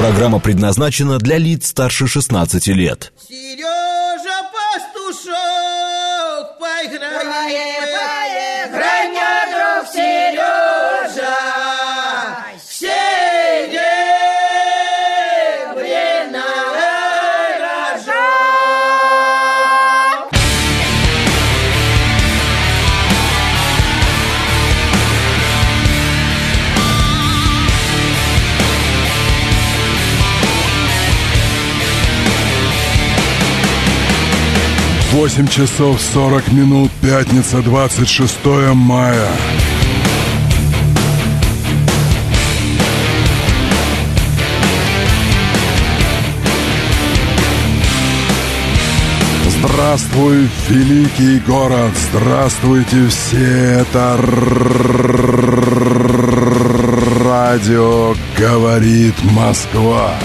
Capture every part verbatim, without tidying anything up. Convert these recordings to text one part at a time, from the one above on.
Программа предназначена для лиц старше шестнадцати лет. Сережа Пастушок, поиграй, поиграй мне, друг Сережа, серебряный рожок. восемь часов сорок минут, пятница, двадцать шестое мая. Здравствуй, великий город! Здравствуйте все! Это радио «Говорит Москва».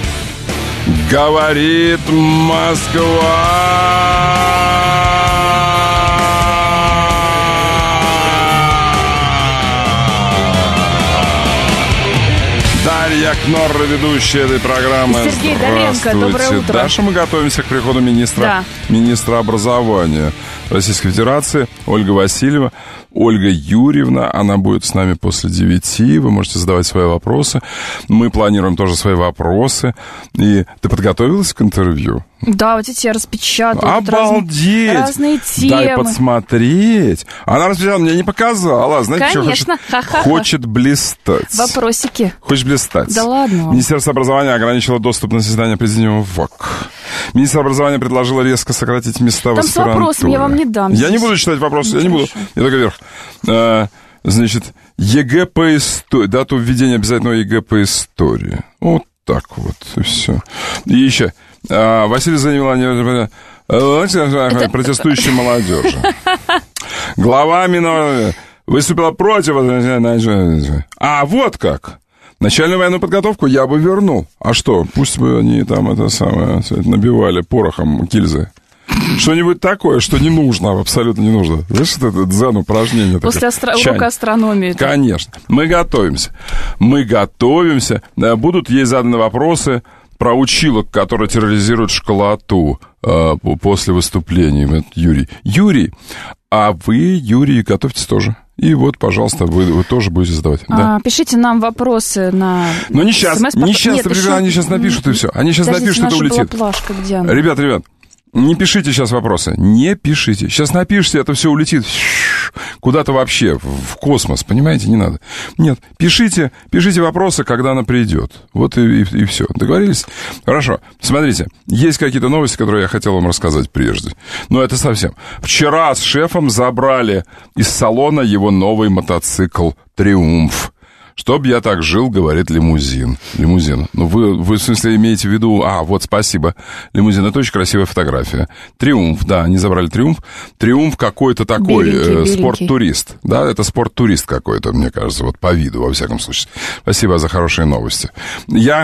Говорит Москва! Дарья Кнорр, ведущая этой программы. И Сергей Доленко, доброе утро. Даша, мы готовимся к приходу министра, да. министра образования Российской Федерации Ольга Васильева. Ольга Юрьевна, она будет с нами после девяти. Вы можете задавать свои вопросы. Мы планируем тоже свои вопросы. И ты подготовилась к интервью? Да, вот эти я распечатала. Обалдеть! Разные темы. Дай подсмотреть. Она распечатала, мне не показала. Знаете, конечно. Что хочет? Хочет блистать. Вопросики. Хочешь блистать? Да ладно. Министерство образования ограничило доступ на заседание президиума ВОК. Министерство образования предложило резко сократить места в аспирантуре. Там с вопросами я вам не дам. Я не буду читать вопросы, я не буду. Я только вверх. А, значит, ЕГЭ по истории. Дату введения обязательного ЕГЭ по истории. Вот так вот, и все. И еще. А, Василий заявил о протестующей молодежи. Глава Минобороны выступила против. А, вот как. Начальную военную подготовку я бы вернул. А что, пусть бы они там это самое набивали порохом гильзы. Что-нибудь такое, что не нужно, абсолютно не нужно. Знаешь, это дзен-упражнение. После астро... урока астрономии. Конечно. Мы готовимся. Мы готовимся. Будут ей заданы вопросы про училок, которые терроризируют школоту э, после выступлений. Юрий. Юрий, а вы, Юрий, готовьтесь тоже. И вот, пожалуйста, вы, вы тоже будете задавать. А, да. Пишите нам вопросы на... Ну, не сейчас, не сейчас, Нет, еще... они сейчас напишут, и все. Они сейчас Подождите, напишут, это улетит. Плашка, где она? Ребят, ребят, не пишите сейчас вопросы, не пишите. Сейчас напишите, это все улетит куда-то вообще, в космос, понимаете, не надо. Нет, пишите, пишите вопросы, когда она придет. Вот и, и, и все. Договорились? Хорошо. Смотрите, есть какие-то новости, которые я хотел вам рассказать прежде. Но это совсем. Вчера с шефом забрали из салона его новый мотоцикл «Триумф». «Чтоб я так жил», говорит лимузин. Лимузин. Ну, вы, вы, в смысле, имеете в виду... А, вот, спасибо. Лимузин. Это очень красивая фотография. «Триумф», да, они забрали «Триумф». «Триумф» какой-то такой э, спорт-турист. Да, это спорт-турист какой-то, мне кажется, вот по виду, во всяком случае. Спасибо за хорошие новости. Я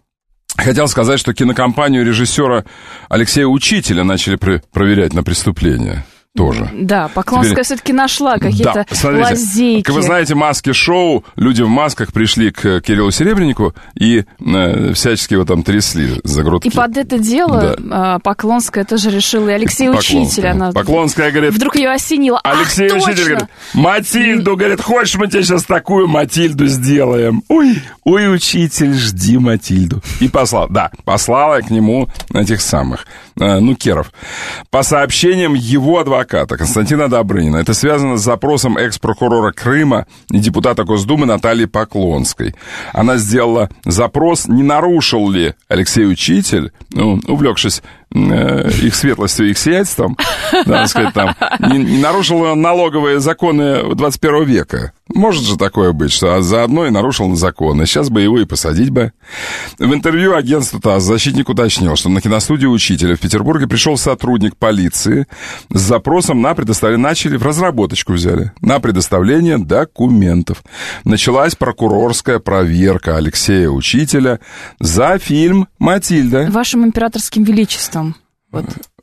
хотел сказать, что кинокомпанию режиссера Алексея Учителя начали пр- проверять на преступление. Тоже. Да, Поклонская Теперь... все-таки нашла какие-то да, лазейки. Как вы знаете, маски-шоу, люди в масках пришли к Кириллу Серебреннику и э, всячески его там трясли за грудки. И под это дело да. Поклонская тоже решила, и Алексей Учитель, она... Поклонская говорит... Вдруг ее осенило. Алексей Ах, Учитель говорит, Матильду, говорит, хочешь, мы тебе сейчас такую Матильду сделаем? Ой, ой, Учитель, жди Матильду. И послал, да, послала к нему этих самых, э, ну, керов. По сообщениям его адвоката, Константина Добрынина. Это связано с запросом экс-прокурора Крыма и депутата Госдумы Натальи Поклонской. Она сделала запрос, не нарушил ли Алексей Учитель, ну, увлекшись э, их светлостью и их сиятельством, надо сказать, там, не, не нарушил он налоговые законы двадцать первого века. Может же такое быть, что заодно и нарушил законы. Сейчас бы его и посадить бы. В интервью агентству ТАСС защитник уточнил, что на киностудию Учителя в Петербурге пришел сотрудник полиции с запросом на предоставление... Начали, в разработочку взяли, на предоставление документов. Началась прокурорская проверка Алексея Учителя за фильм «Матильда». Вашим императорским величеством. Вот.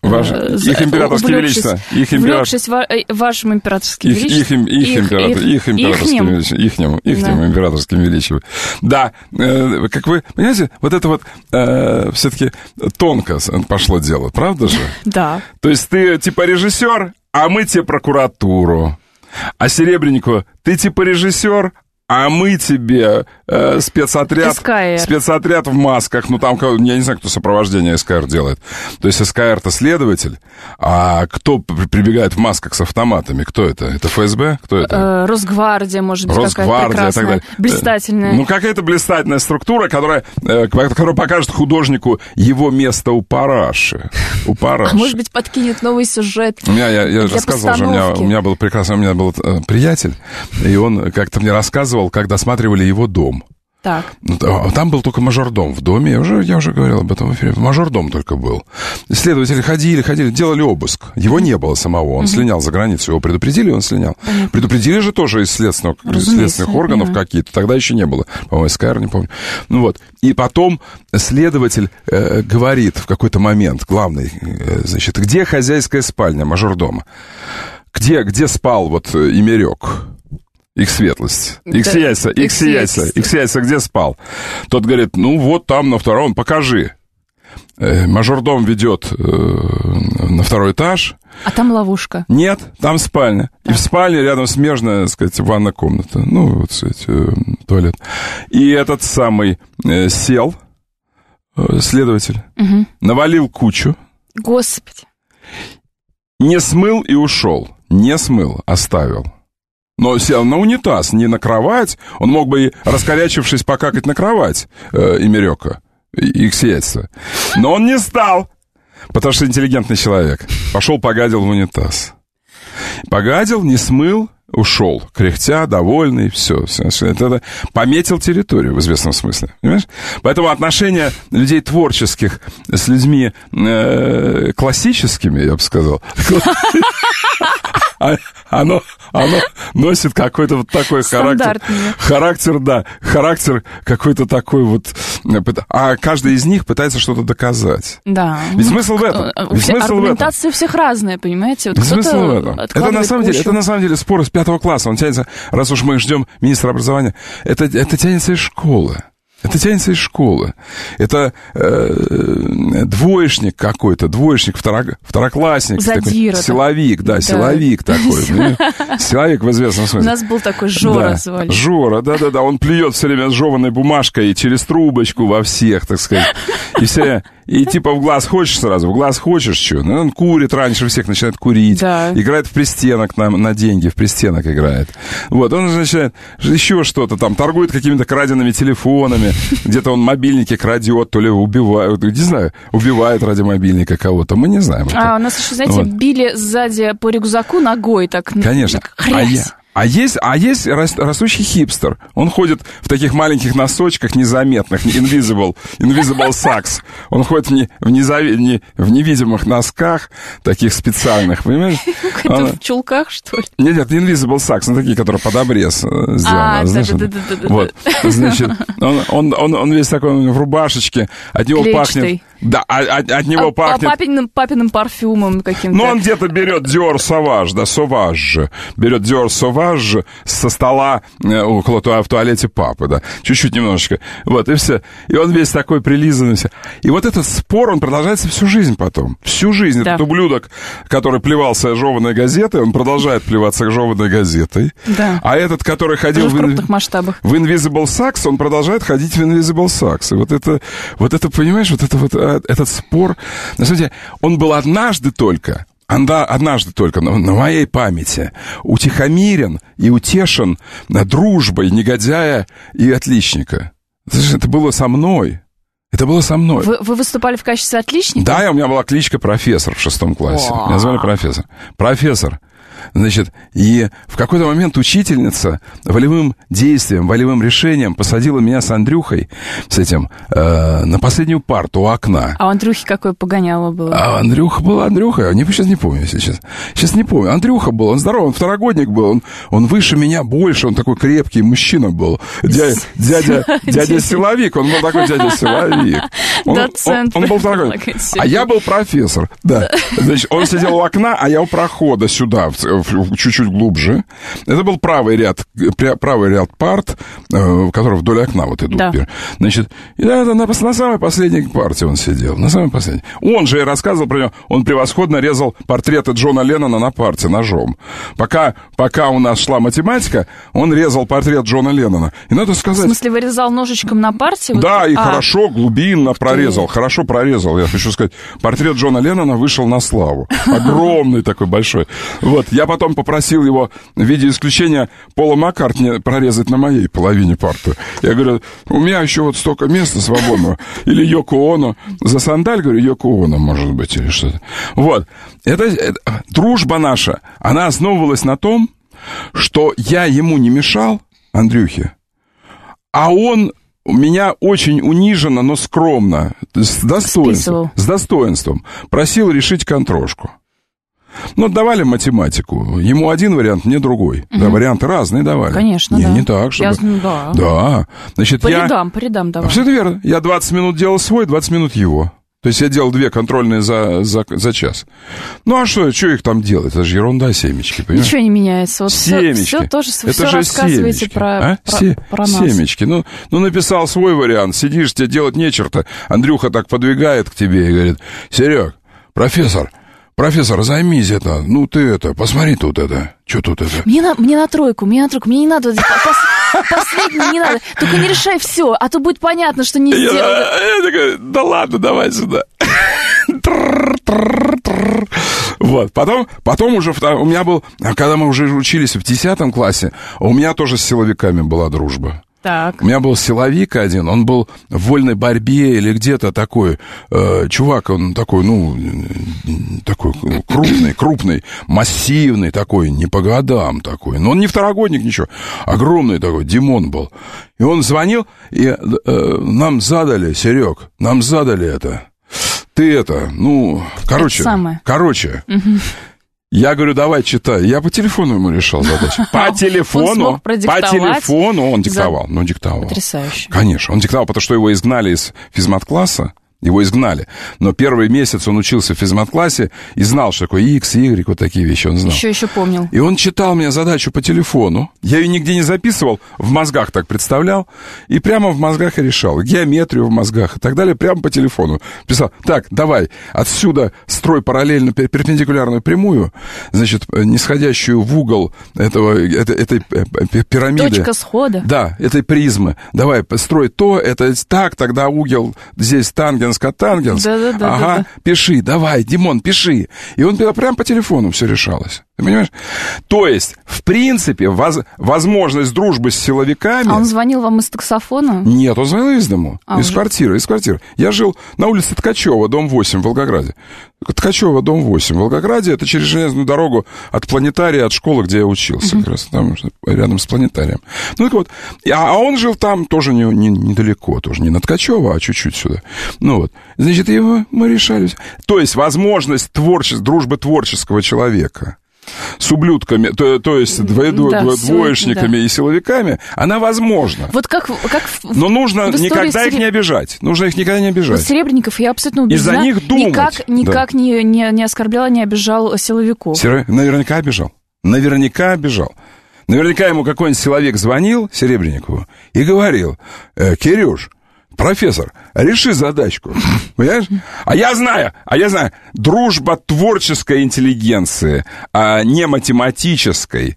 Ваш, их императорское величество. Их увлекшись ва- вашим императорским их, величеством. Их, их, их, император, их императорским величеством. Ихним, ихним да. императорским величеством. Да, э, как вы понимаете, вот это вот э, все-таки тонко пошло дело, правда же? Да. То есть ты типа режиссер, а мы тебе прокуратуру. А Серебренникову, ты типа режиссер, а мы тебе э, спецотряд, спецотряд в масках. Ну, там, я не знаю, кто сопровождение СКР делает. То есть СКР-то следователь, а кто прибегает в масках с автоматами? Кто это? Это ФСБ? Кто это? Э, Росгвардия, может быть, Росгвардия, какая-то прекрасная, так далее. блистательная. Ну, какая-то блистательная структура, которая, э, которая покажет художнику его место у параши. У параши. А может быть, подкинет новый сюжет. У меня, я, я рассказывал же, у меня, у меня был прекрасный, у меня был э, приятель, и он как-то мне рассказывал, как досматривали его дом. Так. Там был только мажордом в доме. Я уже, я уже говорил об этом в эфире. Мажордом только был. Следователи ходили, ходили, делали обыск. Его не было самого. Он угу. слинял за границу. Его предупредили, он слинял. Понятно. Предупредили же тоже из следственных, следственных органов какие-то. Тогда еще не было. По-моему, СКР, не помню. Ну вот. И потом следователь э, говорит в какой-то момент, главный, э, значит, где хозяйская спальня мажордома? Где, где спал вот Имерек? Их светлость, их да, сиятельство, их сиятельство, их сиятельство, где спал? Тот говорит, ну вот там на втором, покажи. Э, мажордом ведет э, на второй этаж. А там ловушка? Нет, там спальня. Так. И в спальне рядом смежная, так сказать, ванная комната. Ну, вот, так сказать, э, туалет. И этот самый э, сел, э, следователь, угу. навалил кучу. Господи. Не смыл и ушел. Не смыл, оставил. Но сел на унитаз, не на кровать. Он мог бы, и, раскорячившись, покакать на кровать э, Имерека, их сиятельства. Но он не стал, потому что интеллигентный человек. Пошел, погадил в унитаз. Погадил, не смыл, ушел, кряхтя, довольный, все. все. Это пометил территорию в известном смысле. Понимаешь? Поэтому отношения людей творческих с людьми э, классическими, я бы сказал... Оно, оно носит какой-то вот такой характер. Характер, да. Характер какой-то такой вот... А каждый из них пытается что-то доказать. Да. Ведь смысл в этом. Ведь смысл аргументация у всех разная, понимаете? Вот смысл в этом. Это на, самом деле, это на самом деле спор с пятого класса. Он тянется, раз уж мы ждем министра образования, это, это тянется из школы. Это тянется из школы. Это э, двоечник какой-то, двоечник, второ, второклассник. Задира. Такой, силовик, да, да, силовик такой. Силовик в известном смысле. У нас был такой Жора, да, звали. Жора, да-да-да, он плюет все время с жеванной бумажкой через трубочку во всех, так сказать. И все... И типа в глаз хочешь сразу, в глаз хочешь, что? Ну, он курит раньше всех, начинает курить. Да. Играет в пристенок на, на деньги, в пристенок играет. Вот, он начинает еще что-то там, торгует какими-то краденными телефонами. Где-то он мобильники крадет, то ли убивает, не знаю, убивает ради мобильника кого-то, мы не знаем. А у нас еще, знаете, вот. Били сзади по рюкзаку ногой так. Конечно. Так, хрясь. А я... А есть, а есть растущий хипстер. Он ходит в таких маленьких носочках незаметных, invisible, invisible socks. Он ходит в, не, в, незави, не, в невидимых носках, таких специальных, понимаешь? Это он... в чулках, что ли? Нет, нет, invisible socks, ну такие, которые под обрез сделаны. А, знаешь, да, да, да, да, да. Вот, значит, он, он, он, он весь такой в рубашечке, от него клетчатый. Пахнет... Да, от, от него а, пахнет... А папиным, папиным парфюмом каким-то. Ну, он где-то берет Dior Sauvage, да, Sauvage. Берет Dior Sauvage со стола э, около туа, в туалете папы, да. Чуть-чуть немножечко. Вот, и все. И он весь такой прилизанный. Все. И вот этот спор, он продолжается всю жизнь потом. Всю жизнь. Да. Этот ублюдок, который плевался жеванной газетой, он продолжает плеваться жеванной газетой. Да. А этот, который ходил в, в крупных масштабах. В Invisible Socks, он продолжает ходить в Invisible Socks. И вот это, вот это, понимаешь, вот это вот этот спор, на самом деле, он был однажды только, однажды только, на, на моей памяти, утихомирен и утешен дружбой негодяя и отличника. Это было со мной. Это было со мной. Вы, вы выступали в качестве отличника? Да, у меня была кличка профессор в шестом классе. О-о-о. Меня звали профессор. Профессор. Значит, и в какой-то момент учительница волевым действием, волевым решением посадила меня с Андрюхой, с этим, э, на последнюю парту у окна. А у Андрюхи какое погоняло было? А Андрюха был Андрюха, я не, сейчас не помню, если честно. Сейчас не помню. Андрюха был, он здоровый, он второгодник был, он, он выше меня больше, он такой крепкий мужчина был. Дядя, дядя, дядя Силовик, он был такой дядя Силовик. Он, Доцент. Он, он был второгодник. А я был профессор, да. Значит, он сидел у окна, а я у прохода сюда, в, в, чуть-чуть глубже. Это был правый ряд, правый ряд парт, э, которые вдоль окна вот идут. Да. Значит, и да, на, на самой последней парте он сидел, на самой последней. Он же, я рассказывал про него, он превосходно резал портреты Джона Леннона на парте ножом. Пока, пока у нас шла математика, он резал портрет Джона Леннона. И надо сказать... В смысле, вырезал ножичком на парте? Да, вот... и а. хорошо, глубинно прорезал, хорошо прорезал. Я хочу сказать, портрет Джона Леннона вышел на славу. Огромный такой, большой. Вот, я потом попросил его в виде исключения Пола Маккартни прорезать на моей половине парты. Я говорю, у меня еще вот столько места свободного. Или Йоко Оно. За сандаль, говорю, Йоко Оно, может быть, или что-то. Вот. Это, это, дружба наша, она основывалась на том, что я ему не мешал, Андрюхе, а он меня очень униженно, но скромно, с достоинством, с достоинством просил решить контрошку. Ну, давали математику. Ему один вариант, мне другой. Угу. Да, варианты разные давали. Конечно, не, да. Не так, чтобы... Я... Да. Да. Значит, по я... рядам, по рядам давали. Абсолютно верно. Я двадцать минут делал свой, двадцать минут его. То есть я делал две контрольные за, за, за час. Ну, а что, что их там делать? Это же ерунда, семечки, понимаешь? Ничего не меняется. Вот семечки. Все, все тоже, это все же рассказываете семечки. про, а? про, Се- про нас. Семечки. Ну, ну, написал свой вариант. Сидишь, тебе делать нечерта. Андрюха так подвигает к тебе и говорит, Серег, профессор, профессор, займись это. Ну, ты это, посмотри тут это. Что тут это? Мне на, мне на тройку, мне на тройку. Мне не надо... Последний не надо. Только не решай все, а то будет понятно, что не сделал. Я, я такой, да ладно, давай сюда. Вот, потом, потом уже у меня был, когда мы уже учились в десятом классе, у меня тоже с силовиками была дружба. Так. У меня был силовик один, он был в вольной борьбе или где-то такой, э, чувак, он такой, ну, такой крупный, крупный, массивный такой, не по годам такой, но он не второгодник, ничего, огромный такой, Димон был. И он звонил, и э, нам задали, Серег, нам задали это, ты это, ну, короче, это короче, угу. Я говорю, давай, читай. Я по телефону ему решал задачу. По телефону. По телефону он диктовал. Ну, диктовал. Потрясающе. Конечно, он диктовал, потому что его изгнали из физмат-класса. Его изгнали. Но первый месяц он учился в физмат-классе и знал, что такое X, Y, вот такие вещи он знал. Еще, еще помнил. И он читал мне задачу по телефону. Я ее нигде не записывал, в мозгах так представлял. И прямо в мозгах и решал. Геометрию в мозгах и так далее, прямо по телефону. Писал, так, давай, отсюда строй параллельно перпендикулярную прямую, значит, нисходящую в угол этого, этой, этой пирамиды. Точка схода. Да, этой призмы. Давай, строй то, это так, тогда угол здесь тангенс, котангенс. Да, да, да, ага, да, да. Пиши, давай, Димон, пиши. И он прям по телефону все решалось. Ты понимаешь? То есть, в принципе, воз, возможность дружбы с силовиками... А он звонил вам из таксофона? Нет, он звонил из дому, а, из уже? квартиры, из квартиры. Я жил на улице Ткачева, дом восемь в Волгограде. Ткачева, дом восемь в Волгограде. Это через железную дорогу от планетария, от школы, где я учился. Uh-huh. Как раз там, рядом с планетарием. Ну, так вот. А, а он жил там тоже не, не, недалеко, тоже не на Ткачева, а чуть-чуть сюда. Ну, вот. Значит, его мы решали. То есть, возможность творче... дружбы творческого человека с ублюдками, то, то есть двоедво, да, двоечниками да. и силовиками, она возможна. Вот как, как но нужно никогда Сереб... их не обижать. Нужно их никогда не обижать. Вот Серебренников, я абсолютно убеждена, из-за них думать. Никак, никак да. не, не, не оскорблял, не обижал силовиков. Сер... Наверняка обижал. Наверняка обижал. Наверняка ему какой-нибудь силовик звонил, Серебренникову, и говорил, э, Кирюш, профессор, реши задачку, понимаешь? А я знаю, а я знаю, дружба творческой интеллигенции, а не математической,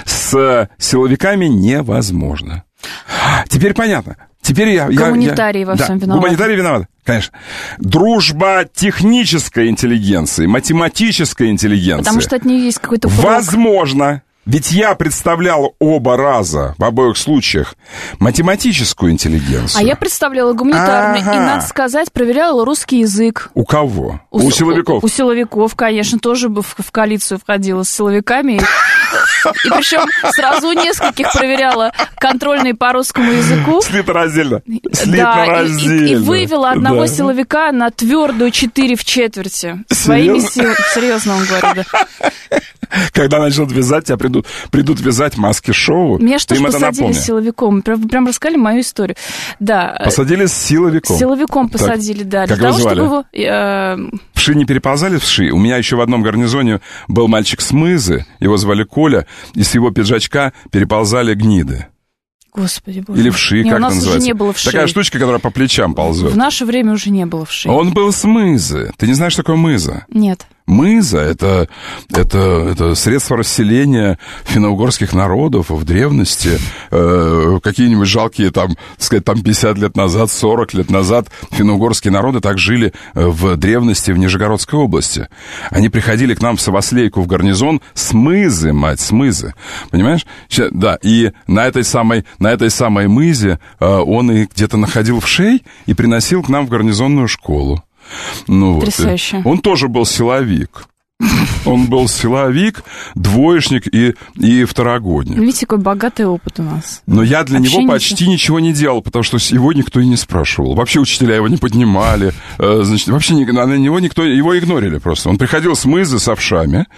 с силовиками невозможна. Теперь понятно. Теперь я... Гуманитарии я, во я, всем да, виноваты. Гуманитарии виноваты, конечно. Дружба технической интеллигенции, математической интеллигенции. Потому что от нее есть какой-то прок. Возможно. Ведь я представлял оба раза, в обоих случаях, математическую интеллигенцию. А я представляла гуманитарную, Ага. и, надо сказать, проверяла русский язык. У кого? У, У с- силовиков? У, у силовиков, конечно, тоже бы в, в коалицию входила с силовиками. И, и причем сразу у нескольких проверяла контрольные по русскому языку. Слитно-раздельно. Да, и, Слитно-раздельно. и- и вывела одного Да. силовика на твердую четыре в четверти. Своими Серьезно? силами. Серьезно, он говорит, да. Когда начнут вязать, тебя придут, придут вязать маски-шоу. Меня что Ты ж им это посадили напомни. силовиком? Прям, прям рассказали мою историю. Да. Посадили с силовиком. Силовиком Так. посадили, да. Как для его того, звали? чтобы его... э, Вши не переползали в вши. У меня еще в одном гарнизоне был мальчик с Мызы, его звали Коля, и с его пиджачка переползали гниды. Господи боже. Или вши, Не, как у нас это уже называется? не было вшей. Такая штучка, которая по плечам ползет. В наше время уже не было вшей. Он был с Мызы. Ты не знаешь, что такое Мыза? Нет. Мыза это, это, это средство расселения финно-угорских народов в древности. Э, какие-нибудь жалкие, там, так сказать, там пятьдесят лет назад, сорок лет назад финно-угорские народы так жили в древности в Нижегородской области. Они приходили к нам в Савослейку в гарнизон с Мызы, мать, с Мызы. Понимаешь? Ща- Да, и на этой самой, на этой самой Мызе э, он и где-то находил вшей и приносил к нам в гарнизонную школу. Ну, вот. Потрясающе. Он тоже был силовик. Он был силовик, двоечник и, и второгодник. Видите, какой богатый опыт у нас. Но я для Общение него почти ничего не делал, потому что его никто и не спрашивал. Вообще учителя его не поднимали. э, Значит, вообще ни- на него никто, его игнорили просто. Он приходил с Мызы, с овшами,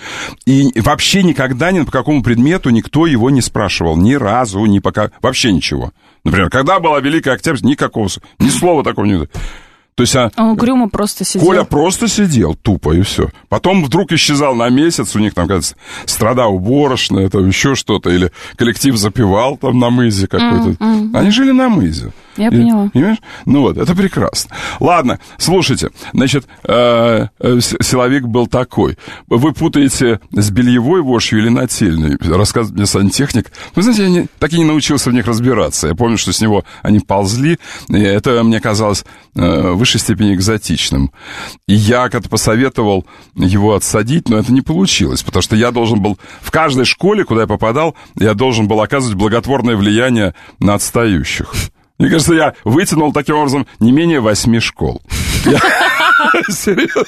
и вообще никогда ни по какому предмету никто его не спрашивал. Ни разу, ни пока, вообще ничего. Например, когда была Великая Октябрьская, никакого, с- ни слова такого не... То есть, а, Он угрюмо просто сидел. Коля просто сидел тупо, и все. Потом вдруг исчезал на месяц, у них там, кажется, страда уборочная, там еще что-то, или коллектив запевал там на мызе какой-то. Mm, mm, Они жили на мызе. Я И- поняла. Понимаешь? Ну вот, это прекрасно. Ладно, слушайте, значит, э, э, с- силовик был такой. Вы путаете с бельевой вошью или нательной? Рассказывает мне сантехник. Вы знаете, я не, так и не научился в них разбираться. Я помню, что с него они ползли, и это мне казалось э, в высшей степени экзотичным. И я как-то посоветовал его отсадить, но это не получилось, потому что я должен был... В каждой школе, куда я попадал, я должен был оказывать благотворное влияние на отстающих. Мне кажется, я вытянул таким образом не менее восьми школ. Я- Серьезно?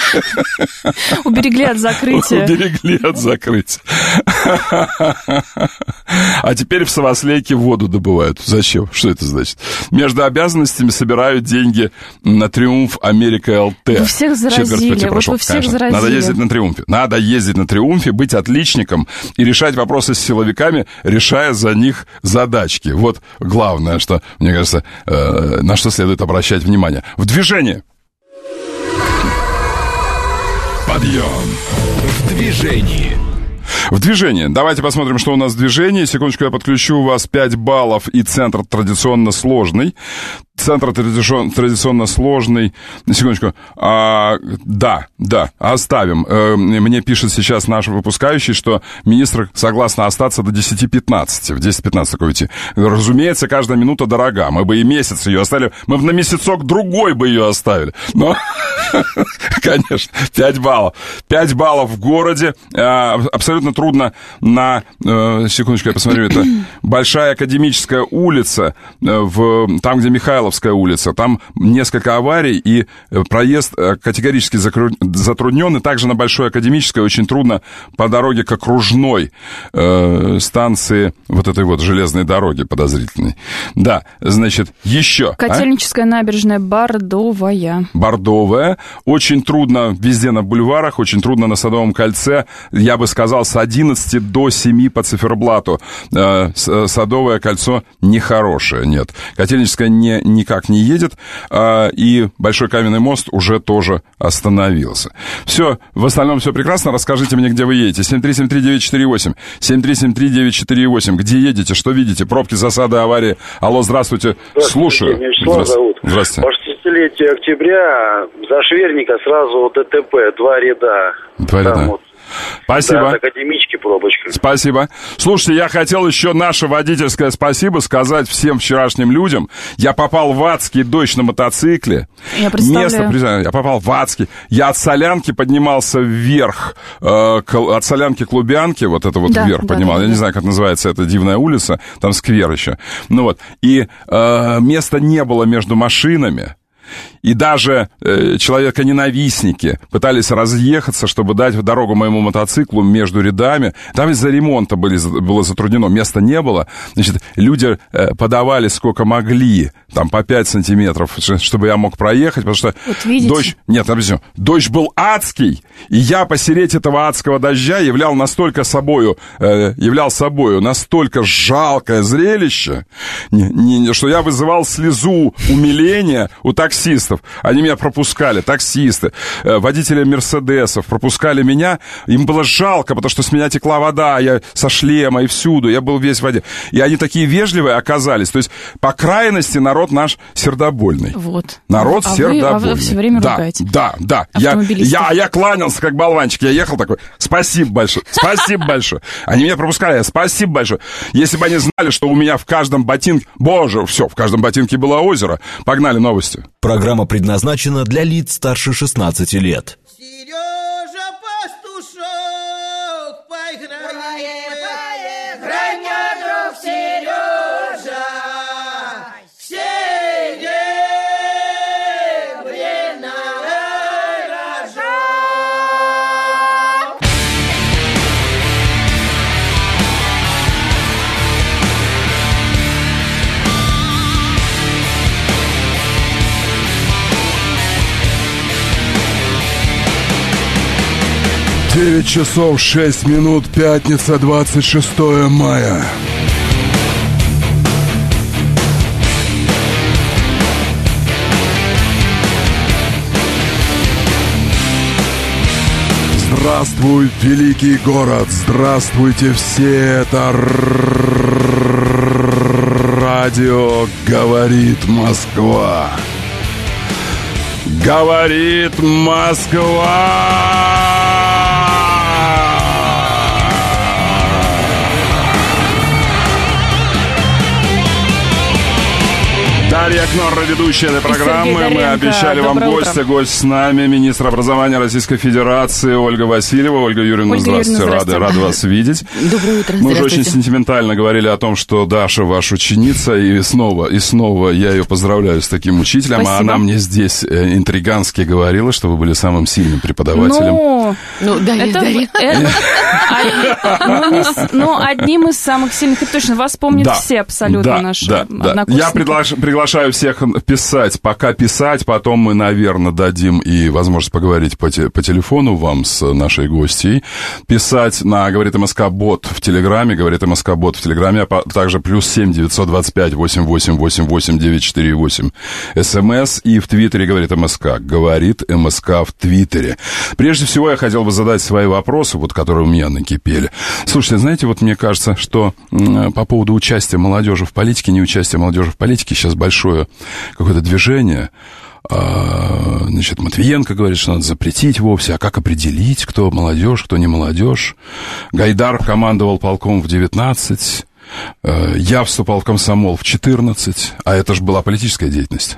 Уберегли от закрытия. Уберегли от закрытия. А теперь в Савослейке воду добывают. Зачем? Что это значит? Между обязанностями собирают деньги на Триумф Америка ЛТ. Вы всех заразили, Четверть пути вот прошел, вы всех конечно. заразили. Надо ездить на Триумфе. Надо ездить на Триумфе, быть отличником и решать вопросы с силовиками, решая за них задачки. Вот главное, что, мне кажется, э, на что следует обращать внимание. В движение. Подъем в движении. В движении. Давайте посмотрим, что у нас в движении. Секундочку, я подключу у вас пять баллов и центр традиционно сложный. Центр традицион, традиционно сложный. Секундочку. А, да, да, оставим. Э, мне пишет сейчас наш выпускающий, что министр согласна остаться до десять пятнадцать. В десять пятнадцать такой уйти. Разумеется, каждая минута дорога. Мы бы и месяц ее оставили. Мы бы на месяцок другой бы ее оставили. Но, конечно, пять баллов. пять баллов в городе. Абсолютно трудно на... Секундочку, я посмотрю. Это Большая Академическая улица, в, там, где Михайловская улица. Там несколько аварий, и проезд категорически затруднен. И также на Большой Академической очень трудно по дороге к окружной э, станции вот этой вот железной дороги подозрительной. Да, значит, еще. Котельническая а? набережная Бордовая. Бордовая. Очень трудно везде на бульварах, очень трудно на Садовом кольце. Я бы сказал, с одиннадцати до семи по циферблату. Э, Садовое кольцо нехорошее, нет. Котельническая не, никак не едет, э, и Большой Каменный мост уже тоже остановился. Все, в остальном все прекрасно. Расскажите мне, где вы едете. семь три семь три девять четыре восемь. семь три семь три девять четыре восемь. Где едете, что видите? Пробки, засады, аварии. Алло, здравствуйте. Здравствуйте, Слушаю. меня Вячеслав Здравствуйте. зовут. Здравствуйте. По шестидесятилетию октября за Шверника сразу ДТП, два ряда. Два Там ряда. вот Спасибо. Да, от академички пробочка. Спасибо. Слушайте, я хотел еще наше водительское спасибо сказать всем вчерашним людям. Я попал в адский дождь на мотоцикле. Я представляю. Место, я попал в адский. Я от Солянки поднимался вверх, э, к, от Солянки к Лубянке, вот это вот да, вверх да, поднимал. Да, я да. не знаю, как называется эта дивная улица, там сквер еще. Ну вот, и э, места не было между машинами. И даже э, человека-ненавистники пытались разъехаться, чтобы дать дорогу моему мотоциклу между рядами. Там из-за ремонта были, было затруднено, места не было. Значит, люди э, подавали сколько могли, там по пять сантиметров, чтобы я мог проехать, потому что вот видите? дождь... Нет, объясню. Дождь был адский, и я посередине этого адского дождя являл настолько собою, э, являл собою настолько жалкое зрелище, не, не, что я вызывал слезу умиления у таксистов. Они меня пропускали, таксисты, э, водители мерседесов пропускали меня. Им было жалко, потому что с меня текла вода, я со шлема и всюду, я был весь в воде. И они такие вежливые оказались. То есть, по крайности, народ наш сердобольный. Вот. Народ а сердобольный. Вы, а вы все время да, ругаете. Да, да. Я, я, я кланялся, как болванчик. Я ехал такой, спасибо большое, спасибо большое. Они меня пропускали, я, спасибо большое. Если бы они знали, что у меня в каждом ботинке... Боже, все, в каждом ботинке было озеро. Погнали новости. Программа предназначена для лиц старше шестнадцати лет. Сережа пастушок, поиграем, Играй мне, друг Сережа, серебряный рожок. девять часов шесть минут, пятница, двадцать шестое мая. Здравствуй, великий город! Здравствуйте все! Это радио «Говорит Москва». Говорит Москва! Дарья Кнорра, ведущая этой программы. Мы Доренко. обещали вам Доброе гостя. утро. Гость с нами, министр образования Российской Федерации Ольга Васильева. Ольга Юрьевна, Ольга здравствуйте. Юрьевна, Рады, здравствуйте. рады вас видеть. Доброе утро, Мы уже очень здравствуйте. сентиментально говорили о том, что Даша ваша ученица, и снова, и снова я ее поздравляю с таким учителем. Спасибо. А она мне здесь э, интригански говорила, что вы были самым сильным преподавателем. Ну, Ну, Дарья, это, Дарья. это- а- ну, не с- ну, одним из самых сильных, и точно, вас помнят Да, все абсолютно да, наши да, да. однокурсники. Я приглаш- приглашаю всех писать, пока писать, потом мы, наверное, дадим и возможность поговорить по, те- по телефону вам с нашей гостьей. Писать на «Говорит МСК-бот» в Телеграме, «Говорит МСК-бот» в Телеграме, а по- также плюс семь девятьсот двадцать пять восемь восемь восемь восемь девять четыре восемь СМС, и в Твиттере «Говорит МСК». «Говорит МСК» в Твиттере. Прежде всего, я хотел бы задать свои вопросы, вот, которые у меня накипели. Слушайте, знаете, вот мне кажется, что м, по поводу участия молодежи в политике, не участия молодежи в политике, сейчас большое какое-то движение. А, значит, Матвиенко говорит, что надо запретить вовсе. А как определить, кто молодежь, кто не молодежь? Гайдар командовал полком в девятнадцать. А, я вступал в комсомол в четырнадцать. А это же была политическая деятельность.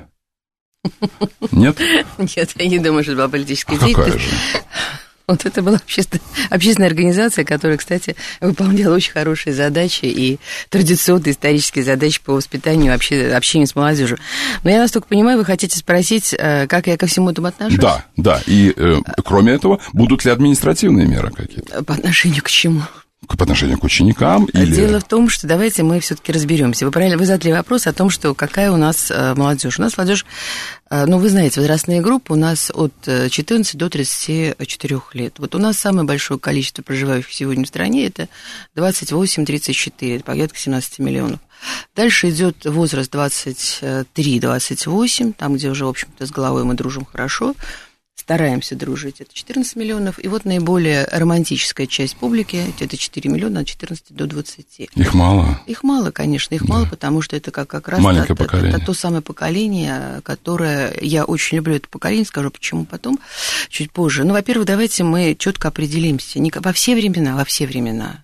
Нет? Нет, я не думаю, что это была политическая А какая деятельность. же? Вот это была обществен- общественная организация, которая, кстати, выполняла очень хорошие задачи и традиционные исторические задачи по воспитанию и обще- общению с молодежью. Но я вас только понимаю, вы хотите спросить, э, как я ко всему этому отношусь? Да, да. И, э, кроме этого, будут ли административные меры какие-то? По отношению к чему? По отношению к ученикам или... Дело в том, что давайте мы все-таки разберемся. Вы правильно, вы задали вопрос о том, что какая у нас э, молодежь. У нас молодежь, э, ну, вы знаете, возрастные группы у нас от э, четырнадцати до тридцати четырёх лет. Вот у нас самое большое количество проживающих сегодня в стране – это двадцать восемь тридцать четыре, это порядка семнадцати миллионов. Дальше идет возраст двадцать три двадцать восемь, там, где уже, в общем-то, с головой мы дружим хорошо. С стараемся дружить, это четырнадцать миллионов. И вот наиболее романтическая часть публики, это четыре миллиона от четырнадцати до двадцати. Их мало? Их мало, конечно, их да. мало, потому что это как, как раз маленькое то, поколение. Это то самое поколение, которое, я очень люблю это поколение, скажу почему потом, чуть позже. Ну, во-первых, давайте мы четко определимся, во все времена, во все времена.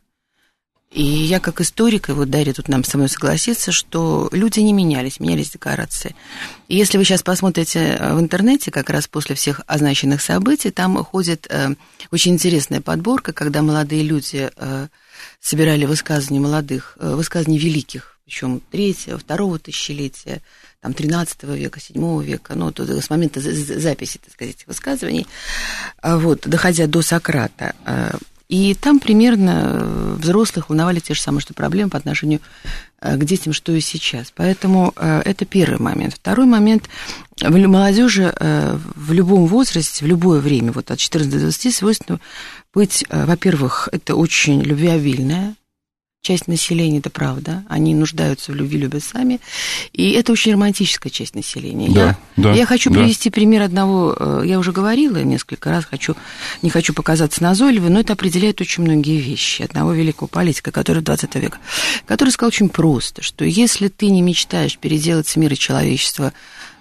И я как историк, и вот Дарья тут нам со мной согласится, что люди не менялись, менялись декорации. И если вы сейчас посмотрите в интернете, как раз после всех означенных событий, там ходит э, очень интересная подборка, когда молодые люди э, собирали высказывания молодых, э, высказывания великих, причем третьего, второго тысячелетия, там, тринадцатого века, седьмого века, ну, то, с момента записи, так сказать, этих высказываний, вот, доходя до Сократа. И там примерно взрослых волновали те же самые что проблемы по отношению к детям, что и сейчас. Поэтому это первый момент. Второй момент. Молодежи в любом возрасте, в любое время, вот от четырнадцати до двадцати, свойственно быть, во-первых, это очень любвеобильная часть населения, это правда. Они нуждаются в любви, любят сами. И это очень романтическая часть населения. Да, я, да, я хочу да. привести пример одного, я уже говорила несколько раз, хочу, не хочу показаться назойливой, но это определяет очень многие вещи. Одного великого политика, который в двадцатом веке, который сказал очень просто, что если ты не мечтаешь переделать мир и человечество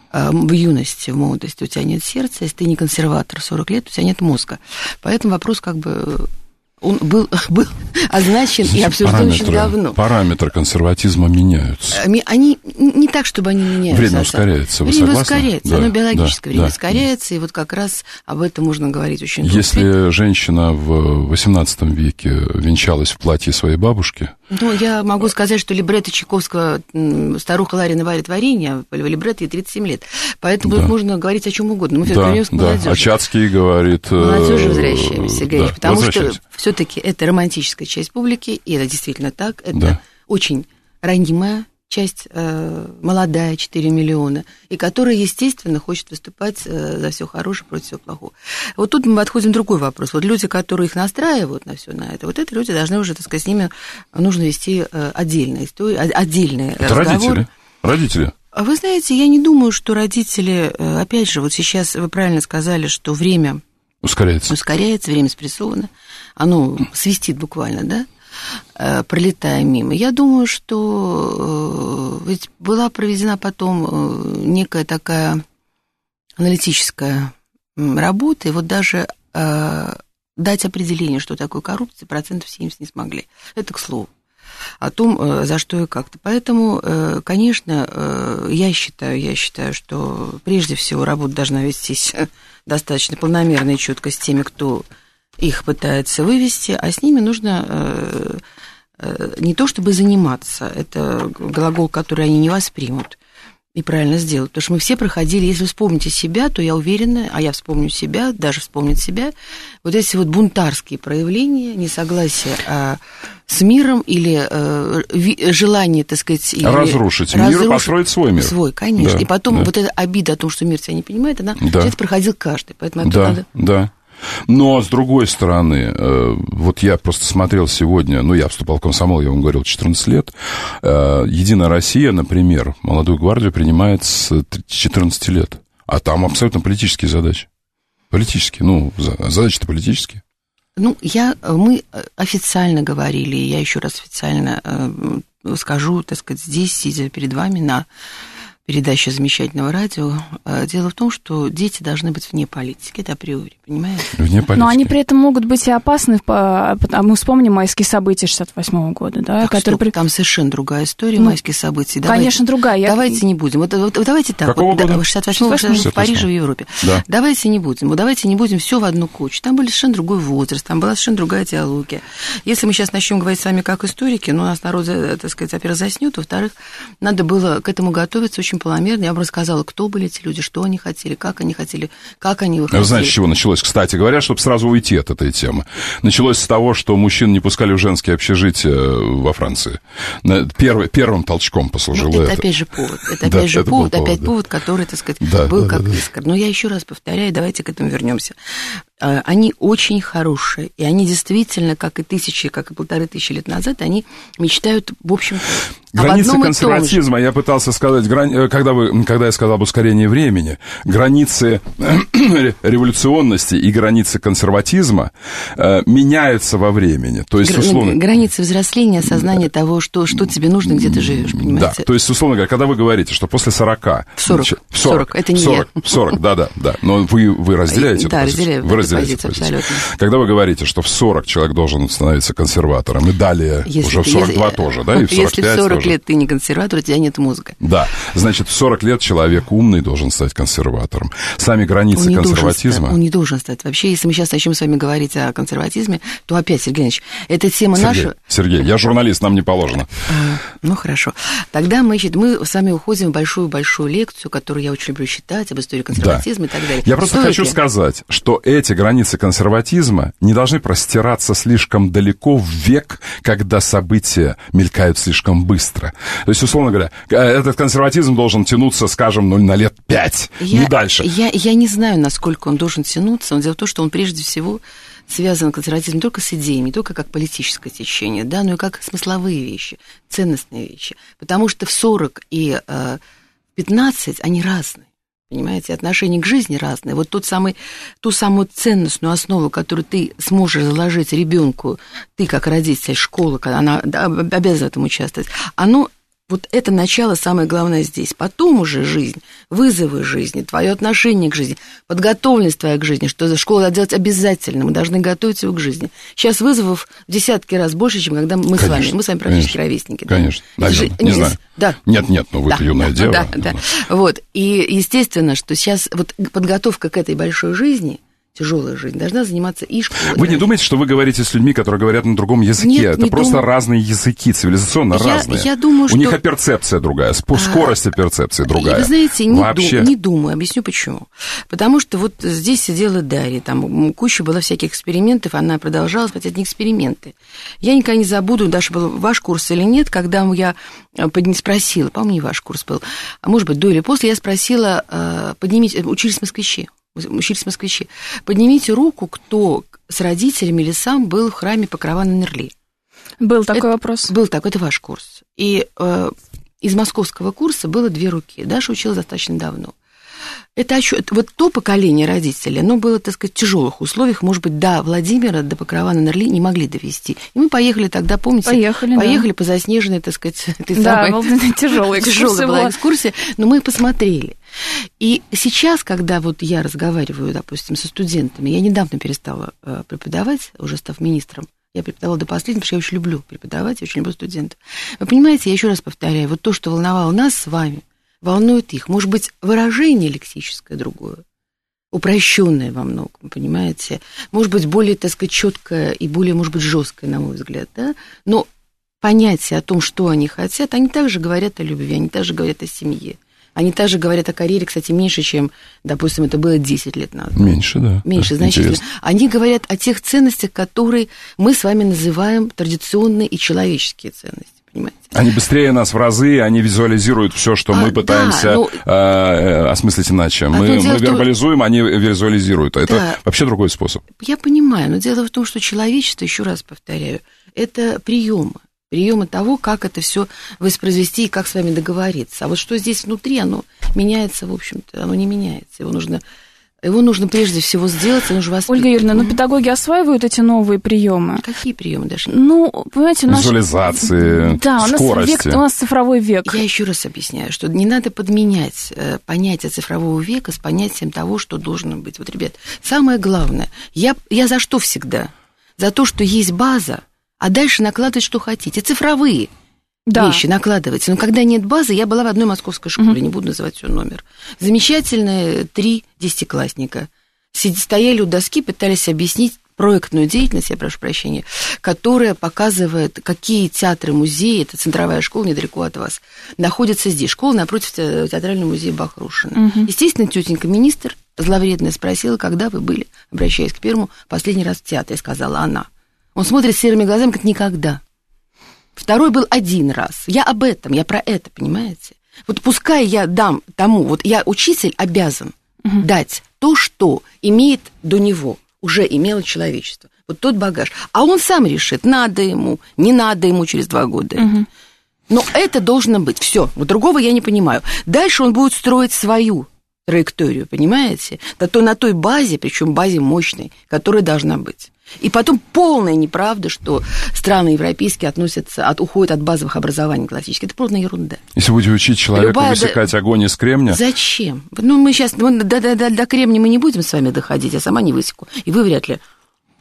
в юности, в молодости, у тебя нет сердца, если ты не консерватор сорок лет, у тебя нет мозга. Поэтому вопрос как бы... Он был, был означен и обсужден очень давно. Параметры консерватизма меняются. Они не так, чтобы они меняются. Время ускоряется, вы время согласны? ускоряется, да, оно биологическое да, время да, ускоряется, да. и вот как раз об этом можно говорить очень долго. Если женщина в восемнадцатом веке венчалась в платье своей бабушки... Ну, я могу сказать, что либретто Чайковского «Старуха Ларина варит варенье», либретто ей тридцать семь лет. Поэтому да. тут можно говорить о чем угодно. Мы да, вернемся к молодежи. Да. А Чацкий говорит... Молодежи возвращаемся, Григорий, да, потому что все-таки это романтическая часть публики, и это действительно так, это да. очень ранимая часть, э, молодая, четыре миллиона, и которая, естественно, хочет выступать э, за все хорошее против всего плохого. Вот тут мы подходим к другой вопрос. Вот люди, которые их настраивают на все на это, вот эти люди должны уже, так сказать, с ними нужно вести э, отдельные истории, отдельные это разговоры. Родители? Родители? Вы знаете, я не думаю, что родители, э, опять же, вот сейчас вы правильно сказали, что время... Ускоряется. Ускоряется, время спрессовано. Оно свистит буквально, да, пролетая мимо. Я думаю, что ведь была проведена потом некая такая аналитическая работа, и вот даже дать определение, что такое коррупция, процентов семьдесят не смогли. Это к слову о том, за что и как-то. Поэтому, конечно, я считаю, я считаю, что прежде всего работа должна вестись достаточно планомерно и четко с теми, кто их пытается вывести, а с ними нужно не то чтобы заниматься, это глагол, который они не воспримут и правильно сделают, потому что мы все проходили, если вы вспомните себя, то я уверена, а я вспомню себя, даже вспомнить себя, вот эти вот бунтарские проявления, несогласия а, с миром или а, ви, желание, так сказать... Или разрушить мир, разрушить, построить свой мир. Свой, конечно. Да, и потом да. вот эта обида о том, что мир тебя не понимает, она да. это проходил каждый, поэтому да, надо... Да, но, с другой стороны, вот я просто смотрел сегодня, ну, я вступал в комсомол, я вам говорил, четырнадцать лет, «Единая Россия», например, молодую гвардию принимает с четырнадцати лет, а там абсолютно политические задачи. Политические, ну, задачи-то политические. Ну, я, мы официально говорили, я еще раз официально скажу, так сказать, здесь, сидя перед вами на передаче замечательного радио. Дело в том, что дети должны быть вне политики, это априори, понимаете? Вне политики. Но они при этом могут быть и опасны. А мы вспомним майские события шестьдесят восьмого года, да? Так, которые... стоп, там совершенно другая история, ну, майские события. Давайте, конечно, другая. Давайте я... не будем. Вот, вот, вот давайте так. Какого вот, года? шестьдесят восьмого в Париже, в Европе. Да. Давайте не будем. Вот давайте не будем все в одну кучу. Там был совершенно другой возраст, там была совершенно другая теология. Если мы сейчас начнем говорить с вами как историки, ну, у нас народ, так сказать, во-первых, заснет, во-вторых, надо было к этому готовиться очень планомерно. Я бы рассказала, кто были эти люди, что они хотели, как они хотели, как они выходили. Вы знаете, с чего началось, кстати говоря, чтобы сразу уйти от этой темы? Началось с того, что мужчин не пускали в женские общежития во Франции. Первый, первым толчком послужило ну, это. Это опять же повод. Это опять да, же это повод, опять да. повод, который, так сказать, да, был да, как да, искр. Но я еще раз повторяю, давайте к этому вернемся. Они очень хорошие, и они действительно, как и тысячи, как и полторы тысячи лет назад, они мечтают, в общем-то... Границы консерватизма, я пытался сказать, грани... когда, вы, когда я сказал об ускорении времени, границы революционности и границы консерватизма э, меняются во времени. То есть, условно... Границы взросления, осознания того, что, что тебе нужно, где ты живешь, понимаете? Да, то есть, условно говоря, когда вы говорите, что после сорока... сорок, значит, сорок, сорок, это не сорок, я. сорок, да-да, да. Но вы, вы разделяете да, эту позицию? Разделяю, вы разделяете позицию, позицию. абсолютно. Когда вы говорите, что в сорок человек должен становиться консерватором, и далее если уже в сорок два если, тоже, да, и в сорок пять если в сорок тоже. Лет ты не консерватор, у тебя нет мозга. Да, значит, в сорок лет человек умный должен стать консерватором. Сами границы он консерватизма... Стать, он не должен стать. Вообще, если мы сейчас начнем с вами говорить о консерватизме, то опять, Сергей Ильич, эта тема Сергей, наша... Сергей, я журналист, нам не положено. Ну, хорошо. Тогда мы, мы с вами уходим в большую-большую лекцию, которую я очень люблю читать, об истории консерватизма, да, и так далее. Я просто Стоит хочу ли? сказать, что эти границы консерватизма не должны простираться слишком далеко в век, когда события мелькают слишком быстро. То есть, условно говоря, этот консерватизм должен тянуться, скажем, ну, на лет пять, я, не дальше. Я, я не знаю, насколько он должен тянуться, но дело в том, что он прежде всего связан, консерватизм, не только с идеями, не только как политическое течение, да, но и как смысловые вещи, ценностные вещи. Потому что в сорок и э, пятнадцать они разные. Понимаете, отношение к жизни разное. Вот тот самый, ту самую ценностную основу, которую ты сможешь заложить ребенку, ты как родитель, школа, когда она обязана в этом участвовать, оно, вот это начало самое главное здесь. Потом уже жизнь, вызовы жизни, твое отношение к жизни, подготовленность твоя к жизни, что школа надо делать обязательно, мы должны готовить его к жизни. Сейчас вызовов в десятки раз больше, чем когда мы конечно, с вами, мы с вами практически конечно, ровесники. Да? Конечно, наверное, не, не знаю. Да. Нет, нет, ну вы-то да, юная да, дева. Да, да, да. Вот, и естественно, что сейчас вот подготовка к этой большой жизни, тяжелая жизнь, должна заниматься и школа. Вы не думаете, что вы говорите с людьми, которые говорят на другом языке? Нет, это не просто думаю. разные языки, цивилизационно я, разные. Я думаю, У что... них и перцепция другая, скорость и перцепции другая. Вы знаете, не, Вообще... дум, не думаю, объясню почему. Потому что вот здесь сидела Дарья, там куча была всяких экспериментов, она продолжалась, хотя это не эксперименты. Я никогда не забуду, Даша, был ваш курс или нет, когда я спросила, по-моему, не ваш курс был, а может быть, до или после, я спросила, поднимите, учились москвичи, учились москвичи, поднимите руку, кто с родителями или сам был в храме Покрова на Нерли. Был такой это, вопрос. Был такой, это ваш курс. И э, из московского курса было две руки. Даша училась достаточно давно. Это вот то поколение родителей, оно было, так сказать, в тяжелых условиях. Может быть, до Владимира, до Покрова на Нерли не могли довести. И мы поехали тогда, помните? Поехали, Поехали да. по заснеженной, так сказать, этой да, самой... тяжелая экскурсия была экскурсия, но мы посмотрели. И сейчас, когда вот я разговариваю, допустим, со студентами, я недавно перестала преподавать, уже став министром, я преподавала до последнего, потому что я очень люблю преподавать, я очень люблю студентов. Вы понимаете, я еще раз повторяю, вот то, что волновало нас с вами, волнует их. Может быть, выражение лексическое другое, упрощенное во многом, понимаете? Может быть, более, так сказать, четкое и более, может быть, жесткое, на мой взгляд, да? Но понятие о том, что они хотят, они также говорят о любви, они также говорят о семье. Они также говорят о карьере, кстати, меньше, чем, допустим, это было десять лет назад. Меньше, да. Меньше, да, значительно. Интересно. Они говорят о тех ценностях, которые мы с вами называем традиционные и человеческие ценности. Понимаете? Они быстрее нас в разы, они визуализируют все, что а, мы пытаемся да, ну, э, осмыслить иначе. Мы, мы вербализуем, том... они визуализируют. Это да, вообще другой способ. Я понимаю, но дело в том, что человечество, еще раз повторяю, это приемы. Приемы того, как это все воспроизвести и как с вами договориться. А вот что здесь внутри, оно меняется, в общем-то, оно не меняется. Его нужно, его нужно прежде всего сделать, оно же воспитывать. Ольга Юрьевна, ну педагоги осваивают эти новые приемы. Какие приемы, Даша? Ну, понимаете, наш... Визуализации, да, скорости. У нас, век, у нас цифровой век. Я еще раз объясняю, что не надо подменять понятие цифрового века с понятием того, что должно быть. Вот, ребят, самое главное, я, я за что всегда? За то, что есть база, а дальше накладывать, что хотите. Цифровые да. вещи накладывайте. Но когда нет базы, я была в одной московской школе, mm-hmm. не буду называть ее номер. Замечательные три десятиклассника. Стояли у доски, пытались объяснить проектную деятельность, я прошу прощения, которая показывает, какие театры, музеи, это центровая школа недалеко от вас, находятся здесь. Школа напротив театрального музея Бахрушина. Mm-hmm. Естественно, тетенька министр зловредная спросила, когда вы были, обращаясь к первому, последний раз в театре, сказала она. Он смотрит серыми глазами, как никогда. Второй был один раз. Я об этом, я про это, понимаете? Вот пускай я дам тому, вот я, учитель, обязан угу. дать то, что имеет до него, уже имело человечество. Вот тот багаж. А он сам решит, надо ему, не надо ему через два года. Угу. Но это должно быть. Все. Другого я не понимаю. Дальше он будет строить свою траекторию, понимаете? Да то на той базе, причем базе мощной, которая должна быть. И потом полная неправда, что страны европейские относятся, от, уходят от базовых образований классических. Это полная ерунда. Если будете учить человека Любая, высекать да... огонь из кремня... Зачем? Ну, мы сейчас... Мы, до, до, до, до кремня мы не будем с вами доходить, я сама не высеку. И вы вряд ли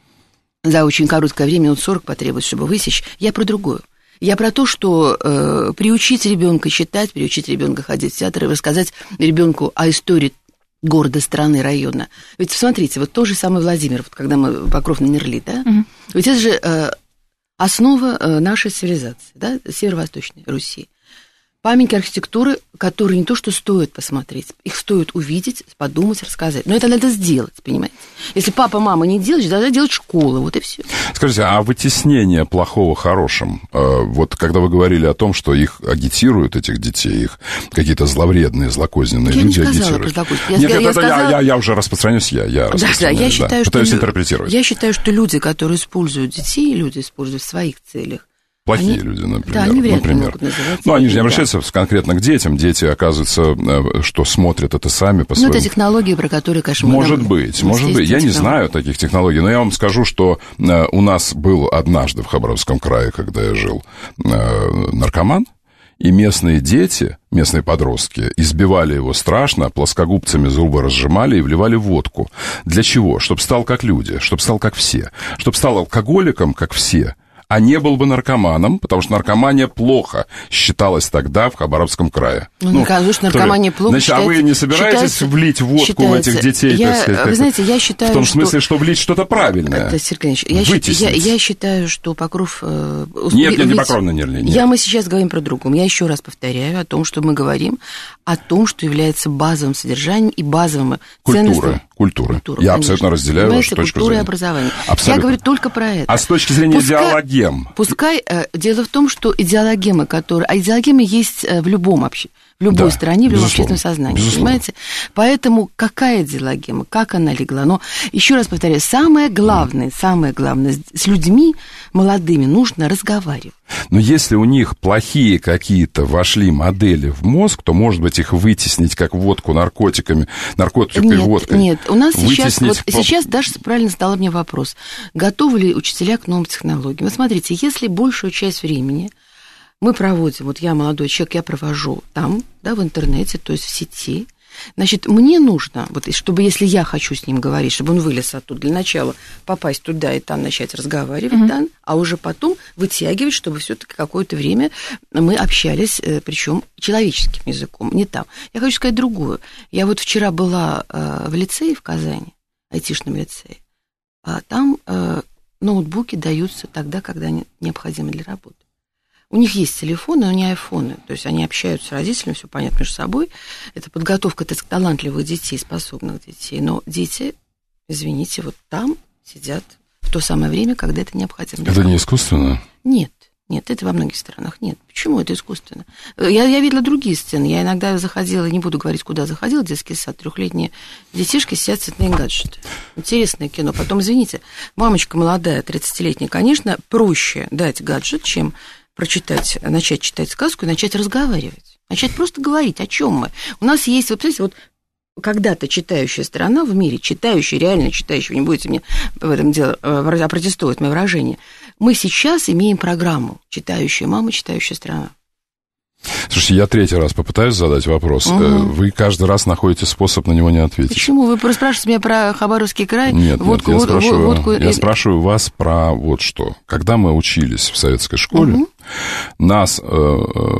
за очень короткое время, минут сорок потребуется, чтобы высечь. Я про другое. Я про то, что э, приучить ребенка читать, приучить ребенка ходить в театр и рассказать ребенку о истории города, страны, района. Ведь смотрите, вот тот же самый Владимир, вот когда мы Покров на Нерли, да, угу. Ведь это же э, основа э, нашей цивилизации, да, северо-восточной Руси. Памятники архитектуры, которые не то что стоит посмотреть, их стоит увидеть, подумать, рассказать. Но это надо сделать, понимаете? Если папа, мама не делают, надо делать школу, вот и все. Скажите, а вытеснение плохого хорошим, вот когда вы говорили о том, что их агитируют, этих детей, их какие-то зловредные, злокозненные я люди не агитируют? Я Нет, я, это сказала... я, я, я уже распространюсь, я, я да, да, я считаю, да, пытаюсь что интерпретировать. Я считаю, что люди, которые используют детей, люди используют в своих целях, Плохие они, люди, например. Да, они вряд например. ли могут называть. Ну, они же не обращаются да. конкретно к детям. Дети, оказывается, что смотрят это сами по своему... Ну, это технологии, про которые, конечно, мы Может быть, может быть. Я не знаю таких технологий, но я вам скажу, что у нас был однажды в Хабаровском крае, когда я жил, наркоман, и местные дети, местные подростки, избивали его страшно, плоскогубцами зубы разжимали и вливали водку. Для чего? Чтобы стал как люди, чтобы стал как все, чтобы стал алкоголиком, как все. А не был бы наркоманом, потому что наркомания плохо считалась тогда в Хабаровском крае. Ну, ну конечно, наркомания плохо Значит, считается, а вы не собираетесь считается, влить водку считается. в этих детей, я, так сказать? Вы знаете, я считаю, В том что... смысле, что влить что-то правильное. Это, Сергей Ильич, я, я, я считаю, что Покров... Э, нет, нет, не Покров на Нерли, нет. Я, мы сейчас говорим про другом. Я еще раз повторяю о том, что мы говорим о том, что является базовым содержанием и базовым ценностью. Культура. Культура, я конечно. абсолютно разделяю Понимаете, вашу точку культура зрения. И образование. Абсолютно. Я говорю только про это. А с точки зрения пускай, идеологем? Пускай э, дело в том, что идеологемы, которые... А идеологемы есть в любом обществе. В любой да, стране, в любом безусловно, общественном сознании, безусловно. Понимаете? Поэтому какая идеологема, как она легла? Но еще раз повторяю, самое главное, mm. самое главное, с людьми молодыми нужно разговаривать. Но если у них плохие какие-то вошли модели в мозг, то, может быть, их вытеснить как водку наркотиками, наркотикой нет, водкой. Нет, у нас сейчас, вот по... сейчас Даша правильно задала мне вопрос, готовы ли учителя к новым технологиям? Вот смотрите, если большую часть времени мы проводим, вот я молодой человек, я провожу там, да, в интернете, то есть в сети, значит, мне нужно, вот, чтобы, если я хочу с ним говорить, чтобы он вылез оттуда, для начала попасть туда и там начать разговаривать, mm-hmm. да, а уже потом вытягивать, чтобы все-таки какое-то время мы общались, причем человеческим языком, не там. Я хочу сказать другое. Я вот вчера была в лицее в Казани, айтишном лицее, а там ноутбуки даются тогда, когда они необходимы для работы. У них есть телефоны, но не айфоны. То есть они общаются с родителями, все понятно между собой. Это подготовка талантливых детей, способных детей. Но дети, извините, вот там сидят в то самое время, когда это необходимо. Это не искусственно? Нет. Нет, это во многих странах нет. Почему это искусственно? Я, я видела другие сцены. Я иногда заходила, не буду говорить, куда заходила, детский сад, трехлетние детишки сидят цветные гаджеты. Интересное кино. Потом, извините, мамочка молодая, тридцатилетняя, конечно, проще дать гаджет, чем прочитать, начать читать сказку и начать разговаривать. Начать просто говорить, о чем мы. У нас есть, вот, знаете, вот когда-то читающая страна в мире, читающая, реально читающая, вы не будете мне в этом деле опротестовать мое выражение, мы сейчас имеем программу «Читающая мама, читающая страна». Слушайте, я третий раз попытаюсь задать вопрос. Угу. Вы каждый раз находите способ на него не ответить. Почему? Вы просто спрашиваете меня про Хабаровский край? Нет, водку, нет, я, водку, спрашиваю, водку... я спрашиваю вас про вот что. Когда мы учились в советской школе, угу. нас э,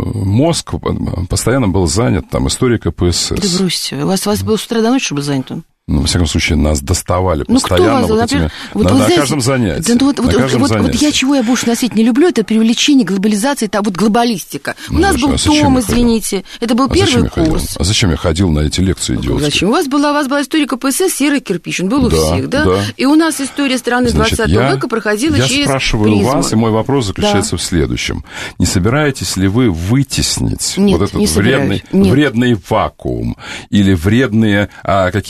мозг постоянно был занят там историей ка пэ эс эс. Да бросьте, у вас, у вас был с утра до ночи, чтобы был занят он? Ну, во всяком случае, нас доставали ну, постоянно кто вас, вот этими, вот, на, вот, на знаете, каждом занятии. Да, вот, на вот, каждом вот, занятии. Вот я чего я больше на свете не люблю, это привлечение, глобализация, это вот глобалистика. У ну, нас зачем? был А том, извините, это был а первый курс. А зачем я ходил на эти лекции идиотские? Зачем? У вас была, у вас была история ка пэ эс эс, серый кирпич, он был у да, всех, да? да? И у нас история страны двадцатого века проходила я через Я спрашиваю призму. вас, и мой вопрос заключается да. в следующем. Не собираетесь ли вы вытеснить Нет, вот этот не вредный, Нет. вредный вакуум или вредные а, какие-то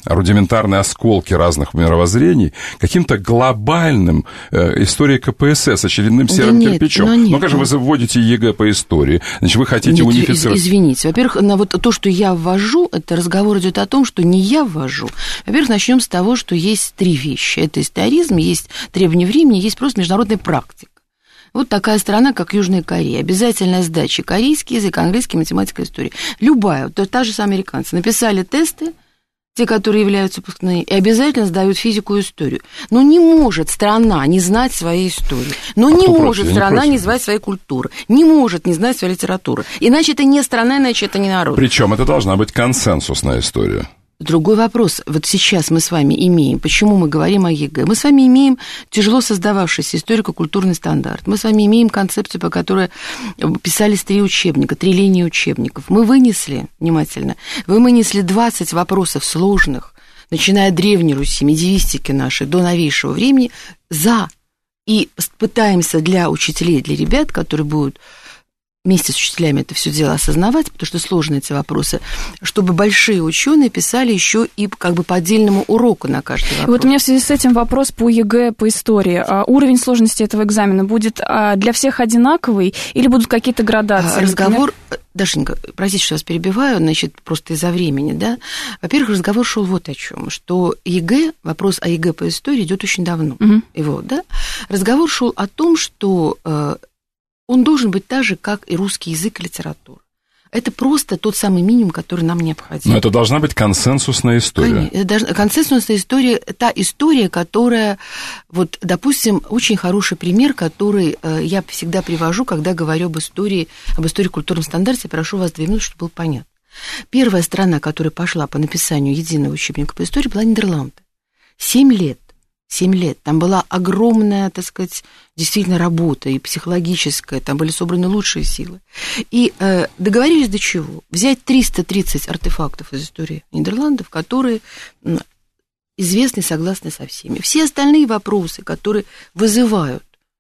рудиментарные осколки разных мировоззрений каким-то глобальным э, историей ка пэ эс эс, очередным серым да нет, кирпичом. Нет, ну, конечно, вы вводите ЕГЭ по истории, значит, вы хотите нет, унифицировать... Из, извините, во-первых, на вот то, что я ввожу, это разговор идет о том, что не я ввожу. Во-первых, начнем с того, что есть три вещи. Это историзм, есть требования времени, есть просто международная практика. Вот такая страна, как Южная Корея. Обязательная сдача корейский язык, английский, математика, история. Любая, то та же самая американцы. Написали тесты, те, которые являются выпускные, и обязательно сдают физику и историю. Но не может страна не знать своей истории. Но а не может против? страна не, не знать своей культуры. Не может не знать своей литературы. Иначе это не страна, иначе это не народ. Причем это должна быть консенсусная история. Другой вопрос. Вот сейчас мы с вами имеем, почему мы говорим о ЕГЭ? Мы с вами имеем тяжело создававшийся историко-культурный стандарт. Мы с вами имеем концепцию, по которой писались три учебника, три линии учебников. Мы вынесли, внимательно, вы вынесли двадцать вопросов сложных, начиная от Древней Руси, медиевистики нашей, до новейшего времени, за. И пытаемся для учителей, для ребят, которые будут... вместе с учителями это все дело осознавать, потому что сложные эти вопросы, чтобы большие ученые писали еще и как бы по отдельному уроку на каждый вопрос. Вот у меня в связи с этим вопрос по ЕГЭ, по истории. Уровень сложности этого экзамена будет для всех одинаковый или будут какие-то градации? Разговор, например? Дашенька, простите, что вас перебиваю, значит, просто из-за времени, да. Во-первых, разговор шел вот о чем, что ЕГЭ, вопрос о ЕГЭ по истории идет очень давно. Угу. Его, да. Разговор шел о том, что он должен быть так же, как и русский язык и литература. Это просто тот самый минимум, который нам необходим. Но это должна быть консенсусная история. Это должна, консенсусная история, та история, которая, вот, допустим, очень хороший пример, который я всегда привожу, когда говорю об истории, об истории культурном стандарте. Прошу вас две минуты, чтобы было понятно. Первая страна, которая пошла по написанию единого учебника по истории, была Нидерланды. Семь лет. Семь лет. Там была огромная, так сказать, действительно работа и психологическая, там были собраны лучшие силы. И э, договорились до чего? Взять триста тридцать артефактов из истории Нидерландов, которые известны и согласны со всеми. Все остальные вопросы, которые вызывают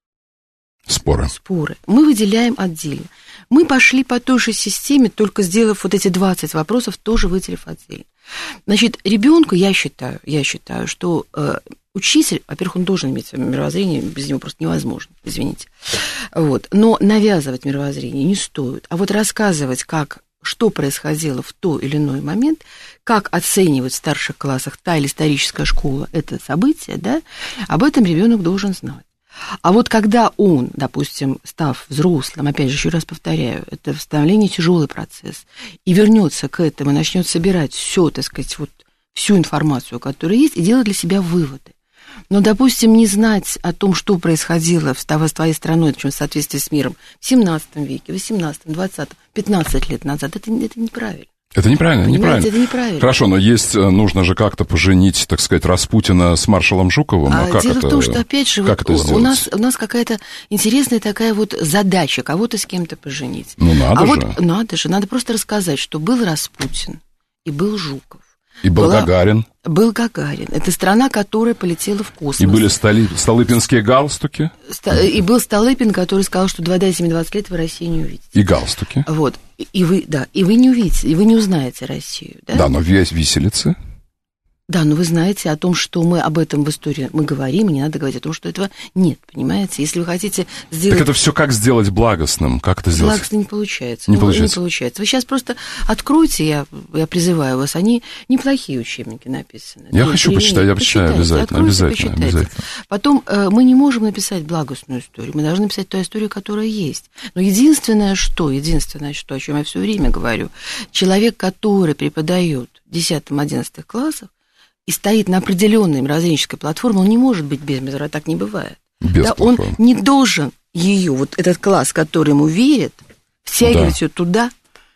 споры. споры, мы выделяем отдельно. Мы пошли по той же системе, только сделав вот эти двадцать вопросов, тоже выделив отдельно. Значит, ребенку, я считаю, я считаю, что э, учитель, во-первых, он должен иметь мировоззрение, без него просто невозможно, извините. Вот. Но навязывать мировоззрение не стоит. А вот рассказывать, как, что происходило в тот или иной момент, как оценивать в старших классах та или историческая школа это событие, да, об этом ребенок должен знать. А вот когда он, допустим, став взрослым, опять же, еще раз повторяю, это становление тяжелый процесс, и вернется к этому, и начнет собирать все, так сказать, вот всю информацию, которая есть, и делать для себя выводы. Но, допустим, не знать о том, что происходило с твоей страной, причем в соответствии с миром в семнадцатом веке, восемнадцатом, двадцатом, пятнадцать лет назад, это, это неправильно. Это неправильно, Понимаете, неправильно. это неправильно. Хорошо, но есть, нужно же как-то поженить, так сказать, Распутина с маршалом Жуковым. А, а как дело это, в том, что, опять же, вот у, нас, у нас какая-то интересная такая вот задача кого-то с кем-то поженить. Ну, надо а же. Вот, надо же, надо просто рассказать, что был Распутин и был Жуков. И был Была... Гагарин. Был Гагарин. Это страна, которая полетела в космос. И были Столи... Столыпинские галстуки. И был Столыпин, который сказал, что дайте мне двадцать лет, вы Россию не увидите. И галстуки. Вот. И вы, да, и вы не увидите, и вы не узнаете Россию. Да, да, но весь виселицы. Да, но вы знаете о том, что мы об этом в истории мы говорим, и не надо говорить о том, что этого нет, понимаете? Если вы хотите сделать... Так это все как сделать благостным? Как это сделать? Благостно не получается. Не ну, получается. Не получается. Вы сейчас просто откройте, я, я призываю вас, они неплохие учебники написаны. Я ну, хочу почитать, я почитаю обязательно, обязательно, обязательно. Потом мы не можем написать благостную историю, мы должны написать ту историю, которая есть. Но единственное, что, единственное, что, о чем я все время говорю, человек, который преподает в десятом-одиннадцатых классах, и стоит на определенной мировоззренческой платформе, он не может быть без мировоззрения, так не бывает. Да, он не должен ее, вот этот класс, который ему верит, втягивать да. ее туда,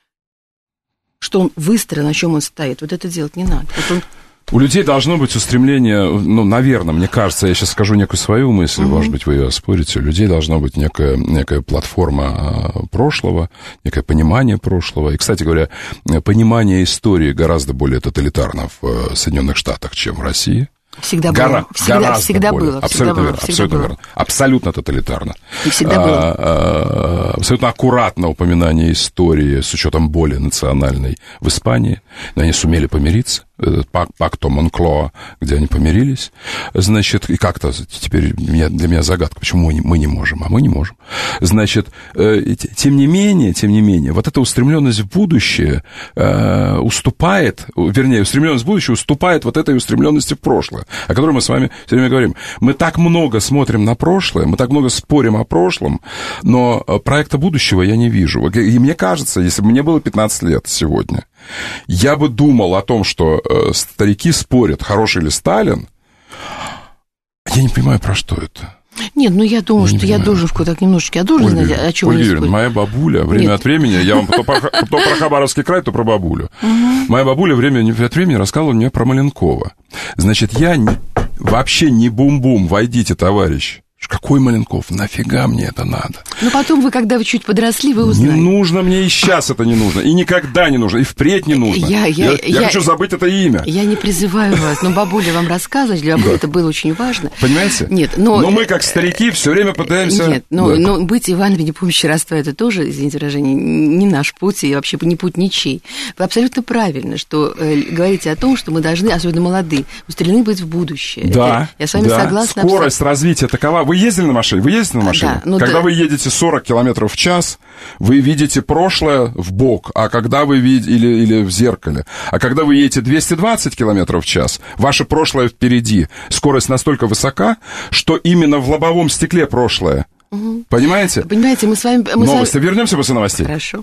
что он выстроил, на чем он стоит. Вот это делать не надо. Вот он... У людей должно быть устремление, ну, наверное, мне кажется, я сейчас скажу некую свою мысль, угу. может быть, вы ее оспорите, у людей должна быть некая, некая платформа прошлого, некое понимание прошлого. И, кстати говоря, понимание истории гораздо более тоталитарно в Соединенных Штатах, чем в России. Всегда Гора, было. Всегда, всегда более. было. Абсолютно всегда верно. было, Абсолютно было. верно. Абсолютно тоталитарно. И всегда было. А, а, абсолютно аккуратно упоминание истории с учетом боли национальной в Испании. Но они сумели помириться. этот пакт, пакто Монклоа, где они помирились, значит, и как-то теперь для меня загадка, почему мы не, мы не можем, а мы не можем. Значит, тем не менее, тем не менее, вот эта устремленность в будущее уступает, вернее, устремленность в будущее уступает вот этой устремленности в прошлое, о которой мы с вами все время говорим. Мы так много смотрим на прошлое, мы так много спорим о прошлом, но проекта будущего я не вижу. И мне кажется, если бы мне было пятнадцать лет сегодня, я бы думал о том, что э, старики спорят, хороший ли Сталин. Я не понимаю, про что это. Нет, ну я думаю, я что я должен так немножечко, я должен Ольга, знать, о чем Ольга мы Юрьевна, моя бабуля время Нет. от времени, я вам то про, то про Хабаровский край, то про бабулю. Угу. Моя бабуля время от времени рассказывала мне про Маленкова. Значит, я не, вообще не бум-бум, войдите, товарищ. Какой Маленков? Нафига мне это надо? Ну, потом вы, когда вы чуть подросли, вы узнали. Не нужно мне и сейчас это не нужно, и никогда не нужно, и впредь не нужно. Я, я, я, я, я хочу забыть это имя. Я не призываю вас, но бабуля вам рассказывать, для бабули это было очень важно. Понимаете? Нет, но... Но мы, как старики, все время пытаемся... Нет, но, да. но быть Ивановой не помощи родства, это тоже, извините выражение, не наш путь, и вообще не путь ничей. Вы абсолютно правильно, что э, говорите о том, что мы должны, особенно молодые, устремлены быть в будущее. Да, это, я с вами да. согласна. Скорость абсолютно. развития такова. Вы ездили на машине? Вы ездите на машине? Да, когда да. вы едете сорок километров в час, вы видите прошлое в бок, а когда вы видите, или, или в зеркале, а когда вы едете двести двадцать километров в час, ваше прошлое впереди. Скорость настолько высока, что именно в лобовом стекле прошлое. Угу. Понимаете? Понимаете, мы с вами... Мы Новости. С вами... Вернемся после новостей. Хорошо.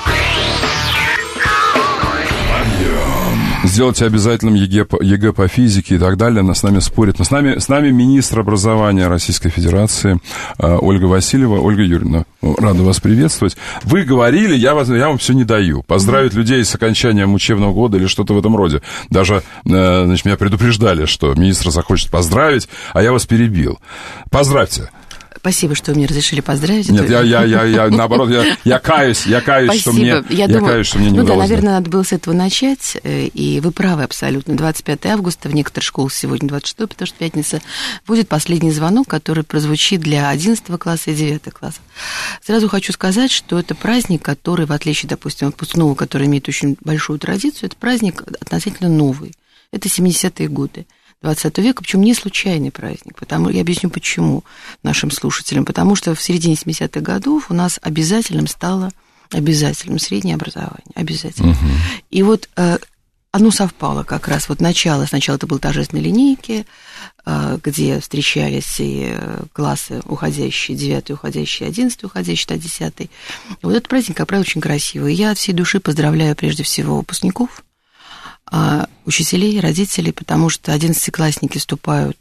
Сделайте обязательным ЕГЭ по, ЕГЭ по физике и так далее. С нами спорит. С нами, с нами министр образования Российской Федерации э, Ольга Васильева. Ольга Юрьевна, рада вас приветствовать. Вы говорили, я, вас, я вам все не даю. Поздравить людей с окончанием учебного года или что-то в этом роде. Даже, э, значит, меня предупреждали, что министр захочет поздравить, а я вас перебил. Поздравьте. Спасибо, что вы мне разрешили поздравить. Нет, я, я, я, я, наоборот, я, я каюсь, я каюсь, что мне, я я думаю, каюсь, что мне не ну удалось. Ну да, наверное, надо было с этого начать, и вы правы абсолютно. двадцать пятое августа, в некоторых школах сегодня двадцать шестое, потому что пятница, будет последний звонок, который прозвучит для одиннадцатого класса и девятого класса. Сразу хочу сказать, что это праздник, который, в отличие, допустим, от выпускного, который имеет очень большую традицию, это праздник относительно новый. Это семидесятые годы двадцатого века, причем не случайный праздник, потому, я объясню почему нашим слушателям, потому что в середине семидесятых годов у нас обязательным стало обязательным среднее образование, обязательно. Угу. И вот э, оно совпало как раз, вот начало, сначала это были торжественные линейки, э, где встречались и классы уходящие, девятый, уходящий, одиннадцатый, уходящий, десятый. И вот этот праздник, как правило, очень красивый. Я от всей души поздравляю прежде всего выпускников, учителей, родителей, потому что одиннадцатиклассники вступают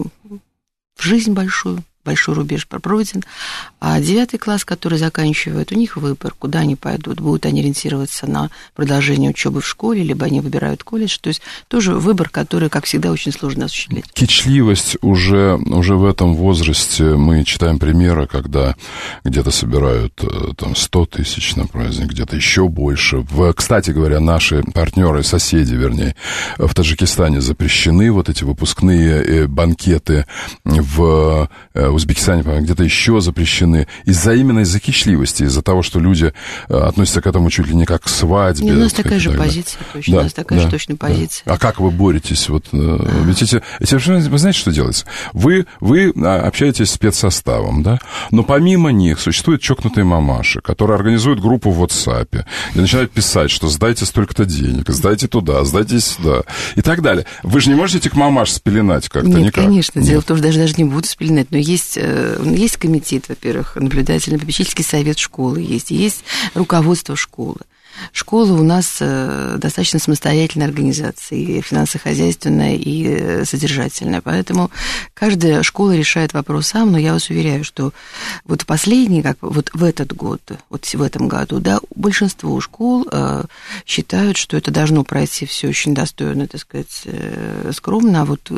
в жизнь большую, большой рубеж пройден, а девятый класс, который заканчивает, у них выбор, куда они пойдут, будут они ориентироваться на продолжение учебы в школе, либо они выбирают колледж, то есть тоже выбор, который, как всегда, очень сложно осуществлять. Кичливость уже, уже в этом возрасте, мы читаем примеры, когда где-то собирают там сто тысяч на праздник, где-то еще больше. В, кстати говоря, наши партнеры, соседи, вернее, в Таджикистане запрещены вот эти выпускные банкеты, в Узбекистане, где-то еще запрещены, из-за именно из-за кичливости, из-за того, что люди относятся к этому чуть ли не как к свадьбе. Не, у нас такая же позиция, точно, да, у нас такая да, же точно да. позиция. А как вы боретесь? Вот, а. Ведь эти, эти, вы знаете, что делается? Вы, вы общаетесь с спецсоставом, да, но помимо них существуют чокнутые мамаши, которые организуют группу в WhatsApp и начинают писать, что сдайте столько-то денег, сдайте туда, сдайте сюда и так далее. Вы же не можете этих мамаш спеленать как-то Нет, никак? Конечно, Нет. дело в том, что даже, даже не буду спеленать, но есть Есть комитет, во-первых, наблюдательно-попечительский совет школы есть, есть руководство школы. Школа у нас достаточно самостоятельная организация, и финансово-хозяйственная, и содержательная, поэтому каждая школа решает вопрос сам, но я вас уверяю, что вот последний, как вот в этот год, вот в этом году, да, большинство школ считают, что это должно пройти все очень достойно, так сказать, скромно, а вот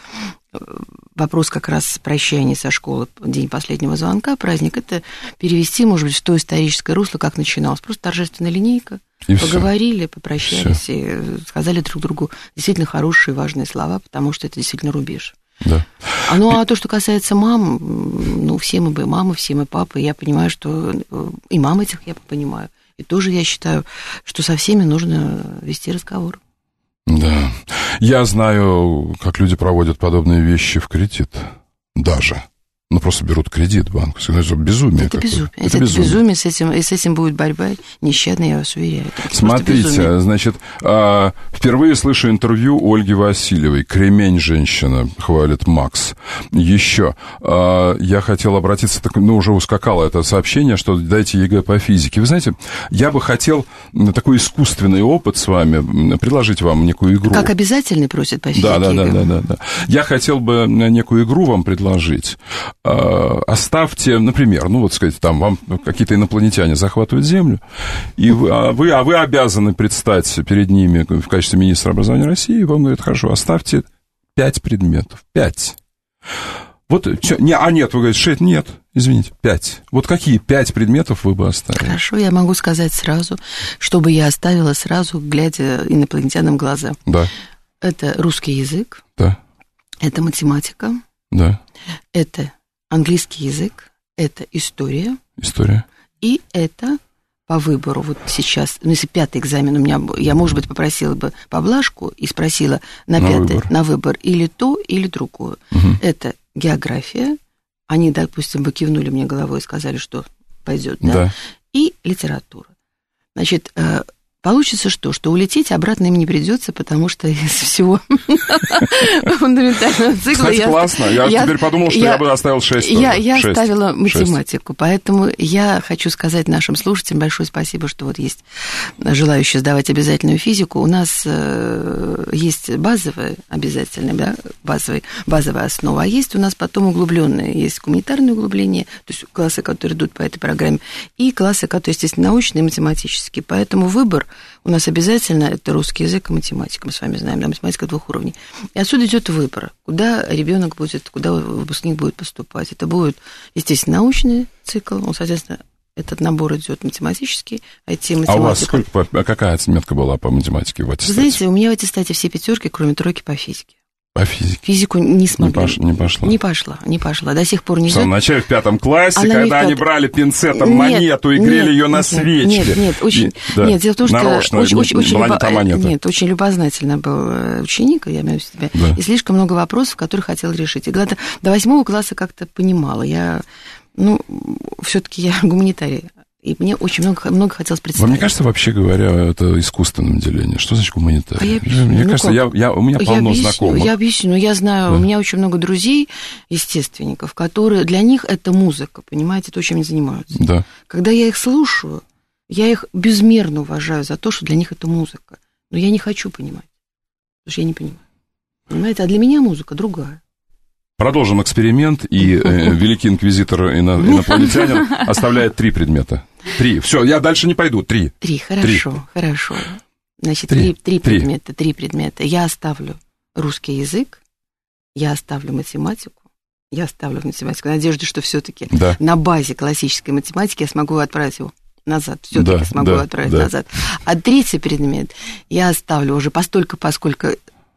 вопрос как раз прощания со школы, день последнего звонка, праздник, это перевести, может быть, в то историческое русло, как начиналось. Просто торжественная линейка, и поговорили, все. Попрощались все. И сказали друг другу действительно хорошие, важные слова, потому что это действительно рубеж. Да. А, ну, а то, что касается мам, ну, все мы мамы, все мы папы, я понимаю, что и мам этих я понимаю. И тоже я считаю, что со всеми нужно вести разговор. Да. Я знаю, как люди проводят подобные вещи в кредит. Даже. Ну, просто берут кредит в банк. Это безумие. Это безумие. Это, это безумие. безумие. С этим, и с этим будет борьба нещадная, я вас уверяю. Это Смотрите, значит, впервые слышу интервью Ольги Васильевой. Кремень женщина, хвалит Макс. Еще я хотел обратиться, ну, уже ускакало это сообщение, что дайте ЕГЭ по физике. Вы знаете, я бы хотел такой искусственный опыт с вами, предложить вам некую игру. Как обязательный просят по физике? Да, да, да, да, да, да. Я хотел бы некую игру вам предложить. Оставьте, например, ну вот сказать, там вам какие-то инопланетяне захватывают Землю, и вы, а, вы, а вы обязаны предстать перед ними в качестве министра образования России, и вам говорят, хорошо, оставьте пять предметов, пять. Вот, не, а нет, вы говорите, шесть, нет, извините, пять. Вот какие пять предметов вы бы оставили? Хорошо, я могу сказать сразу, чтобы я оставила сразу, глядя инопланетянам в глаза. Да. Это русский язык. Да. Это математика. Да. Это английский язык, это история. История. И это по выбору. Вот сейчас, ну, если пятый экзамен у меня, я, может быть, попросила бы поблажку и спросила на, на пятый, выбор. на выбор или то, или другое. Угу. Это география. Они, допустим, бы кивнули мне головой и сказали, что пойдет, да? Да. И литература. Значит, получится что? Что улететь обратно им не придется, потому что из всего фундаментального цикла... Кстати, я, классно. Я, я теперь подумал, что я, я бы оставил шесть. Я, я оставила математику. Поэтому я хочу сказать нашим слушателям большое спасибо, что вот есть желающие сдавать обязательную физику. У нас э, есть базовая, обязательная, да, базовая, базовая основа, а есть у нас потом углубленные. Есть гуманитарные углубления, то есть классы, которые идут по этой программе, и классы, которые, естественно, научные и математические. Поэтому выбор у нас обязательно это русский язык и математика. Мы с вами знаем, да, математика двух уровней. И отсюда идет выбор, куда ребенок будет, куда выпускник будет поступать. Это будет, естественно, научный цикл, он, соответственно, этот набор идет математический, ай ти, математика. А у вас сколько, а какая отметка была по математике в аттестате? Вы знаете, у меня в аттестате все пятерки, кроме тройки по физике. По физике? Физику не смогли. Не, пош, не пошла? Не пошла, не пошла. До сих пор не... В самом начале, в пятом классе, она когда они пят... брали пинцетом нет, монету и грели нет, ее на нет, свечке. Нет, нет, очень... И, да, нет, дело в том, что нарочно, очень, очень, очень, была любо... не та монета. Нет, очень любознательно был ученик, я имею в виду себя, да. И слишком много вопросов, которые хотел решить. И когда-то до восьмого класса как-то понимала. Я, ну, все-таки я гуманитарий. И мне очень много, много хотелось представить. Вам не кажется, вообще говоря, это искусственным деление? Что значит гуманитарий? А я объясню. Мне ну, кажется, я, я, у меня полно я объясню, знакомых. Я объясню, но я знаю, да. У меня очень много друзей, естественников, которые, для них это музыка, понимаете, то, чем они занимаются. Да. Когда я их слушаю, я их безмерно уважаю за то, что для них это музыка. Но я не хочу понимать, потому что я не понимаю. Понимаете, а для меня музыка другая. Продолжим эксперимент, и э, великий инквизитор ино, инопланетянин оставляет три предмета. Три. Все, я дальше не пойду. Три. Три, хорошо, три. хорошо. Значит, три, три, три, три предмета, три предмета. Я оставлю русский язык, я оставлю математику, я оставлю математику. В надежде, что все-таки да. на базе классической математики я смогу отправить его назад. Все-таки да, смогу да, отправить да. назад. А третий предмет я оставлю уже постольку, поскольку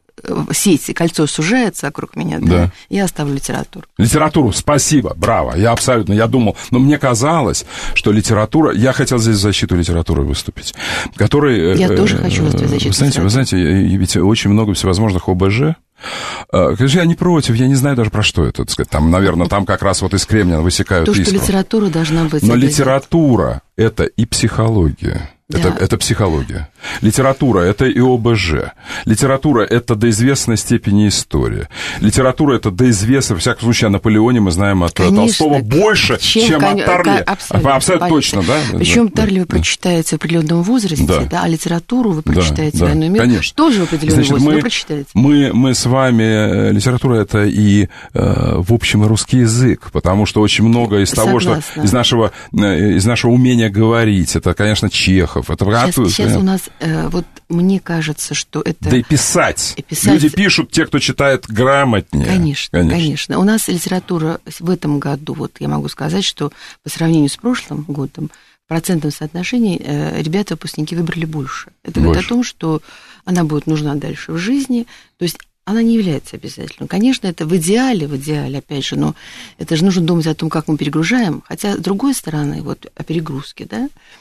сеть, кольцо сужается вокруг меня, да, да. Я оставлю литературу. Литературу, спасибо, браво, я абсолютно, я думал, но мне казалось, что литература, я хотел здесь в защиту литературы выступить, который... Я э, тоже хочу выступить в защиту вы знаете, вы знаете, ведь очень много всевозможных ОБЖ, конечно, я не против, я не знаю даже про что это, так сказать, там, наверное, там как раз вот из кремня высекают То, искру. что литература должна быть... Но литература — это и психология. Да. Это, это психология. Литература — это и ОБЖ. Литература — это до известной степени история. Литература — это до известной, во всяком случае, о Наполеоне мы знаем от Конечно, Толстого больше, чем, чем от Тарли. Абсолютно, абсолютно точно, да? Причем да, Тарли вы да. прочитаете в определенном возрасте, да, да, а литературу вы прочитаете да, в войну и мир конечно. тоже в определенном Значит, возрасте, мы, вы прочитаете. Мы, мы с вами, литература — это и, э, в общем, и русский язык, потому что очень много из Согласна. того, что из нашего, из нашего умения говорить, это, конечно, Чехов, это... Сейчас, Сейчас у нас, э, вот мне кажется, что это... Да и писать. и писать. Люди пишут, те, кто читает грамотнее. Конечно, конечно, конечно. У нас литература в этом году, вот я могу сказать, что по сравнению с прошлым годом, в процентном соотношении э, ребята, выпускники выбрали больше. Это больше. говорит о том, что она будет нужна дальше в жизни, то есть она не является обязательной. Конечно, это в идеале, в идеале, опять же, но это же нужно думать о том, как мы перегружаем, хотя, с другой стороны, вот о перегрузке, да,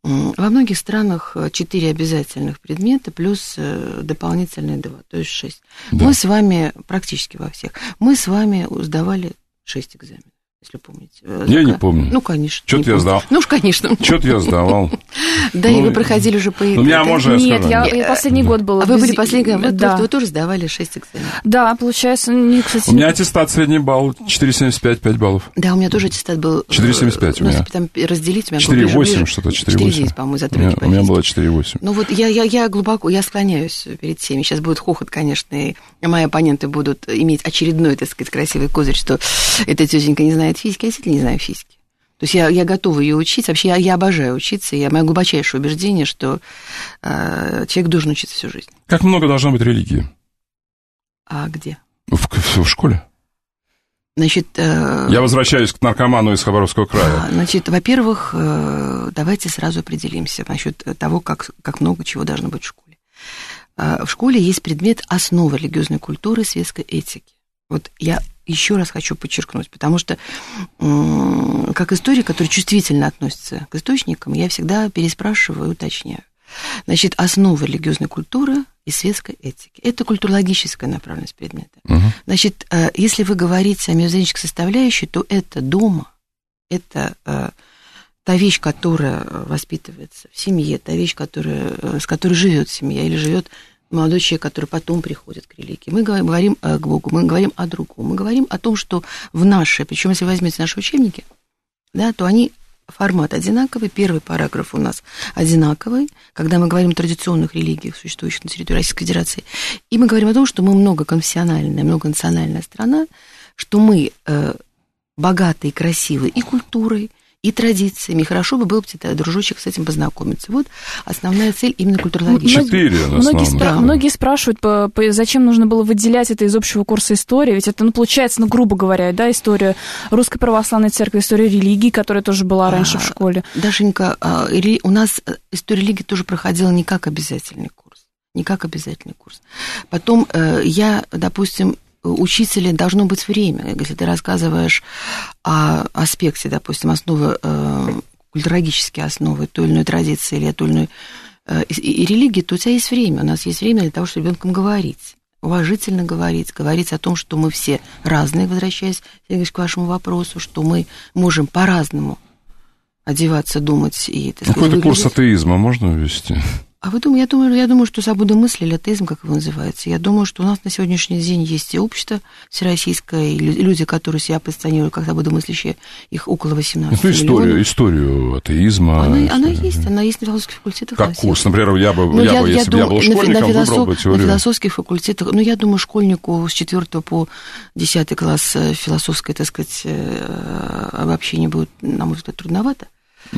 Во многих странах четыре обязательных предмета плюс дополнительные два, то есть шесть. Да. Мы с вами, практически во всех, мы с вами сдавали шесть экзаменов, если помните. Я не помню. Ну, конечно. Что-то я сдавал. Ну уж, конечно. Что-то я сдавал. Да, и вы проходили уже по ЕГЭ. У меня можно Нет, я последний год был. А вы были последний год? Вы тоже сдавали шесть экзаменов. Да, получается, кстати... У меня аттестат средний балл четыре семьдесят пять, пять баллов. Да, у меня тоже аттестат был... четыре семьдесят пять у меня. Там разделить, у меня четыре восемь что-то, четыре восемь. четыре девять, по-моему, за тройки. У меня было четыре восемь. Ну вот я, я, я глубоко, я склоняюсь перед всеми. Сейчас будет хохот, конечно, и мои оппоненты будут иметь очередной, так сказать, красивый козырь, что эта тетенька не знает физики, я действительно не знаю физики. То есть я, я готова ее учить. Вообще я, я обожаю учиться. Я, мое глубочайшее убеждение, что э, человек должен учиться всю жизнь. Как много должно быть религии? А где? В, в, в школе. Значит, э, я возвращаюсь к наркоману из Хабаровского края. Значит, во-первых, э, давайте сразу определимся насчет того, как, как много чего должно быть в школе. Э, в школе есть предмет основы религиозной культуры и светской этики. Вот я еще раз хочу подчеркнуть, потому что как историк, который чувствительно относится к источникам, я всегда переспрашиваю и уточняю. Значит, основа религиозной культуры и светской этики. Это культурологическая направленность предмета. Угу. Значит, если вы говорите о мировоззренческой составляющей, то это дома, это та вещь, которая воспитывается в семье, та вещь, которая, с которой живет семья или живет молодой человек, который потом приходит к религии. Мы говорим к Богу, мы говорим о другом. Мы говорим о том, что в наши, причем если возьмете наши учебники, да, то они формат одинаковый, первый параграф у нас одинаковый, когда мы говорим о традиционных религиях, существующих на территории Российской Федерации, и мы говорим о том, что мы многоконфессиональная, многонациональная страна, что мы э, богаты и красивы и культурой, и традициями. Хорошо бы было бы, дружочек, с этим познакомиться. Вот основная цель именно культурологическая. Четыре, многие, спра- да. многие спрашивают, по, по, зачем нужно было выделять это из общего курса истории, ведь это, ну, получается, ну, грубо говоря, да, история Русской Православной Церкви, история религии, которая тоже была раньше а, в школе. Дашенька, а, у нас история религии тоже проходила не как обязательный курс. Не как обязательный курс. Потом я, допустим, учителя должно быть время. Если ты рассказываешь о аспекте, допустим, основы, э, культурологические основы той или иной традиции или той или иной э, и, и религии, то у тебя есть время. У нас есть время для того, чтобы с ребенком говорить, уважительно говорить, говорить о том, что мы все разные, возвращаясь, Сергей, к вашему вопросу, что мы можем по-разному одеваться, думать и... Так сказать, какой-то курс атеизма можно ввести? А вы думаете, я думаю, я думаю, что свобода мысли или атеизм, как его называется, я думаю, что у нас на сегодняшний день есть и общество всероссийское, и люди, которые себя позиционируют как свободомыслящие, их около восемнадцати ну, историю, миллионов. Историю атеизма. Она, историю. она есть, она есть на философских факультетах. Как курс, например, я бы, ну, я я, бы я если бы я был школьником, на, на философ, выбрал бы теорию. На философских факультетах, ну, я думаю, школьнику с четвертого по десятый класс философское, так сказать, обобщение будет, на мой взгляд, трудновато.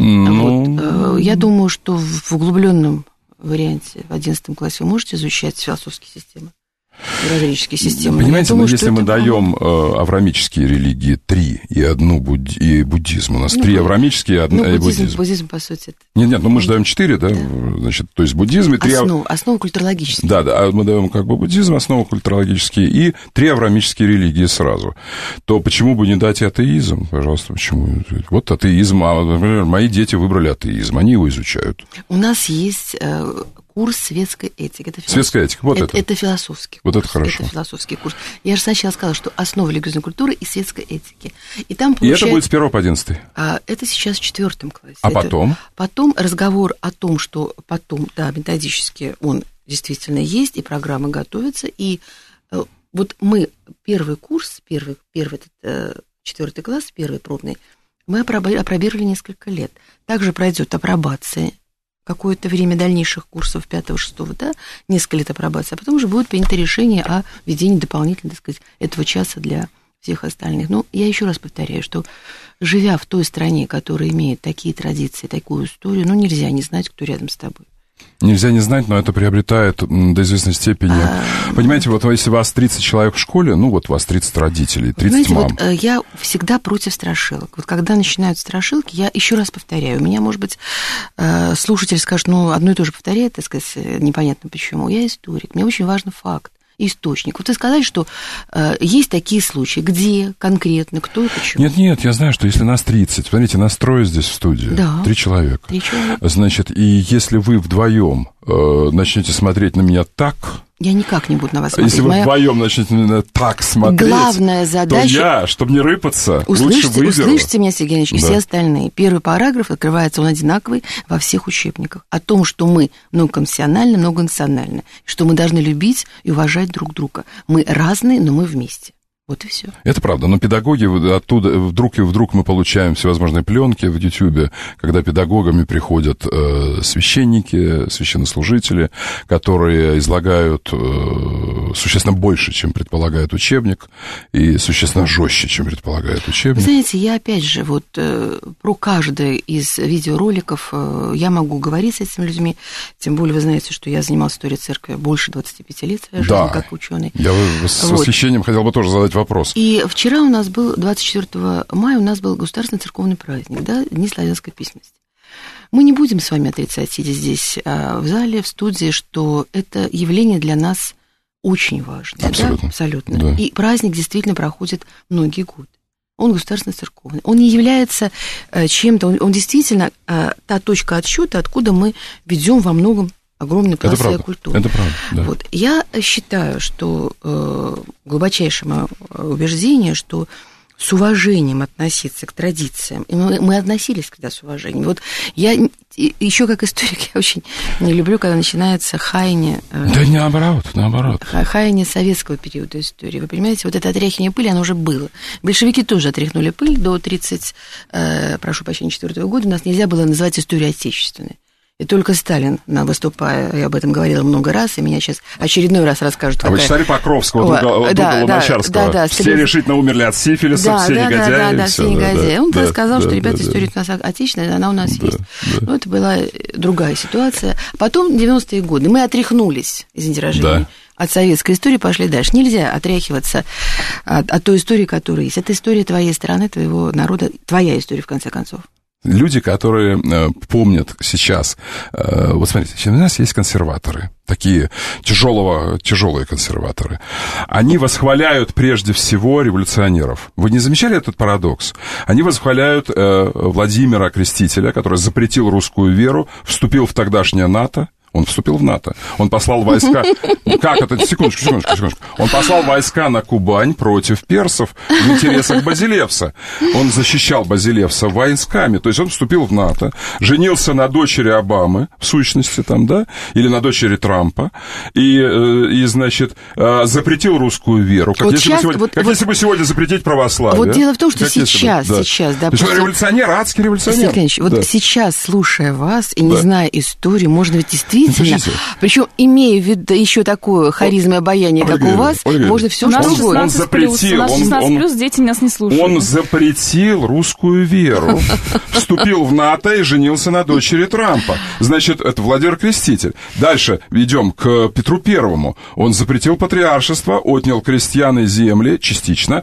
Ну... Вот. Я думаю, что в углубленном варианте в одиннадцатом классе вы можете изучать философские системы, мировоззренческие системы. Понимаете, думаю, но если мы даем э, авраамические религии три и одну будд... и буддизм, у нас ну, три авраамические, одна ну, и буддизм. буддизм. Буддизм, по сути. Это... Нет, нет, ну мы же даем четыре, да? да? Значит, то есть буддизм и три... Основу, основу культурологические. Да, да, мы даем как бы буддизм, основу культурологические и три авраамические религии сразу. То почему бы не дать и атеизм? Пожалуйста, почему? Вот атеизм, а, например, мои дети выбрали атеизм, они его изучают. У нас есть... Э... курс светской этики. Это светская этика, вот это. Это, это философский вот курс. Это хорошо. Это философский курс. Я же сначала сказала, что основа религиозной культуры и светской этики. И, там получается... и это будет с первого по одиннадцатый? А, это сейчас в четвертом классе. А это... потом? Потом разговор о том, что потом, да, методически он действительно есть, и программа готовится, и э, вот мы первый курс, первый, первый э, четвертый класс, первый пробный, мы апробировали несколько лет. Также пройдет апробация какое-то время дальнейших курсов пятого-шестого, да, несколько лет апробации, а потом уже будет принято решение о введении дополнительно, так сказать, этого часа для всех остальных. Но я еще раз повторяю, что живя в той стране, которая имеет такие традиции, такую историю, ну, нельзя не знать, кто рядом с тобой. Нельзя не знать, но это приобретает до известной степени... А... Понимаете, вот если у вас тридцать человек в школе, ну вот у вас тридцать родителей, тридцать Знаете, мам. Вот я всегда против страшилок. Вот когда начинают страшилки, я еще раз повторяю. У меня, может быть, слушатель скажет, ну, одно и то же повторяет, так сказать, непонятно почему. Я историк, мне очень важен факт. источник. Вот вы сказали, что э, есть такие случаи. Где конкретно, кто и почему? Нет, нет, я знаю, что если нас тридцать, смотрите, нас трое здесь в студии, да. три человека. Три человека. Значит, и если вы вдвоем э, начнете смотреть на меня так... Я никак не буду на вас смотреть. Если вы Моя... вдвоем начнете на меня так смотреть, главная задача... то я, чтобы не рыпаться, услышьте, лучше выберу. Услышьте меня, Сергей Ильич, и да. все остальные. Первый параграф открывается, он одинаковый во всех учебниках. О том, что мы многоконфессиональны, многонациональны, что мы должны любить и уважать друг друга. Мы разные, но мы вместе. Вот и все. Это правда, но педагоги оттуда вдруг и вдруг мы получаем всевозможные пленки в Ютьюбе, когда педагогами приходят э, священники, священнослужители, которые излагают э, существенно больше, чем предполагает учебник, и существенно жестче, чем предполагает учебник. Вы знаете, я опять же вот э, про каждое из видеороликов э, я могу говорить с этими людьми, тем более вы знаете, что я занималась историей церкви больше двадцати пяти лет своей жизни, да. как ученый. Я с вот. восхищением хотел бы тоже задать вопрос. И вчера у нас был, двадцать четвёртого мая, у нас был государственный церковный праздник, да, Дни славянской письменности. Мы не будем с вами отрицать, сидя здесь в зале, в студии, что это явление для нас очень важное. Абсолютно. Да? Абсолютно. Да. И праздник действительно проходит многие годы. Он государственно церковный. Он не является чем-то, он, он действительно та точка отсчета, откуда мы ведем во многом огромный пласт своей культуры. Это правда, да. Вот. Я считаю, что э, глубочайшее мое убеждение, что с уважением относиться к традициям, и мы, мы относились когда с уважением. Вот я еще как историк, я очень не люблю, когда начинается хаяние... Э, да наоборот, наоборот. Хаяние советского периода истории. Вы понимаете, вот это отряхивание пыли, оно уже было. Большевики тоже отряхнули пыль до тридцать, э, прошу прощения, четвёртого года. У нас нельзя было называть историю отечественной. И только Сталин, выступая, я об этом говорила много раз, и меня сейчас очередной раз расскажут. А какая... вы читали Покровского, друга, да, друга Луначарского? Да, да, все Сталин... решительно умерли от сифилиса, да, все да, негодяи. Да, да, да, все негодяи. Да, Он да, сказал, да, что, ребята, да, история да. у нас отечественная, она у нас да, есть. Да. Ну, это была другая ситуация. Потом девяностые годы мы отряхнулись, извините выражение, да. от советской истории, пошли дальше. Нельзя отряхиваться от, от той истории, которая есть. Это история твоей страны, твоего народа, твоя история, в конце концов. Люди, которые э, помнят сейчас, э, вот смотрите, у нас есть консерваторы, такие тяжелого, тяжелые консерваторы. Они восхваляют прежде всего революционеров. Вы не замечали этот парадокс? Они восхваляют э, Владимира Крестителя, который запретил русскую веру, вступил в тогдашнее НАТО. Он вступил в НАТО. Он послал войска... Как это? Секундочку, секундочку, секундочку. Он послал войска на Кубань против персов в интересах Базилевса. Он защищал Базилевса войсками. То есть он вступил в НАТО, женился на дочери Обамы, в сущности там, да, или на дочери Трампа, и, и значит, запретил русскую веру. Как, вот если, сейчас, бы сегодня, вот, как вот, если бы сегодня запретить православие. Вот дело в том, что как сейчас, бы, да. сейчас... Да, То есть он революционер, адский революционер. Ильич, вот да. сейчас, слушая вас и не да. зная историю, можно ведь действительно... Причем, имея в виду еще такую харизму и обаяние, как у вас, Ольга, можно все что угодно. Он запретил... У нас шестнадцать плюс, дети нас не слушают. Он запретил русскую веру. Вступил в НАТО и женился на дочери Трампа. Значит, это Владимир Креститель. Дальше идем к Петру Первому. Он запретил патриаршество, отнял крестьян и земли частично.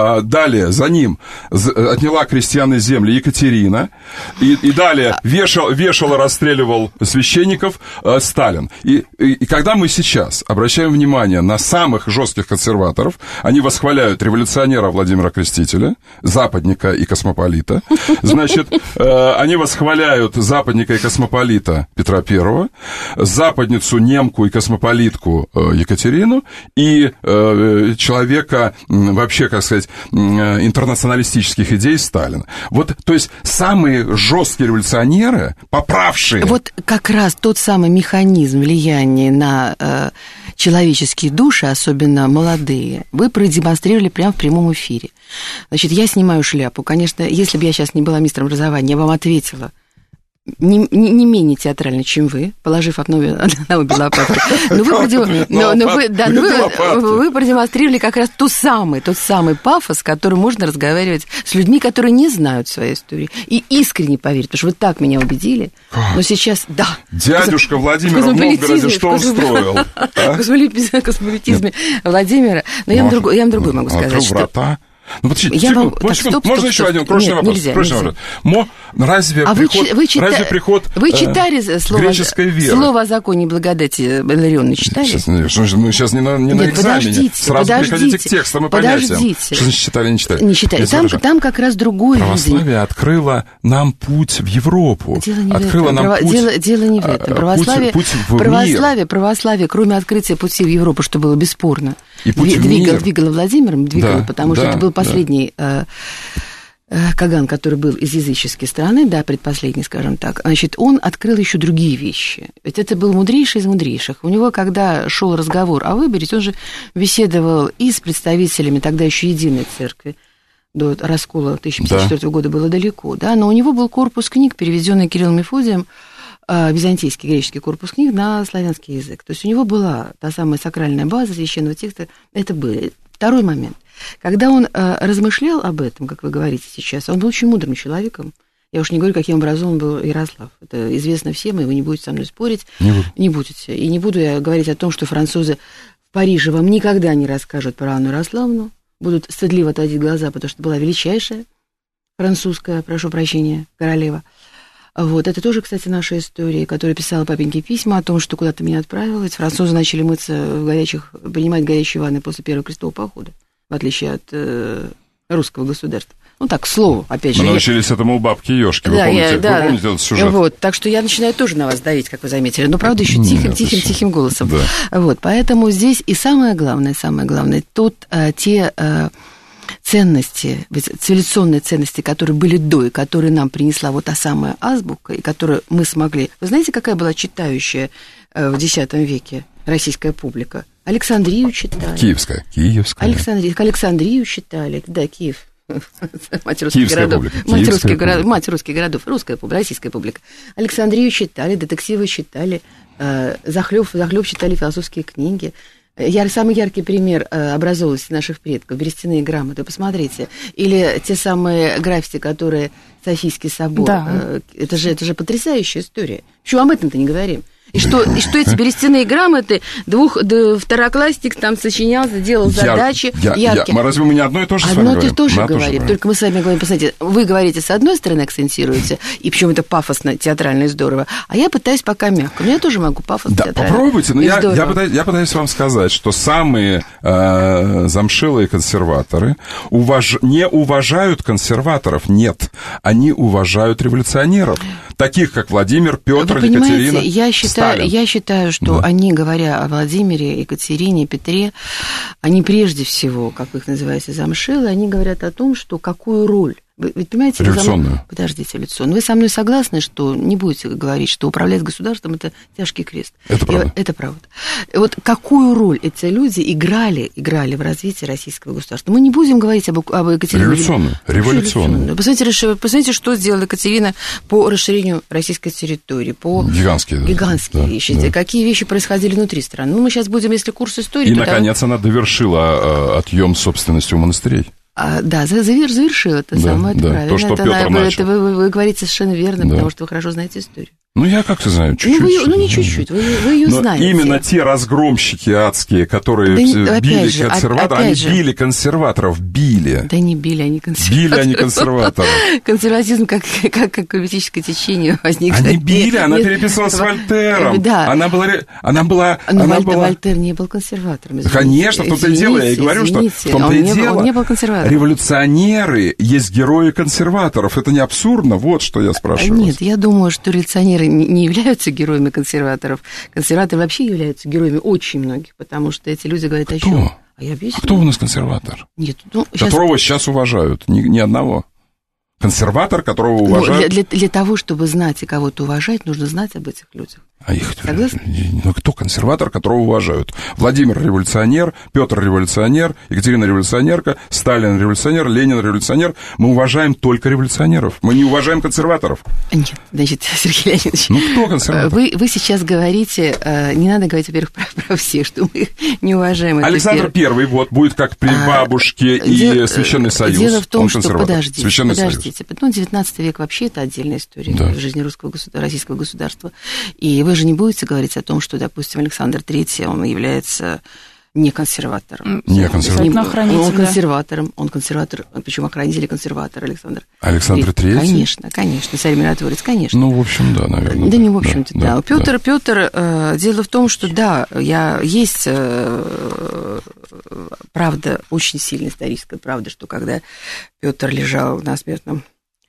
Далее за ним отняла крестьян и земли Екатерина. И, и далее вешал, вешал и расстреливал священников э, Сталин. И, и, и когда мы сейчас обращаем внимание на самых жестких консерваторов, они восхваляют революционера Владимира Крестителя, западника и космополита. Значит, э, они восхваляют западника и космополита Петра Первого, западницу, немку и космополитку э, Екатерину и э, человека, э, вообще, как сказать, э, интернационалистических идей Сталина. Вот, то есть, самые жесткие революционеры, поправшие... Вот как раз тот самый механизм влияния на э, человеческие души, особенно молодые, вы продемонстрировали прямо в прямом эфире. Значит, я снимаю шляпу. Конечно, если бы я сейчас не была министром образования, я вам ответила не, не, не менее театрально, чем вы, положив на обе лопатки. Но вы, продем... но, но вы, да, но вы, вы продемонстрировали как раз тот самый, тот самый пафос, которым можно разговаривать с людьми, которые не знают своей истории, и искренне поверят, потому что вы так меня убедили. Но сейчас, да. Дядюшка Владимир в Новгороде что устроил? В космополитизме Владимира. Но я вам другой могу сказать, что... Ну, подождите, Я секунду, вам- так, секунду, стоп, можно стоп, еще стоп. один крошечный Нет, вопрос? нельзя, Крошечный нельзя. вопрос. Мо, разве А вы, приход, чи- вы, чита- разве приход вы э, читали слово, греческой веры? слово о законе благодати Илларионовны читали? Сейчас, что, мы сейчас не на, не на Нет, экзамене. подождите, Сразу подождите, переходите к текстам и понятиям. подождите. Что значит читали, не читали? Не читали. Нет, Там, хорошо. там как раз другое видение. Православие открыло нам путь в Европу. Дело не открыло в этом. нам Право- путь, дело, дело не в а, этом. Православие, путь, путь в православие, мир. православие, кроме открытия пути в Европу, что было бесспорно, И путь в двигало, мир. двигало Владимиром, двигало, Да, потому что да, это был да. последний э, э, Каган, который был из языческой страны, да, предпоследний, скажем так. Значит, он открыл еще другие вещи. Ведь это был мудрейший из мудрейших. У него, когда шел разговор о выборе, он же беседовал и с представителями тогда еще единой церкви. До раскола тысяча пятьдесят четвёртого года было далеко, да, но у него был корпус книг, переведенный Кириллом Мефодием, э, византийский, греческий корпус книг на славянский язык. То есть у него была та самая сакральная база священного текста. Это было. Второй момент. Когда он э, размышлял об этом, как вы говорите сейчас, он был очень мудрым человеком. Я уж не говорю, каким образом был Ярослав. Это известно всем, и вы не будете со мной спорить. Не буду. Не будете. И не буду я говорить о том, что французы в Париже вам никогда не расскажут про Анну Ярославну, будут стыдливо отводить глаза, потому что была величайшая французская, прошу прощения, королева. Вот, это тоже, кстати, наша история, которая писала папеньке письма о том, что куда-то меня отправила. Ведь французы начали мыться в горячих, принимать горячие ванны после первого крестового похода, в отличие от э, русского государства. Ну так, к слову, опять же. Мы я- научились этому у бабки Ёшки. Вы Да, помните, я- вы да, помните да. этот сюжет? Вот, так что я начинаю тоже на вас давить, как вы заметили. Но, правда, еще тихим, Нет, тихим, это тихим голосом. Да. Вот, поэтому здесь и самое главное, самое главное, тут э, те э, ценности, ведь цивилизационные ценности, которые были до, и которые нам принесла вот та самая азбука, и которую мы смогли... Вы знаете, какая была читающая э, в десятом веке российская публика? Александрию читали. Киевская. Киевская. Александри... Александрию читали. Да, Киев. Мать русских Киевская городов. публика. Мать Киевская русских, городов. публика. Мать русских городов. Русская публика, российская публика. Александрию читали, детективы читали, э, Захлёб, Захлёб читали философские книги. Я, самый яркий пример э, образованности наших предков, берестяные грамоты, посмотрите. Или те самые граффити, которые Софийский собор. Да. Э, это, же, это же потрясающая история. Почему об этом-то не говорим? И что, и что эти берестяные грамоты, двух, да, второклассник там сочинял, делал Я- задачи я, я, яркие. мы разве мы не одно и то же с вами Одно говорим? ты тоже Мы тоже говорим, говорим. только мы с вами говорим, посмотрите, вы говорите с одной стороны, акцентируете, и причем это пафосно, театрально и здорово, а я пытаюсь пока мягко, но я тоже могу пафосно, Да, театрально попробуйте. Но и я, я, здорово. пытаюсь, я пытаюсь вам сказать, что самые э, замшелые консерваторы уваж... не уважают консерваторов. Нет, они уважают революционеров, таких как Владимир, Петр, Вы понимаете, Екатерина, я считаю, Сталин. я считаю, что Да. они, говоря о Владимире, Екатерине, Петре, они прежде всего, как вы их называете, замшелые, они говорят о том, что какую роль... Вы, ведь понимаете, вы за мной- Революционную. Подождите, революционную. Вы со мной согласны, что не будете говорить, что управлять государством – это тяжкий крест? Это правда. И, это правда. И вот какую роль эти люди играли, играли в развитии российского государства? Мы не будем говорить об, об Екатерине. Революционную, революционную. Посмотрите, расш- посмотрите, что сделала Екатерина по расширению российской территории, по... Гигантские. да. Гигантские Да, вещи. да. Какие вещи происходили внутри страны? Ну, мы сейчас будем, если курс истории... И, то там- наконец, она довершила э, отъем собственности у монастырей. А, да, за- завер, завершил это Да, самое, это да, правильно. то, что это, Пётр это начал. вы, вы, вы говорите совершенно верно, Да. потому что вы хорошо знаете историю. Ну, я как-то знаю, чуть-чуть. Ну, вы, ну, не чуть-чуть, вы, вы ее Но знаете. именно те разгромщики адские, которые Да не- все опять били же, консерваторов, опять они же. били консерваторов, били. Да не били они консерваторов. Били они консерваторов. Консерватизм как, как, как политическое течение возник. Они били, она Нет, переписывалась с этого- Вольтером. Да. Она была... ре- Она была... Но она Вольтер, была... Вольтер не был консерватором. извините. Конечно, в том-то и дело. Я и Извините, говорю, что извините. в том-то Он и не был- дело. Он не был консерватором. Революционеры есть герои консерваторов. Это не абсурдно? Вот что я спрашиваю. Нет, вас. я думаю, что революционеры не не являются героями консерваторов. Консерваторы вообще являются героями очень многих, потому что эти люди говорят о Кто? чем? А я объясню. А кто у нас консерватор? Нет, ну, сейчас... Которого сейчас уважают? Ни, ни одного. Консерватор, которого Ну, уважают... для, для, для того, чтобы знать и кого-то уважать, нужно знать об этих людях. А их... Согласны? Ну, кто консерватор, которого уважают? Владимир революционер, Петр революционер, Екатерина революционерка, Сталин революционер, Ленин революционер. Мы уважаем только революционеров. Мы не уважаем консерваторов. Нет, значит, Сергей Леонидович, Ну, кто консерватор? вы, вы сейчас говорите, э, не надо говорить, во-первых, про, про всех, что мы их не уважаем. Это Александр первое. Первый, вот, будет как при А, бабушке и Дело- Священный Союз. Дело в том, Он что, консерватор. подождите, Священный подождите, ну, девятнадцатый век вообще это отдельная история Да. в жизни русского государства, российского государства. И вы же не будете говорить о том, что, допустим, Александр Третий, он является не консерватором. Не консерватором. Он консерватором, он консерватор, причем охранитель и консерватор Александр. Александр Третий? Конечно, конечно, царь-миротворец, конечно. Ну, в общем, да, наверное. Да, да не в общем-то, да. да. Петр, да. Петр, э, дело в том, что, да, я, есть, э, правда, очень сильная историческая правда, что когда Петр лежал на смертном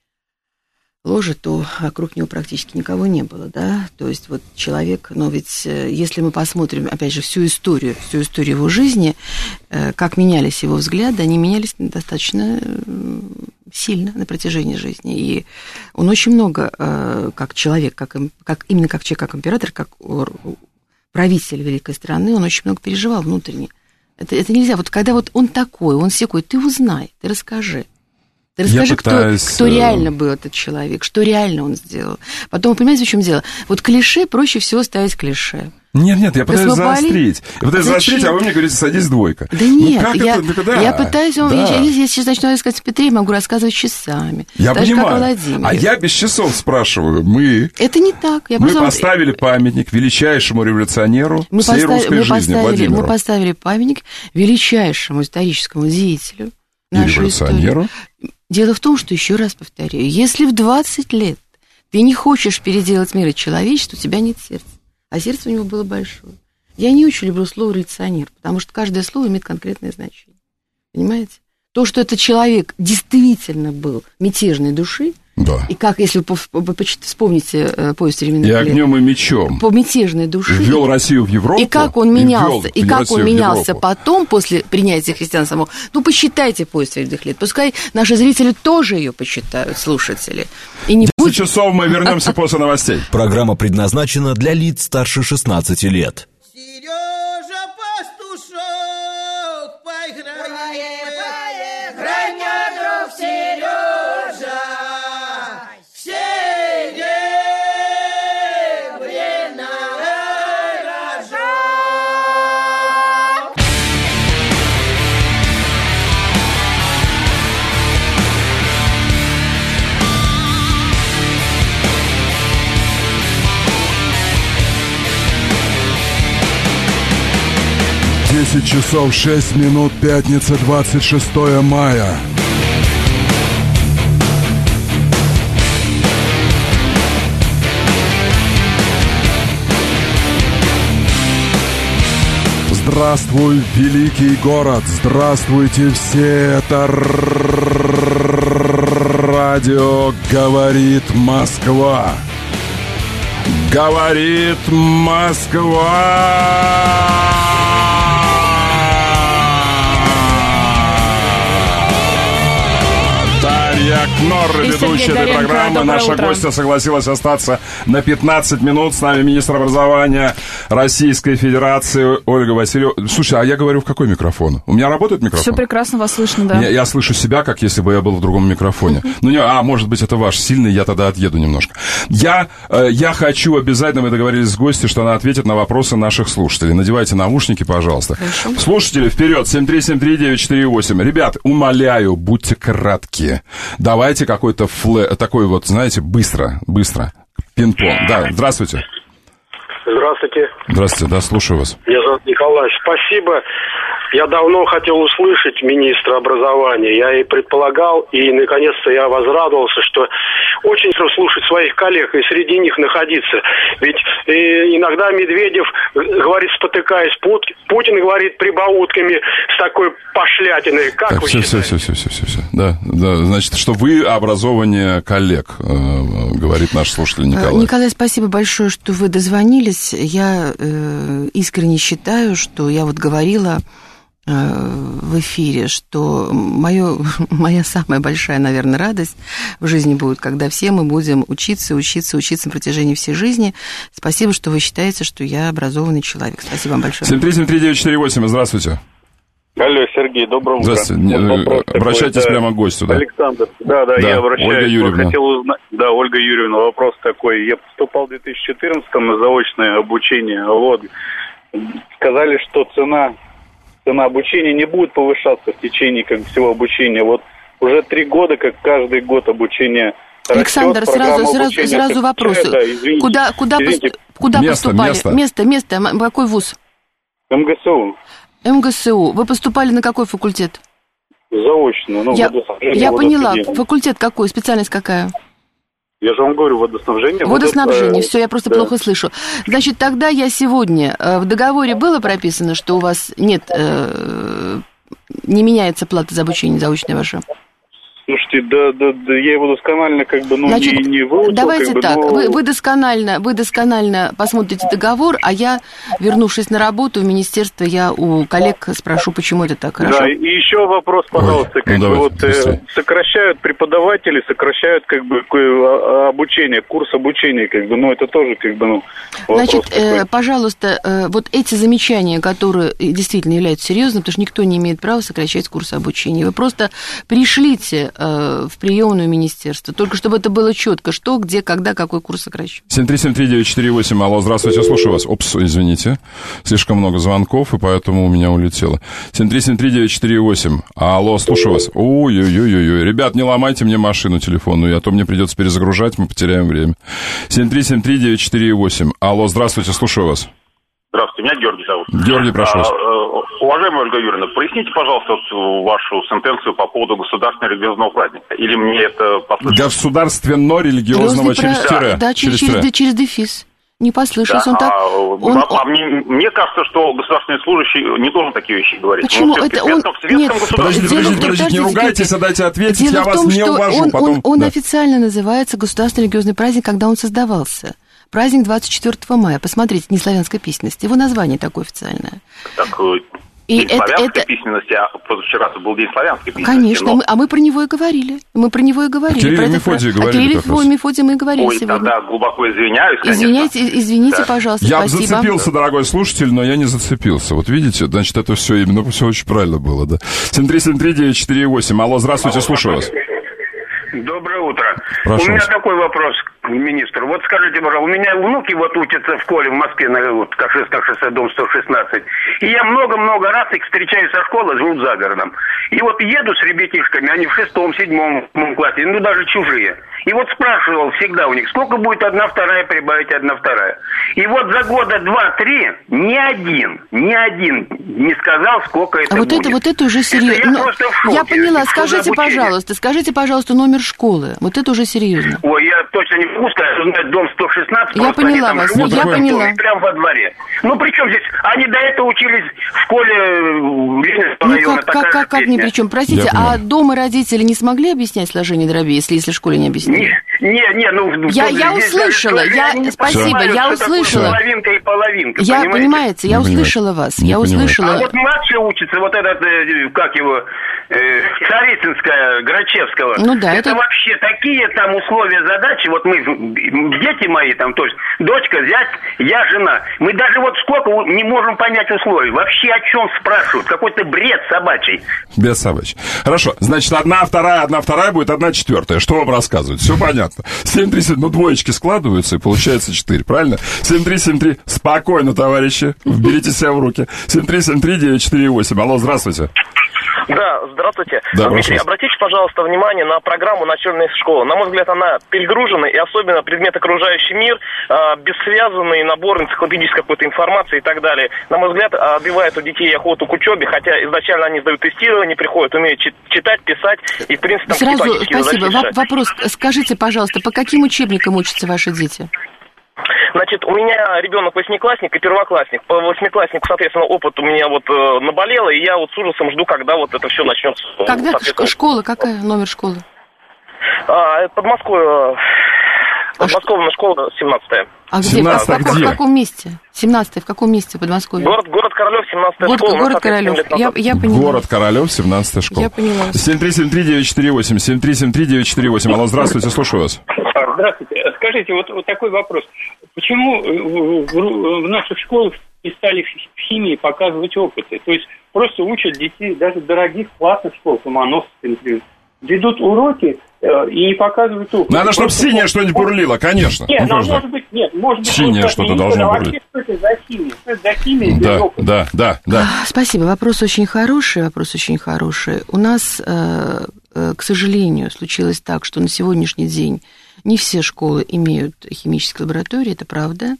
ложе, то вокруг него практически никого не было, да, то есть вот человек, но ведь если мы посмотрим, опять же, всю историю, всю историю его жизни, как менялись его взгляды, они менялись достаточно сильно на протяжении жизни, и он очень много, как человек, как, как, именно как человек, как император, как правитель великой страны, он очень много переживал внутренне. Это, это нельзя, вот когда вот он такой, он секой, ты узнай, ты расскажи. Ты расскажи, пытаюсь... кто, кто реально был этот человек, что реально он сделал. Потом, понимаете, в чем дело? Вот клише проще всего ставить клише. Нет, нет, я пытаюсь заострить. Я пытаюсь заострить, а вы мне говорите, садись двойка. Да нет, ну, я, это, да, я пытаюсь... Да. Я, я сейчас начну рассказать о Петре, могу рассказывать часами. Я так понимаю. Же, как а я без часов спрашиваю. Мы... Это не так. Я мы просто... поставили памятник величайшему революционеру мы всей поставили, русской мы жизни, поставили, Владимиру. Мы поставили памятник величайшему историческому деятелю нашей революционеру. Истории. Дело в том, что, еще раз повторяю, если в двадцать лет ты не хочешь переделать мир и человечество, у тебя нет сердца. А сердце у него было большое. Я не очень люблю слово «революционер», потому что каждое слово имеет конкретное значение. Понимаете? То, что этот человек действительно был мятежной души, да. И как, если вы вспомните «Поезд временных лет», и огнем, и мечом по мятежной душе, ввел Россию в Европу, и как он менялся, и, и как он менялся Европу. Потом, после принятия христианства самого. Ну, посчитайте «Поезд временных лет», пускай наши зрители тоже ее почитают, слушатели. И не десять будет... часов мы вернемся после новостей. Программа предназначена для лиц старше шестнадцати лет. Сережа Пастушок, поиграем, Грай мне, друг Сережа, все серебряная рожок. десять часов шесть минут, пятница, двадцать шестое мая. Здравствуй, великий город! Здравствуйте все! Это радио «Говорит Москва». Говорит Москва! Дарья Кнор, ведущая этой программы. Наша утро. гостья согласилась остаться на пятнадцать минут. С нами министр образования Российской Федерации Ольга Васильева. Слушай, а я говорю в какой микрофон? У меня работает микрофон? Все прекрасно вас слышно, да. Я, я слышу себя, как если бы я был в другом микрофоне. Ну, не, а, может быть, это ваш сильный, я тогда отъеду немножко. Я, э, я хочу обязательно, мы договорились с гостью, что она ответит на вопросы наших слушателей. Надевайте наушники, пожалуйста. Хорошо. Слушатели, вперед, семь три семь три девять четыре восемь. Ребят, умоляю, будьте краткие. Давайте какой-то флэ... такой вот, знаете, быстро, быстро. Пинг-понг. Да, здравствуйте. Здравствуйте. Здравствуйте, да, слушаю вас. Меня зовут Николай. Спасибо. Я давно хотел услышать министра образования. Я и предполагал, и наконец-то я возрадовался, что очень хорошо слушать своих коллег и среди них находиться. Ведь э, иногда Медведев говорит, спотыкаясь, Путин говорит прибаутками с такой пошлятиной. Как так, вы все, считаете? все, все, все, все, все. Да, да, значит, что вы образование коллег, э, говорит наш слушатель Николай. Николай, спасибо большое, что вы дозвонились. Я э, искренне считаю, что я вот говорила в эфире, что моё, моя самая большая, наверное, радость в жизни будет, когда все мы будем учиться, учиться, учиться на протяжении всей жизни. Спасибо, что вы считаете, что я образованный человек. Спасибо вам большое. семь три семь три девять четыре восемь, здравствуйте. Алло, Сергей, доброе утро. Здравствуйте. Вот обращайтесь такой, прямо к гостю, да? Александр, да, да, да, я обращаюсь. Ольга Юрьевна. Хотел узнать, да, Ольга Юрьевна, вопрос такой. Я поступал в две тысячи четырнадцатом на заочное обучение. Вот. Сказали, что цена... Цена обучения не будет повышаться в течение как всего обучения. Вот уже три года, как каждый год обучение Александр, растет, сразу, сразу, сразу вопрос. Да, извините, куда куда, извините. Пост, куда место, поступали? Место. место, место. Какой вуз? МГСУ. эм гэ эс у. Вы поступали на какой факультет? Заочно. Ну, я я поняла. Водоснабжение. Факультет какой? Специальность какая? Я же вам говорю, водоснабжение. Водоснабжение. Вот это, Все, я просто да. плохо слышу. Значит, тогда я сегодня... В договоре было прописано, что у вас нет... Э, не меняется плата за обучение заочное ваше? Слушайте, да, да, да, я его досконально как бы, ну, Значит, не, не выучил. давайте как бы, так, но... вы, вы, досконально, вы досконально посмотрите договор, а я, вернувшись на работу в министерство, я у коллег спрошу, почему это так, хорошо? Да, и еще вопрос, пожалуйста, Ой, как ну бы давайте, вот э, сокращают преподаватели, сокращают как бы к- обучение, курс обучения, как бы, ну, это тоже как бы, ну, вопрос Значит, э, такой. пожалуйста, э, вот эти замечания, которые действительно являются серьезными, потому что никто не имеет права сокращать курс обучения, вы просто пришлите э, в приемную министерства, только чтобы это было четко, что, где, когда, какой курс сокращен. семь три семь три девять четыре восемь. Алло, здравствуйте, слушаю вас. Опс, извините. Слишком много звонков, и поэтому у меня улетело. семь три семь три девять четыре восемь. Алло, слушаю вас. Ой-ой-ой-ой. Ребят, не ломайте мне машину телефонную, а то мне придется перезагружать, мы потеряем время. семь три семь три девять четыре восемь. Алло, здравствуйте, слушаю вас. Здравствуйте, меня Георгий зовут. Георгий, прошу вас. А, э, уважаемая Ольга Юрьевна, проясните, пожалуйста, вот вашу сентенцию по поводу государственного религиозного праздника. Или мне это послышалось? Государственно-религиозного через Про- тире. Да, через, через через, тире. через дефис. Не послышалось, Да, он так... а, он- а- а мне, мне кажется, что государственный служащий не должен такие вещи говорить. Почему? Ну, всё-таки Это в он- светском- в светском нет, государстве. Подождите, Дело в подождите, том, подождите, не подождите, ругайтесь, а дайте ответить, Дело я в вас том, не что увожу. он, Потом... он, он Да. официально называется государственный религиозный праздник, когда он создавался. Праздник двадцать четвёртого мая. Посмотрите, неславянской письменности. Его название такое официальное. Так, э, И день это- славянской это- письменности, а позавчера был день славянской письменности. Конечно, но- мы- а мы про него и говорили. Мы про него и говорили. Кирилл Про и это- Мефодий про- говорили О Кирилле как раз. и Мефодии мы и говорили Ой, сегодня. тогда глубоко извиняюсь, конечно. Извиняйте, извините, Да. пожалуйста, Я бы спасибо. зацепился, дорогой слушатель, но я не зацепился. Вот видите, значит, это все именно все очень правильно было, да. семь три семь три девять четыре восемь. Алло, здравствуйте, слушаю вас. Доброе утро. Прошу у меня вас. такой вопрос к министру. Вот скажите, пожалуйста, у меня внуки вот учатся в школе в Москве, на вот, Каширское шоссе, дом сто шестнадцать. И я много-много раз их встречаю со школы, живут за городом. И вот еду с ребятишками, они в шестом, седьмом классе, ну даже чужие. И вот спрашивал всегда у них, сколько будет одна вторая прибавить одна вторая. И вот за года два-три ни один, ни один не сказал, сколько это А вот будет. это, вот это уже Это серьезно. я Ну, просто в шоке. я поняла. Что за Скажите, обучение? пожалуйста, скажите, пожалуйста, номер школы. Вот это уже серьезно. Ой, я точно не могу сказать, что знать дом сто шестнадцать. Я просто они поняла там вас, живут, я в поняла. доме, прямо во дворе. Ну, при чем здесь? Они до этого учились в школе в Ленинского Ну района. как, такая как, же как, как ни песня. при чем? Простите, Я а понял. дома родители не смогли объяснять сложение дробей, если, если в школе не объяснили? Не, не, не, ну... Я- тут я здесь услышала, даже я- они не спасибо, понимают, я что такое услышала. половинка и половинка, Я, понимаете? понимаете, я Не понимаю. услышала вас, Не я понимаю. услышала. А вот младший учится, вот этот, э, как его, э, Царицынская, Грачевского. Ну да, это... это- вообще такие там условия задачи, вот мы, дети мои там, то есть дочка, зять, я жена. Мы даже вот сколько не можем понять условий. Вообще о чем спрашивают? Какой-то бред собачий. Без собачьей. Хорошо, значит, одна вторая, одна вторая будет одна четвертая. Что вам рассказывать? Все понятно. семь три семь, ну, двоечки складываются, и получается четыре, правильно? семь три семь три, спокойно, товарищи, берите себя в руки. семь три семь три девять четыре восемь. Алло, здравствуйте. Да, здравствуйте. Да, Дмитрий, прошу. обратите, пожалуйста, внимание на программу начальной школы. На мой взгляд, она перегружена, и особенно предмет окружающий мир, э, бессвязанный набор энциклопедической какой-то информации и так далее. На мой взгляд, отбивает у детей охоту к учебе, хотя изначально они сдают тестирование, приходят, умеют чит- читать, писать, и, в принципе, там Сразу, какие-то спасибо. задачи Воп- решать. вопрос, скажите, пожалуйста, по каким учебникам учатся ваши дети? Значит, у меня ребенок восьмиклассник и первоклассник. По восьмикласснику, соответственно, опыт у меня вот э, наболело, и я вот с ужасом жду, когда вот это все начнется. Когда? соответственно. Ш- школа какая? Номер школы? А, это Подмосковье. Подмосковная школа, семнадцатая. А где? В, семнадцатая каком- где? в каком месте? семнадцатая в каком месте в Подмосковье? Город, город Королёв, семнадцатая Город, школа. ну, город соответственно, Королёв. лет Я, назад. я поняла. Город Королёв, семнадцатая школа. Я поняла. семь три семь три девять четыре восемь, семь три семь три девять четыре восемь. Алло, здравствуйте, слушаю вас. Здравствуйте. Скажите, вот, вот такой вопрос. Почему в, в- в наших школах перестали в химии показывать опыты? То есть просто учат детей, даже дорогих классных школ, Ломоносов, например, ведут уроки э, и не показывают опыты. Надо, чтобы Просто- синее что-нибудь бурлило, конечно. Нет, Ну, ну, конечно. может быть, нет, может быть... Синее просто что-то не должно знаю, а бурлить. вообще, что это за химия? Что это за химия без Да, опыта? да, да, да. Спасибо, вопрос очень хороший, вопрос очень хороший. У нас, э, э, к сожалению, случилось так, что на сегодняшний день не все школы имеют химические лаборатории, это правда.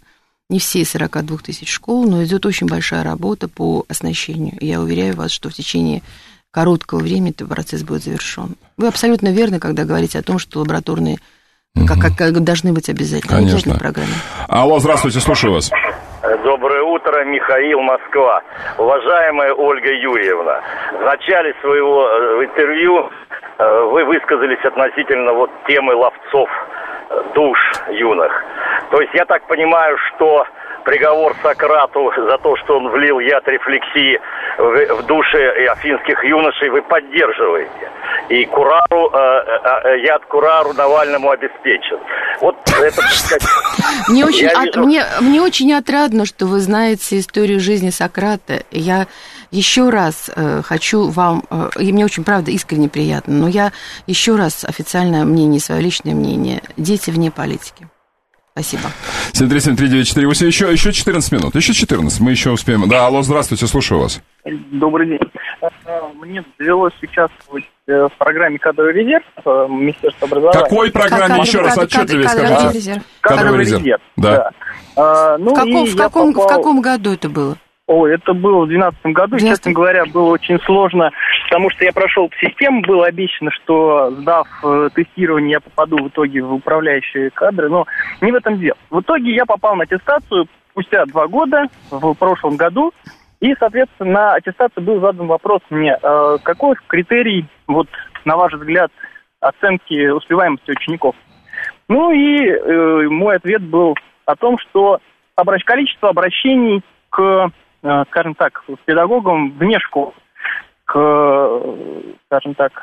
не все из сорока двух тысяч школ, но идет очень большая работа по оснащению. И я уверяю вас, что в течение короткого времени этот процесс будет завершен. Вы абсолютно верны, когда говорите о том, что лабораторные угу. как, как, как должны быть обязательно. Конечно. Обязательно в программе. Алло, здравствуйте, слушаю вас. Доброе утро, Михаил, Москва. Уважаемая Ольга Юрьевна, в начале своего интервью вы высказались относительно вот темы ловцов душ юных. То есть я так понимаю, что приговор Сократу за то, что он влил яд рефлексии в, в души афинских юношей, вы поддерживаете. И Курару, э, э, яд Курару Навальному обеспечен. Вот это... Мне очень, от, мне, мне очень отрадно, что вы знаете историю жизни Сократа. Я еще раз э, хочу вам, э, и мне очень, правда, искренне приятно, но я еще раз официальное мнение, свое личное мнение. Дети вне политики. Спасибо. семь три семь три девять четыре восемь. Еще, еще четырнадцать минут. Еще четырнадцать. Мы еще успеем. Да, алло, здравствуйте, слушаю вас. Добрый день. Мне довелось участвовать в программе «Кадровый резерв» Министерства образования. Какой программе? Как, еще кадр, раз кадр, отчетливее кадр, скажите. Кадровый резерв. Кадровый резерв, резерв. Да. да. А, ну, в, каком, в, каком, попал... в каком году это было? О, это было в две тысячи двенадцатом году. двенадцатом. Честно говоря, было очень сложно, потому что я прошел систему, было обещано, что, сдав э, тестирование, я попаду в итоге в управляющие кадры, но не в этом дело. В итоге я попал на аттестацию спустя два года, в прошлом году, и, соответственно, на аттестации был задан вопрос мне, э, какой критерий, вот, на ваш взгляд, оценки успеваемости учеников? Ну и э, мой ответ был о том, что обращ... количество обращений к, скажем так, с педагогом вне школы, к, скажем так,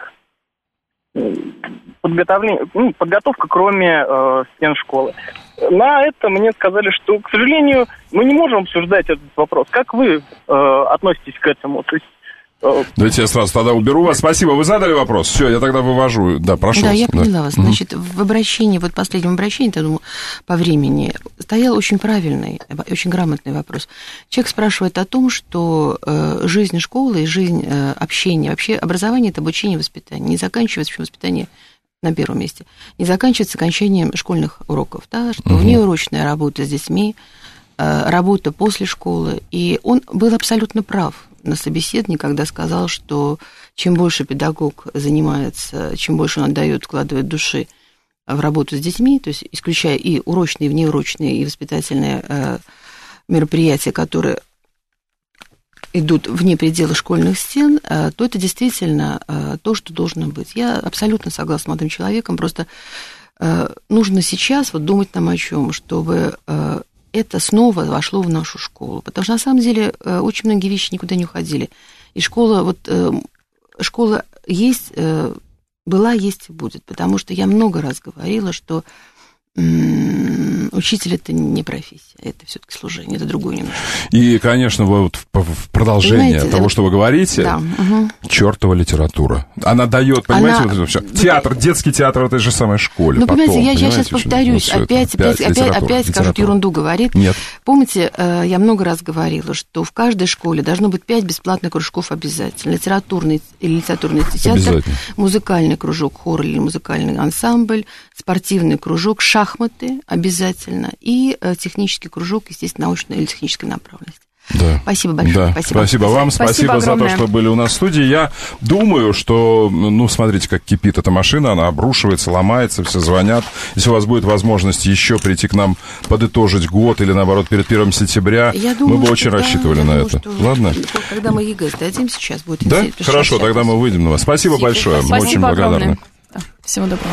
подготовлению, ну, подготовка кроме э, стен школы. На это мне сказали, что, к сожалению, мы не можем обсуждать этот вопрос. Как вы э, относитесь к этому? То есть, э... Давайте я сразу тогда уберу вас. Спасибо, вы задали вопрос? Все, я тогда вывожу. Да, прошу. Да, вас. я поняла да. вас. Значит, в обращении, вот в последнем обращении, я думаю, по времени, стоял очень правильный, очень грамотный вопрос. Человек спрашивает о том, что э, жизнь школы и жизнь э, общения, вообще образование – это обучение и воспитание. Не заканчивается, почему воспитание на первом месте, не заканчивается окончанием школьных уроков, да, что угу. внеурочная работа с детьми, э, работа после школы. И он был абсолютно прав на собеседовании, когда сказал, что чем больше педагог занимается, чем больше он отдает, вкладывает души в работу с детьми, то есть исключая и урочные, и внеурочные, и воспитательные э, мероприятия, которые идут вне предела школьных стен, э, то это действительно э, то, что должно быть. Я абсолютно согласна с молодым человеком, просто э, нужно сейчас вот думать нам о чем, чтобы э, это снова вошло в нашу школу. Потому что, на самом деле, очень многие вещи никуда не уходили. И школа, вот, школа есть, была, есть и будет. Потому что я много раз говорила, что учитель – это не профессия, это все-таки служение, это другое немножко. И, конечно, вот в продолжение понимаете, того, вот, что вы говорите, да, угу. чертова литература. Она дает, понимаете, Она... вот это все. Театр, детский театр в этой же самой школе. Ну, потом, понимаете, я, понимаете, я сейчас повторюсь, опять, опять, опять, опять, опять скажут, ерунду говорит. Нет. Помните, я много раз говорила, что в каждой школе должно быть пять бесплатных кружков обязательно. Литературный или литературный театр, музыкальный кружок, хор или музыкальный ансамбль, спортивный кружок, шахматы обязательно и технический кружок, естественно, научной или технической направленности. Да. Спасибо большое. Да. Спасибо. Спасибо вам, спасибо, спасибо за то, что были у нас в студии. Я думаю, что, ну, смотрите, как кипит эта машина, она обрушивается, ломается, все звонят. Если у вас будет возможность еще прийти к нам подытожить год или, наоборот, перед первым сентября, я думаю, мы бы очень да, рассчитывали на думаю, это. Что Ладно? Когда мы ЕГЭ сдадим сейчас, будет да? Хорошо, тогда мы выйдем на вас. Спасибо, спасибо большое, спасибо. Мы очень благодарны. Да. Всего доброго.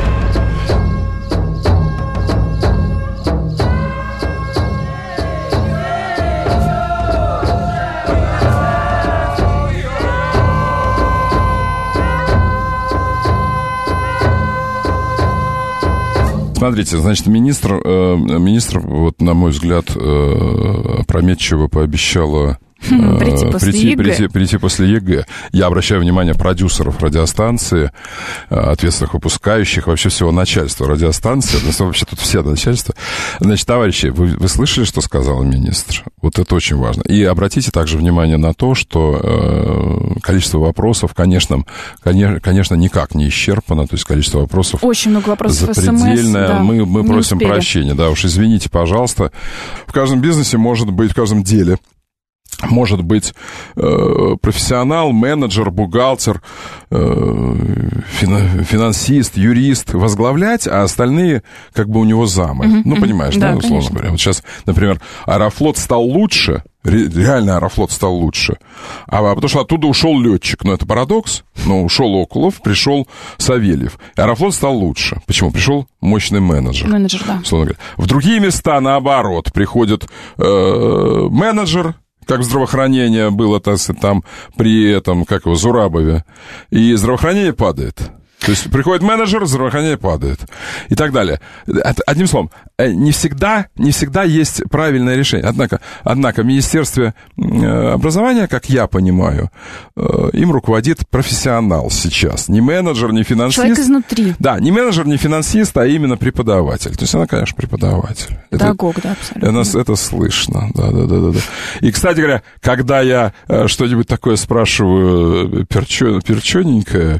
Смотрите, значит, министр, э, министр, вот, на мой взгляд, э, опрометчиво пообещала Прийти после прийти, ЕГЭ. Прийти, прийти после ЕГЭ. Я обращаю внимание продюсеров радиостанции, ответственных выпускающих, вообще всего начальства радиостанции, вообще тут все начальства. Значит, товарищи, вы, вы слышали, что сказал министр? Вот это очень важно. И обратите также внимание на то, что э, количество вопросов, конечно, конечно, конечно, никак не исчерпано, то есть количество вопросов очень много вопросов запредельное. СМС, да, мы мы просим успели. прощения, да, уж извините, пожалуйста. В каждом бизнесе может быть, в каждом деле может быть э, профессионал, менеджер, бухгалтер, э, фина- финансист, юрист возглавлять, а остальные как бы у него замы. Mm-hmm. Ну, понимаешь, да, да условно говоря. Вот сейчас, например, Аэрофлот стал лучше, ре- реально Аэрофлот стал лучше, а потому что оттуда ушел летчик. Ну, это парадокс, но ушел Окулов, пришел Савельев. Аэрофлот стал лучше. Почему? Пришел мощный менеджер. Менеджер, да. Условно говоря. В другие места, наоборот, приходит э, менеджер, как здравоохранение было там при этом, как его, Зурабове, и здравоохранение падает. То есть приходит менеджер, здравоохранение падает. И так далее. Одним словом, не всегда, не всегда есть правильное решение. Однако, однако в Министерстве образования, как я понимаю, им руководит профессионал сейчас. Не менеджер, не финансист. Человек изнутри. Да, не менеджер, не финансист, а именно преподаватель. То есть она, конечно, преподаватель. Педагог, да, абсолютно. Это, это слышно. Да, да, да, да, да. И, кстати говоря, когда я что-нибудь такое спрашиваю перчё, перчёненькое,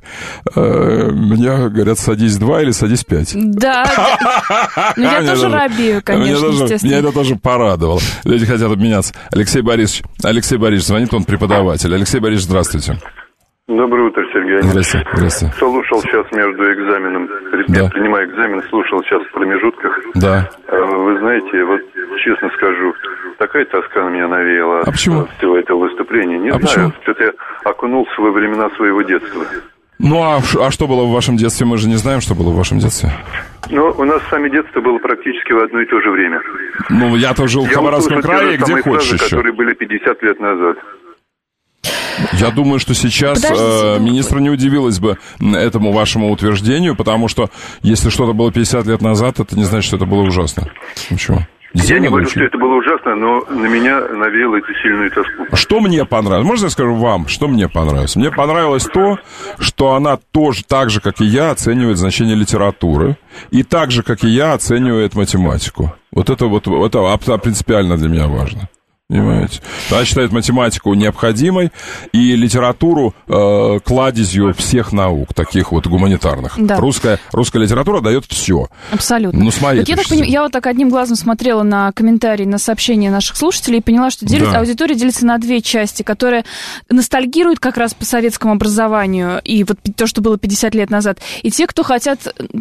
мне говорят, садись два или садись пять. Да. Ну, я тоже робею, конечно, естественно. Меня это тоже порадовало. Люди хотят обменяться. Алексей Борисович, Алексей Борисович, звонит, он преподаватель. Алексей Борисович, здравствуйте. Доброе утро, Сергей. Здравствуйте. Здравствуйте. Слушал сейчас между экзаменом, да. принимаю экзамен, слушал сейчас в промежутках. Да. Вы знаете, вот честно скажу, такая тоска на меня навеяла а от почему? всего этого выступления. Не а знаю, почему? что-то я окунулся во времена своего детства. Ну, а, а что было в вашем детстве? Мы же не знаем, что было в вашем детстве. Ну, у нас сами детство было практически в одно и то же время. Ну, я-то жил в Хабаровском крае, где хочешь еще. Которые были пятьдесят лет назад. Я думаю, что сейчас э, министр не удивилась бы этому вашему утверждению, потому что если что-то было пятьдесят лет назад, это не значит, что это было ужасно. Ничего. Я не говорю, что это было ужасно, но на меня навеяло эту сильную тоску. Что мне понравилось? Можно я скажу вам, что мне понравилось? Мне понравилось то, что она тоже, так же, как и я, оценивает значение литературы, и так же, как и я, оценивает математику. Вот это вот это принципиально для меня важно. Понимаете? Она считает математику необходимой и литературу э, кладезью всех наук, таких вот гуманитарных. Да. Русская, русская литература дает все. Абсолютно. Ну, с моей вот я, так поним, я вот так одним глазом смотрела на комментарии, на сообщения наших слушателей и поняла, что делится, да. аудитория делится на две части, которые ностальгируют как раз по советскому образованию и вот то, что было пятьдесят лет назад, и те, кто хотят,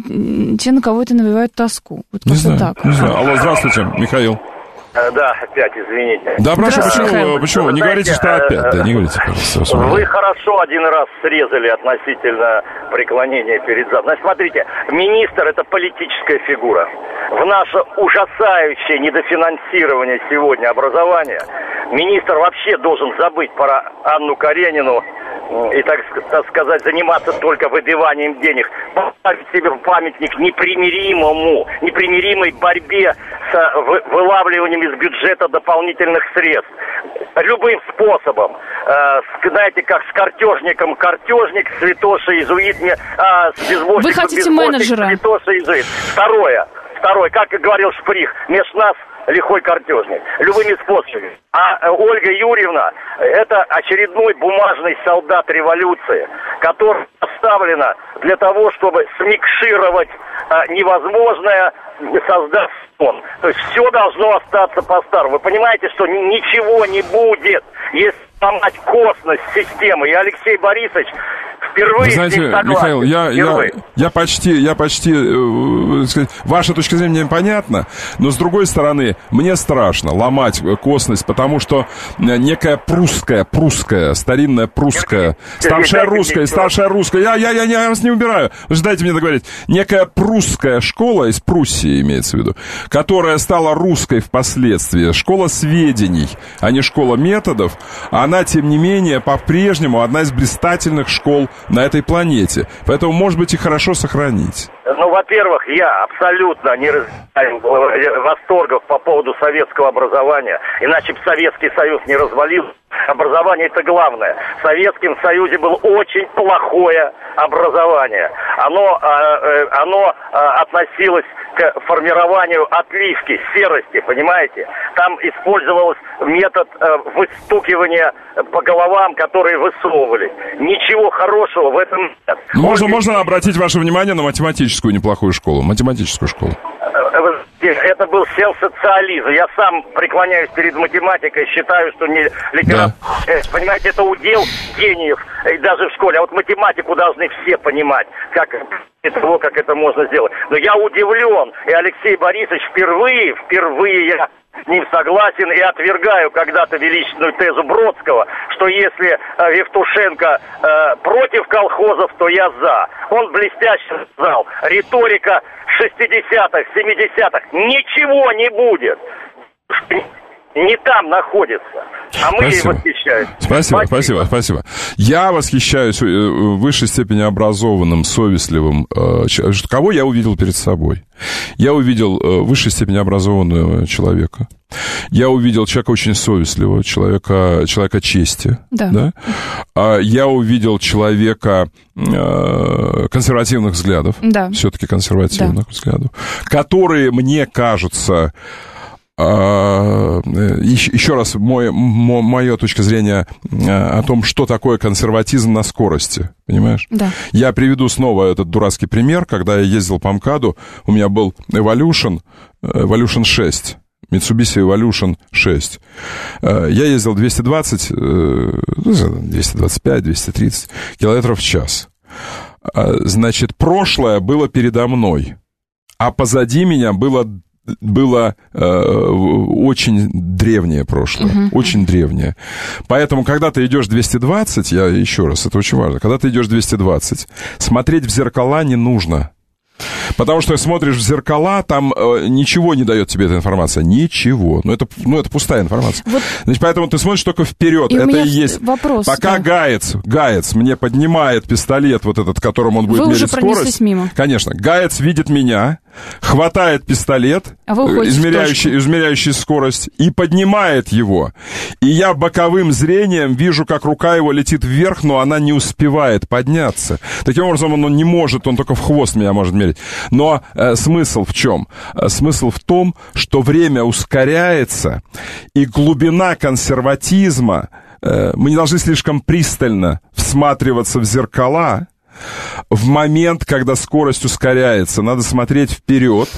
те, на кого это навевают тоску. Вот не знаю, так. Не знаю. Алло, здравствуйте, Михаил. Да, опять, извините. Да, прошу, почему, почему? Не говорите, что опять, да, не говорите, пожалуйста. Вы хорошо один раз срезали относительно преклонения перед задом. Значит, смотрите, министр – это политическая фигура. В наше ужасающее недофинансирование сегодня образования министр вообще должен забыть про Анну Каренину и, так, так сказать, заниматься только выбиванием денег. Поставить себе памятник непримиримому, непримиримой борьбе с вылавливанием из бюджета дополнительных средств. Любым способом. Э, знаете, как с картежником картежник, святоша иезуит, не, а с безбожником Вы хотите безбожник, менеджера? Святоша иезуит. Второе. Второе, как и говорил Шприх, меж нас лихой картежник. Любыми способами. А Ольга Юрьевна – это очередной бумажный солдат революции, который поставлена для того, чтобы смикшировать а, невозможное, создать сон. То есть все должно остаться по-старому. Вы понимаете, что ничего не будет, если сломать косность системы. И Алексей Борисович впервые... Вы знаете, Михаил, я, я, я почти, я почти, э, сказать, ваша точка зрения мне понятна, но с другой стороны, мне страшно ломать косность, потому что некая прусская, прусская, старинная прусская, старшая русская, старшая русская, я, я, я, я вас не убираю, вы же дайте мне договорить, некая прусская школа, из Пруссии имеется в виду, которая стала русской впоследствии, школа сведений, а не школа методов, она, тем не менее, по-прежнему одна из блистательных школ на этой планете. Поэтому, может быть, и хорошо сохранить. Ну, во-первых, я абсолютно не разделяю восторгов по поводу советского образования, иначе бы Советский Союз не развалился. Образование – это главное. В Советском Союзе было очень плохое образование. Оно, оно относилось к формированию отливки, серости, понимаете? Там использовался метод выстукивания по головам, которые высовывались. Ничего хорошего в этом нет. Можно, можно обратить ваше внимание на математическую неплохую школу, математическую школу. Это был сенсационализм. Я сам преклоняюсь перед математикой, считаю, что не литература. Да. Понимаете, это удел гениев, и даже в школе. А вот математику должны все понимать, как того, как это можно сделать. Но я удивлен, и Алексей Борисович впервые, впервые я с ним согласен и отвергаю когда-то величественную тезу Бродского, что если э, Евтушенко э, против колхозов, то я за. Он блестяще сказал, риторика шестидесятых, семидесятых, ничего не будет. Не там находится. А мы ей восхищаемся. Спасибо, спасибо, спасибо. Я восхищаюсь в высшей степени образованным, совестливым. Кого я увидел перед собой? Я увидел в высшей степени образованного человека. Я увидел человека очень совестливого, человека, человека чести. Да. Да? Я увидел человека консервативных взглядов. Да. Все-таки консервативных да. взглядов. Которые, мне кажутся... Еще, еще раз, мой, мо, моя точка зрения о том, что такое консерватизм на скорости, понимаешь? Да. Я приведу снова этот дурацкий пример, когда я ездил по МКАДу, у меня был Evolution, Evolution шесть, Mitsubishi Evolution шесть. Я ездил двести двадцать, двести двадцать пять, двести тридцать километров в час. Значит, прошлое было передо мной, а позади меня было... было э, очень древнее прошлое, uh-huh. очень древнее. Поэтому, когда ты идешь двести двадцать, я еще раз, это очень важно, когда ты идешь двести двадцать, смотреть в зеркала не нужно. Потому что смотришь в зеркала, там э, ничего не дает тебе эта информация. Ничего. Ну, это, ну, это пустая информация. Вот. Значит, поэтому ты смотришь только вперед. И это и есть. Вопрос, пока да. Гаец, Гаец мне поднимает пистолет, вот этот, которым он будет Вы мерить уже скорость. Мимо. Конечно. Гаец видит меня, хватает пистолет, а измеряющий, измеряющий скорость, и поднимает его. И я боковым зрением вижу, как рука его летит вверх, но она не успевает подняться. Таким образом, он не может, он только в хвост меня может мерить. Но э, смысл в чем? Э, смысл в том, что время ускоряется, и глубина консерватизма, э, мы не должны слишком пристально всматриваться в зеркала в момент, когда скорость ускоряется. Надо смотреть вперед.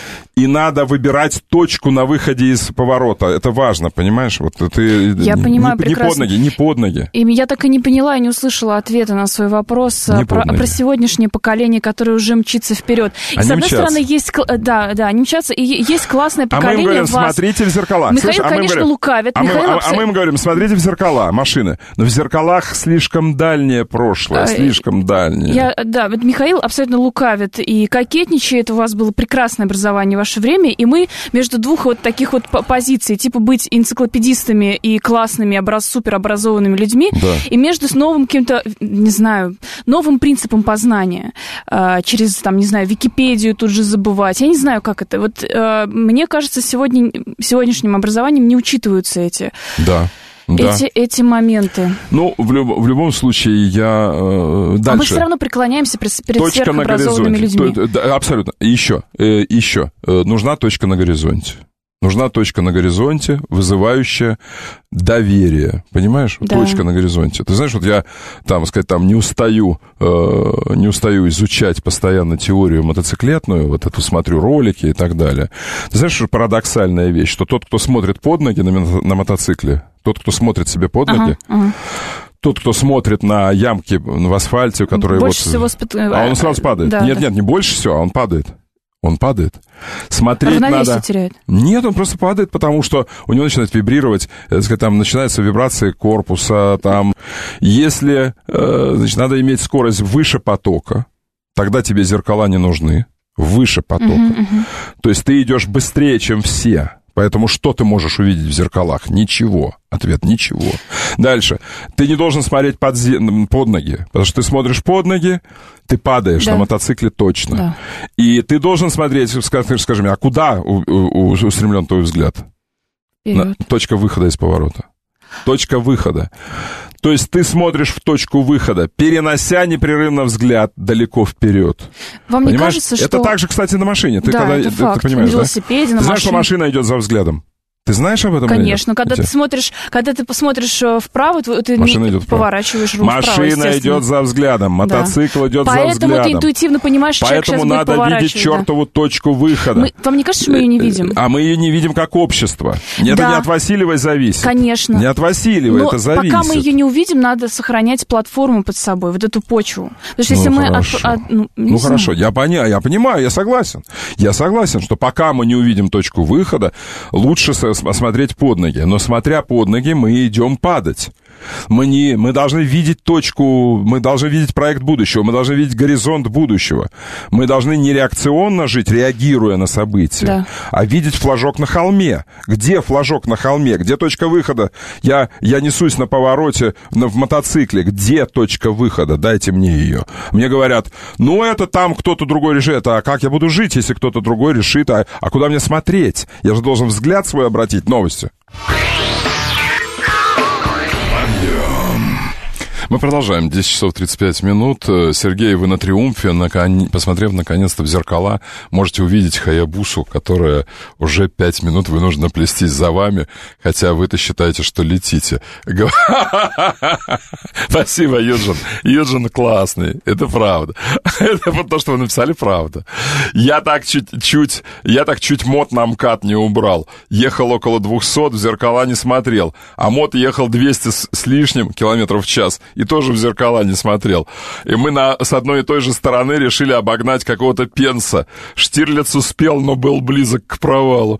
И надо выбирать точку на выходе из поворота. Это важно, понимаешь? Вот ты я не, понимаю не, прекрасно. Не под ноги, не под ноги. И я так и не поняла и не услышала ответа на свой вопрос про, про сегодняшнее поколение, которое уже мчится вперед. И, они с одной мчатся. стороны, есть... Да, да, они мчатся, и есть классное поколение. А мы им говорим, вас. смотрите в зеркала. Михаил, Слышь, а конечно, говорим, лукавит. А, Михаил мы, абс... а мы им говорим, смотрите в зеркала, машины. Но в зеркалах слишком дальнее прошлое, а, слишком дальнее. Я, да, вот Михаил абсолютно лукавит и кокетничает. У вас было прекрасное образование в ваше время, и мы между двух вот таких вот позиций, типа быть энциклопедистами и классными, образ, суперобразованными людьми, да. и между новым каким-то, не знаю, новым принципом познания, э, через, там, не знаю, Википедию тут же забывать. Я не знаю, как это. Вот э, мне кажется, сегодня, сегодняшним образованием не учитываются эти... Да. Да. Эти, эти моменты. Ну, в, люб, в любом случае, я э, дальше... А мы все равно преклоняемся перед сверхобразованными людьми. То, да, абсолютно. Еще, э, еще. Э, нужна точка на горизонте. Нужна точка на горизонте, вызывающая доверие. Понимаешь? Да. Точка на горизонте. Ты знаешь, вот я, там, сказать, там, не устаю, э, не устаю изучать постоянно теорию мотоциклетную, вот эту смотрю ролики и так далее. Ты знаешь, что парадоксальная вещь, что тот, кто смотрит под ноги на, на мотоцикле, тот, кто смотрит себе под ноги, ага, ага. тот, кто смотрит на ямки в асфальте, которые больше вот... всего спит... А он сразу падает. Да, нет, да. нет, не больше всего, а он падает. Он падает. Смотреть равновесие надо... теряет. Нет, он просто падает, потому что у него начинает вибрировать, так сказать, там начинаются вибрации корпуса, там... Если, э, значит, надо иметь скорость выше потока, тогда тебе зеркала не нужны. Выше потока. Uh-huh, uh-huh. То есть ты идешь быстрее, чем все. Поэтому что ты можешь увидеть в зеркалах? Ничего. Ответ – ничего. Дальше. Ты не должен смотреть под, зе... под ноги, потому что ты смотришь под ноги, ты падаешь да. на мотоцикле точно. Да. И ты должен смотреть, скажи, скажи мне, а куда у, у, устремлен твой взгляд? На... Точка выхода из поворота. Точка выхода. То есть ты смотришь в точку выхода, перенося непрерывно взгляд далеко вперед. Вам понимаешь? Не кажется, что... Это так же, кстати, на машине. Ты да, когда... это ты, факт. Ты понимаешь, на велосипеде, да? на Ты знаешь, машине. что машина идет за взглядом? Ты знаешь об этом? Конечно, когда ты смотришь, когда ты посмотришь вправо, ты машина не идет поворачиваешь руль машина вправо, Машина идет за взглядом, мотоцикл да. идет Поэтому за взглядом. Поэтому ты интуитивно понимаешь, что человек сейчас будет поворачивать. Поэтому надо видеть чертову да. точку выхода. Мы, вам не кажется, что мы ее не видим? А мы ее не видим как общество. Это да. не от Васильевой зависит. Конечно. Не от Васильевой Но это зависит. пока мы ее не увидим, надо сохранять платформу под собой, вот эту почву. Потому что если ну, мы... Хорошо. От, от, ну, ну хорошо, я, поня... я понимаю, я согласен. Я согласен, что пока мы не увидим точку выхода, лучше смотреть под ноги. Но смотря под ноги, мы идем падать. Мы, не, мы должны видеть точку, мы должны видеть проект будущего, мы должны видеть горизонт будущего. Мы должны не реакционно жить, реагируя на события, да. а видеть флажок на холме. Где флажок на холме? Где точка выхода? Я, я несусь на повороте на, в мотоцикле. Где точка выхода? Дайте мне ее. Мне говорят, ну это там кто-то другой решит. А как я буду жить, если кто-то другой решит? А, а куда мне смотреть? Я же должен взгляд свой обратить. Новости. Мы продолжаем. десять часов тридцать пять минут. Сергей, вы на триумфе. Након... Посмотрев наконец-то в зеркала, можете увидеть Хаябусу, которая уже пять минут вынуждена плестись за вами, хотя вы-то считаете, что летите. Спасибо, Юджин. Юджин классный. Это правда. Это вот то, что вы написали, правда. Я так чуть-чуть, я так чуть мод на МКАД не убрал. Ехал около двухсот, в зеркала не смотрел. А мод ехал двести с лишним километров в час. И тоже в зеркала не смотрел. И мы на, с одной и той же стороны решили обогнать какого-то Пенса. Штирлиц успел, но был близок к провалу.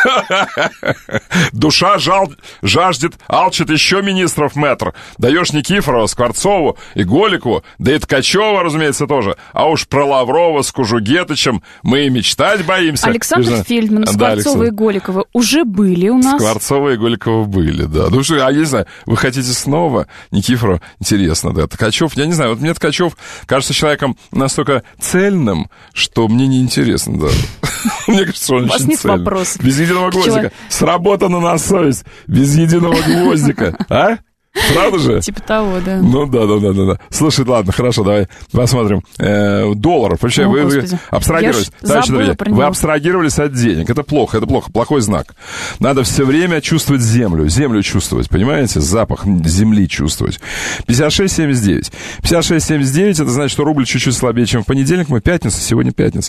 Душа жал, жаждет, алчит еще министров мэтр. Даешь Никифорова, Скворцову и Голикову, да и Ткачева, разумеется, тоже. А уж про Лаврова с Кужугетычем мы и мечтать боимся. Александр Южно... Фельдман, да, Скворцова Александр... и Голикова уже были у нас. Скворцова и Голикова были, да. Ну что, а я не знаю, вы хотите снова Никифорова? Интересно, да. Ткачев, я не знаю, вот мне Ткачев кажется человеком настолько цельным, что мне неинтересно, да. Мне кажется, что он очень цельный. У вас нет вопросов. Без единого гвоздика. Сработано на совесть. Без единого гвоздика. А? Правда же? Типа того, да. Ну да, да, да, да, да. Слушай, ладно, хорошо, давай посмотрим. Э, доллар. Вообще, вы, вы абстрагировались. Товарищи дорогие, вы абстрагировались от денег. Это плохо, это плохо, плохой знак. Надо все время чувствовать землю. Землю чувствовать, понимаете? Запах земли чувствовать. пятьдесят шесть семьдесят девять. пятьдесят шесть семьдесят девять, это значит, что рубль чуть-чуть слабее, чем в понедельник. Мы пятница, сегодня пятница.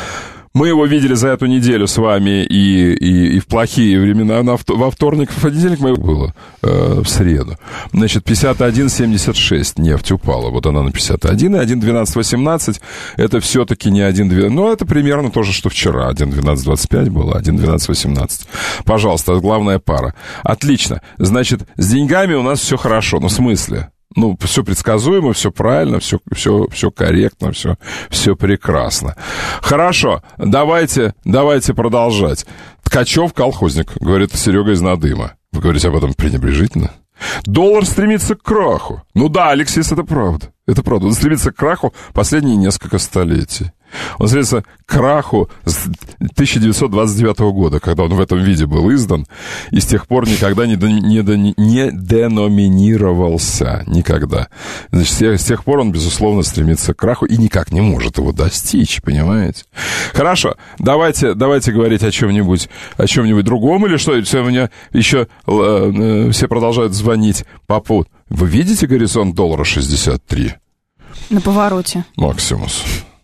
Мы его видели за эту неделю с вами и, и, и в плохие времена. На, во вторник, в понедельник мы было, э, в среду. Значит, пятьдесят один семьдесят шесть нефть упала. Вот она на пятьдесят один. И один двенадцать восемнадцать это все-таки не один двенадцать. Ну, это примерно то же, что вчера. один двенадцать двадцать пять было, один двенадцать восемнадцать. Пожалуйста, это главная пара. Отлично. Значит, с деньгами у нас все хорошо. Ну, в смысле? Ну, все предсказуемо, все правильно, все, все, все корректно, все, все прекрасно. Хорошо, давайте, давайте продолжать. Ткачев колхозник, говорит Серега из Надыма. Вы говорите об этом пренебрежительно? Доллар стремится к краху. Ну да, Алексис, это правда. Это правда. Он стремится к краху последние несколько столетий. Он стремится к краху с тысяча девятьсот двадцать девятого года, когда он в этом виде был издан, и с тех пор никогда не, не, не деноминировался. Никогда. Значит, с тех, с тех пор он, безусловно, стремится к краху и никак не может его достичь, понимаете? Хорошо, давайте, давайте говорить о чем-нибудь, о чем-нибудь другом, или что? Все, у меня еще э, все продолжают звонить по поводу... Вы видите горизонт доллара шестьдесят три? На повороте. Максимус.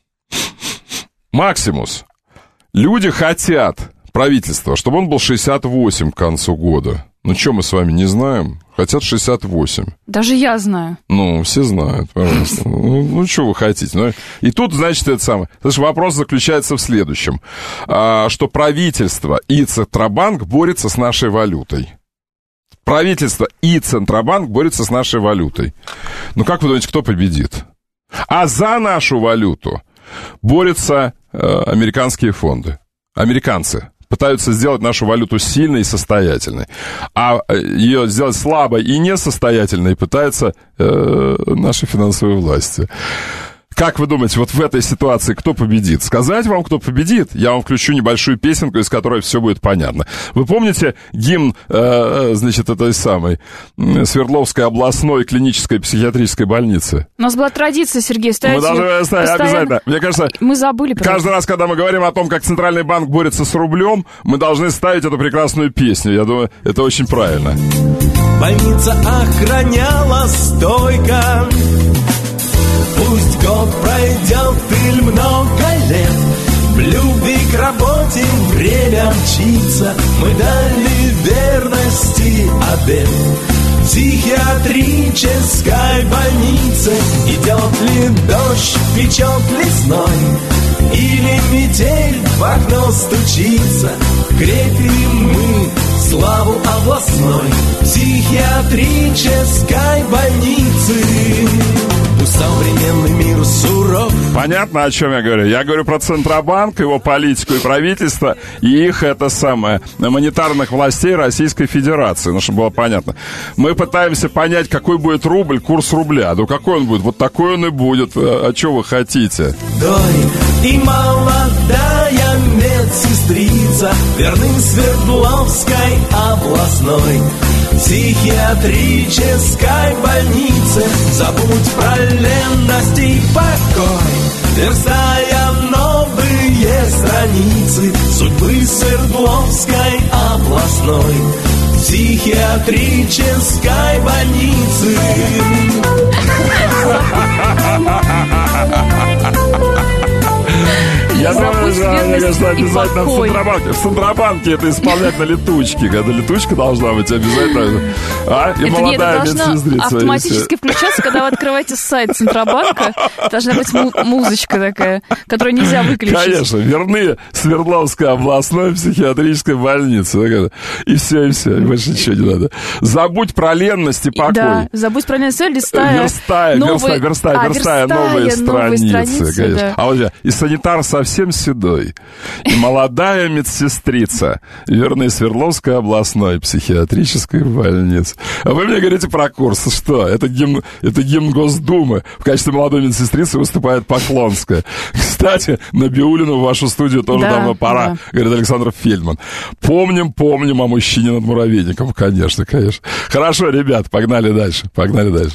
Максимус. Люди хотят, правительство, чтобы он был шестьдесят восемь к концу года. Ну, что мы с вами не знаем? Хотят шестьдесят восемь. Даже я знаю. Ну, все знают, пожалуйста. Ну, ну что вы хотите? Ну, и тут, значит, это самое. Значит, вопрос заключается в следующем. А, что правительство и Центробанк борются с нашей валютой. Правительство и Центробанк борются с нашей валютой. Ну, как вы думаете, кто победит? А за нашу валюту борются э, американские фонды. Американцы. пытаются сделать нашу валюту сильной и состоятельной. А ее сделать слабой и несостоятельной пытаются э, наши финансовые власти. Как вы думаете, вот в этой ситуации кто победит? Сказать вам, кто победит? Я вам включу небольшую песенку, из которой все будет понятно. Вы помните гимн, э, значит, этой самой Свердловской областной клинической психиатрической больницы? У нас была традиция, Сергей, ставить... Мы должны ставить обязательно. Мне кажется, мы забыли. Каждый правда. раз, когда мы говорим о том, как Центральный банк борется с рублем, мы должны ставить эту прекрасную песню. Я думаю, это очень правильно. Больница охраняла стойко. Пусть год пройдет или много лет, в любви к работе время мчится. Мы дали верности обет психиатрической больнице. Идет ли дождь, печет ли зной, или метель в окно стучится, крепим мы славу областной психиатрической больницы. Пусть современный мир суров. Понятно, о чем я говорю? Я говорю про Центробанк, его политику и правительство, и их, это самое, монетарных властей Российской Федерации, ну, чтобы было понятно. Мы пытаемся понять, какой будет рубль, курс рубля. Ну, какой он будет? Вот такой он и будет. А что вы хотите? Дой и молодая медсестрица верны Свердловской областной психиатрической больнице. Забудь про леность и покой, верстая новые страницы судьбы Свердловской областной психиатрической больницы. Я думаю, что, мне кажется, обязательно в Центробанке. В Центробанке это исполнять на летучке. Когда летучка должна быть обязательно. А? И это молодая нет, медсестрица. Автоматически включаться, когда вы открываете сайт Центробанка. Должна быть му- музычка такая, которую нельзя выключить. Конечно, верны Свердловской областной психиатрической больнице. И все, и все, и больше ничего не надо. Забудь про ленность и покой. Да, забудь про ленность, листая. Верстая, новые... верстая, верстая, а, верстая, верстая новые, новые страницы, страницы, конечно. да. А вот я, и санитар совсем седой, и молодая медсестрица, верная Свердловской областной психиатрической больницы. А вы мне говорите про курс. Что? Это гимн, это гимн Госдумы. В качестве молодой медсестрицы выступает Поклонская. Кстати, Набиуллину в вашу студию тоже да, давно пора, да. говорит Александр Фельдман. Помним, помним о мужчине над муравейником. Конечно, конечно. Хорошо, ребят, погнали дальше. Погнали дальше.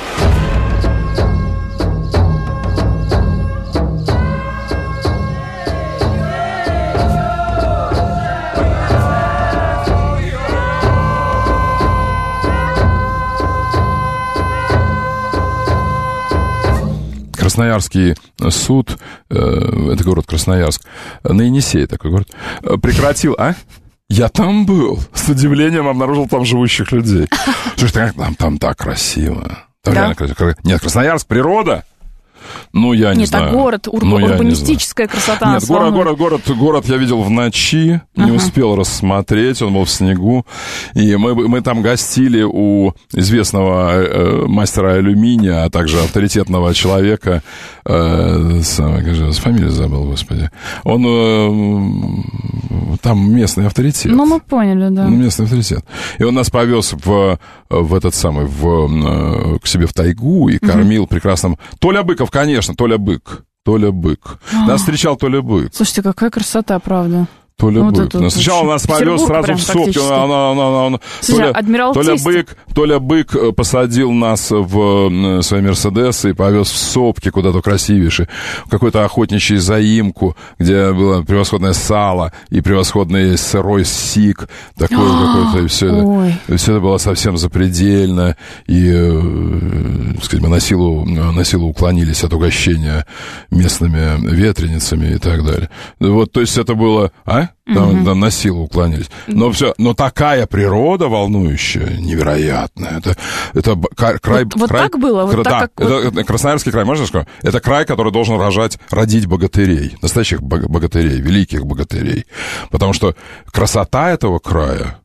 Красноярский суд, э, это город Красноярск, на Енисее такой город, прекратил... А? Я там был. С удивлением обнаружил там живущих людей. Слушай, там, там так красиво. Там да? реально красиво. Нет, Красноярск, природа. Ну, я не Нет, знаю. Нет, а город, ур- ну, урбанистическая красота. Нет, город, город, город, город я видел в ночи, не uh-huh. успел рассмотреть, он был в снегу. И мы, мы там гостили у известного э, мастера алюминия, а также авторитетного человека, э, самый, как же, фамилию забыл, господи. Он э, там местный авторитет. Ну, мы поняли, да. Ну, местный авторитет. И он нас повез в, в этот самый, в, к себе в тайгу и кормил uh-huh. прекрасным... Толя Быков, конечно, Толя Бык. Толя Бык. Нас встречал Толя Бык. Слушайте, какая красота, правда. Толя вот Бык. Сначала он нас повез сразу в сопки. Толя, Толя, Бык, Толя Бык посадил нас в свой Мерседес и повез в сопки куда-то красивейшие. В какую-то охотничью заимку, где было превосходное сало и превосходный сырой сик. Такой какой-то. И все, это, и все это было совсем запредельно. И, так сказать, мы на силу, на силу уклонились от угощения местными ветреницами и так далее. Вот, то есть это было... А? Там, угу. там на силу уклонились. Но все, но такая природа волнующая, невероятная. Это, это край... Вот, вот край, так было? Вот да, так, как это, вот... это Красноярский край, можно сказать? Это край, который должен рожать, родить богатырей. Настоящих богатырей, великих богатырей. Потому что красота этого края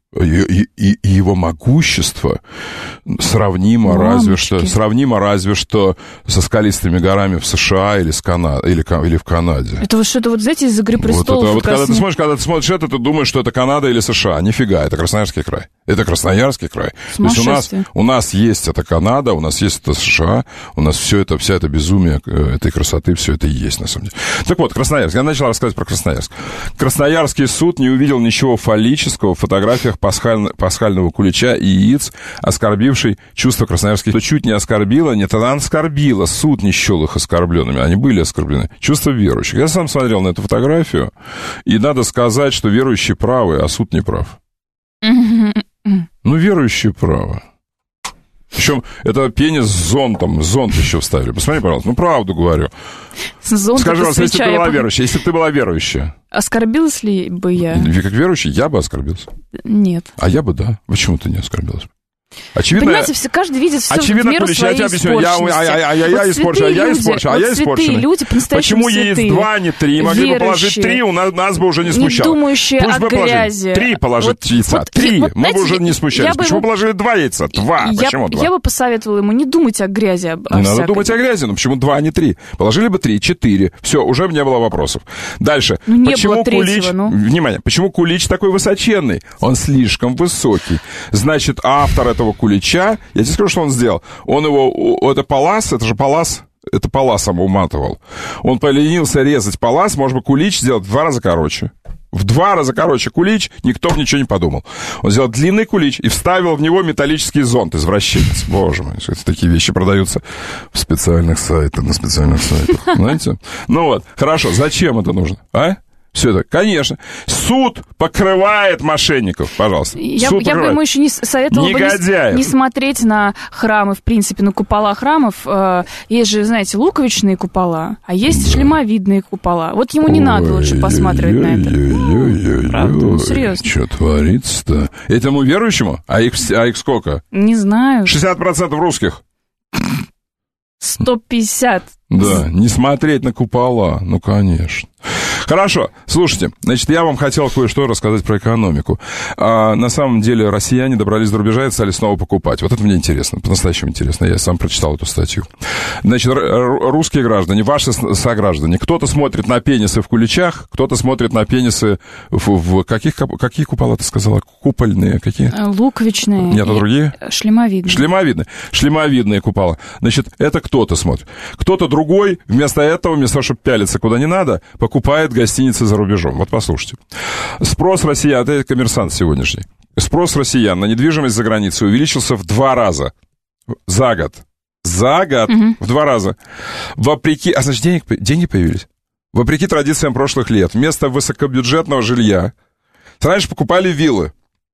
И, и, и его могущество сравнимо разве, что, сравнимо разве что со скалистыми горами в США или, с Кана... или, или в Канаде. Это вот что-то, вот знаете, из «Игры престолов». Вот, это, вот когда, ты смотришь, когда ты смотришь это, ты думаешь, что это Канада или США. Нифига, это Красноярский край. Это Красноярский край. То есть у нас, у нас есть это Канада, у нас есть это США, у нас все это, вся это безумие этой красоты, все это и есть на самом деле. Так вот, Красноярск. Я начал рассказывать про Красноярск. Красноярский суд не увидел ничего фаллического в фотографиях пасхаль... пасхального кулича и яиц, оскорбившей чувства красноярских. Что чуть не оскорбила, нет, она оскорбила. Суд не счел их оскорбленными. Они были оскорблены. Чувства верующих. Я сам смотрел на эту фотографию, и надо сказать, что верующие правы, а суд не прав. Ну, верующие правы. Причем это пенис с зонтом, зонт еще вставили. Посмотри, пожалуйста, ну правду говорю. Зонт. Скажи, пожалуйста, если ты была верующая, если бы ты была верующая. Оскорбилась ли бы я? Как верующий, я бы оскорбился. Нет. А я бы, да. Почему ты не оскорбилась? Очевидно, понимаете, все, каждый видит все очевидно, в меру своей я испорченности. Я, а, а, а, я, я испорчен, а я испорчен, а я испорчен. Люди, почему яиц два, а не три? Могли бы положить три, у нас, нас бы уже не смущало. Не думающие Пусть о бы грязи. Три положить вот, яйца. Вот, три, вот, мы знаете, бы уже не смущались. Почему бы положили два яйца? Два. Я, почему два? Я бы посоветовала ему не думать о грязи. О не надо думать о грязи, но почему два, а не три? Положили бы три, четыре. Все, уже бы не было вопросов. Дальше. Ну, не почему было третьего, кулич... ну. Внимание, почему кулич такой высоченный? Он слишком высокий. Значит, автор этого кулича, я тебе скажу, что он сделал. Он его, это палас, это же палас, это паласом уматывал. Он поленился резать палас, может быть, кулич сделать в два раза короче. В два раза короче кулич, никто бы ничего не подумал. Он сделал длинный кулич и вставил в него металлический зонт, извращенец. Боже мой, такие вещи продаются в специальных сайтах, на специальных сайтах. Знаете? Ну вот, хорошо, зачем это нужно, а? Все это, конечно. Суд покрывает мошенников, пожалуйста. Я, Суд я бы ему еще не советовала бы не, не смотреть на храмы, в принципе, на купола храмов. Есть же, знаете, луковичные купола, а есть да. шлемовидные купола. Вот ему не Ой, надо лучше посматривать на это. Правда, ну, серьезно. Что творится-то? Этому верующему? А их, а их сколько? Не знаю. шестьдесят процентов русских. сто пятьдесят. Да, не смотреть на купола, ну, конечно. Хорошо, слушайте, значит, я вам хотел кое-что рассказать про экономику. А, на самом деле россияне добрались до рубежа и стали снова покупать. Вот это мне интересно, по-настоящему интересно. Я сам прочитал эту статью. Значит, русские граждане, ваши сограждане, кто-то смотрит на пенисы в куличах, кто-то смотрит на пенисы в... в каких, какие купола ты сказала? Купольные какие? Луковичные. Нет, а другие? Шлемовидные. Шлемовидные. Шлемовидные купола. Значит, это кто-то смотрит. Кто-то другой вместо этого, вместо того, чтобы пялиться куда не надо, покупает гостиницы за рубежом. Вот послушайте. Спрос россиян, это коммерсант сегодняшний, спрос россиян на недвижимость за границей увеличился в два раза за год. За год. Угу. В два раза. Вопреки... А значит, денег, деньги появились? Вопреки традициям прошлых лет, вместо высокобюджетного жилья раньше покупали виллы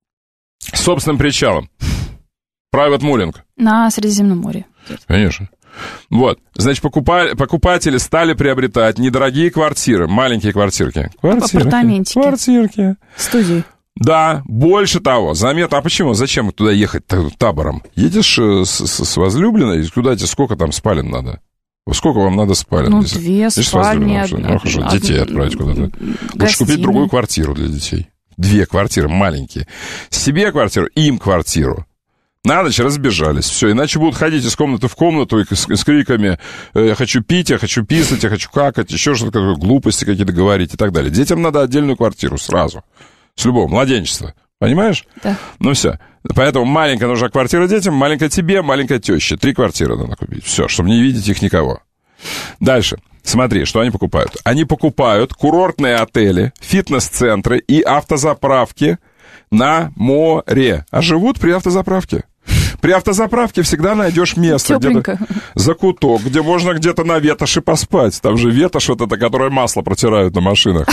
с собственным причалом. Private mooring. На Средиземном море. Конечно. Вот, значит, покупали, покупатели стали приобретать недорогие квартиры, маленькие квартирки. Квартирки. Апартаментики. Квартирки. Студии. Да, больше того, заметно, а почему, зачем туда ехать табором? Едешь с, с, с возлюбленной, куда тебе, сколько там спален надо? Сколько вам надо спален? Ну, две спальни. Ну, хорошо, од... детей отправить куда-то. Лучше купить другую квартиру для детей. Две квартиры маленькие. Себе квартиру, им квартиру. На ночь разбежались, все, иначе будут ходить из комнаты в комнату и с, с криками «я хочу пить, я хочу писать, я хочу какать», еще что-то, глупости какие-то говорить и так далее. Детям надо отдельную квартиру сразу, с любого младенчества, понимаешь? Да. Ну все, поэтому маленькая нужна квартира детям, маленькая тебе, маленькая теще, три квартиры надо купить, все, чтобы не видеть их никого. Дальше. Смотри, что они покупают. Они покупают курортные отели, фитнес-центры и автозаправки на море, а живут при автозаправке. При автозаправке всегда найдешь место, где-то закуток, где можно где-то на ветоши поспать. Там же ветошь вот это, которое масло протирают на машинах.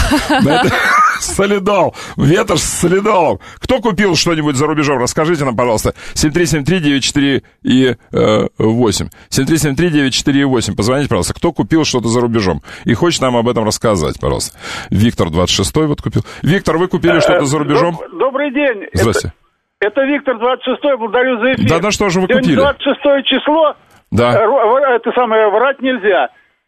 Солидол. Ветошь с солидолом. Кто купил что-нибудь за рубежом? Расскажите нам, пожалуйста. семь три семь три девять четыре восемь. семь три семь три девять четыре восемь. Позвоните, пожалуйста. Кто купил что-то за рубежом и хочет нам об этом рассказать, пожалуйста. Виктор двадцать шестой вот купил. Виктор, вы купили что-то за рубежом? Добрый день. Здрасте. Это Виктор двадцать шестой, благодарю за эфир. Да, да, что же вы купили? двадцать шестое число, да. это самое, врать нельзя.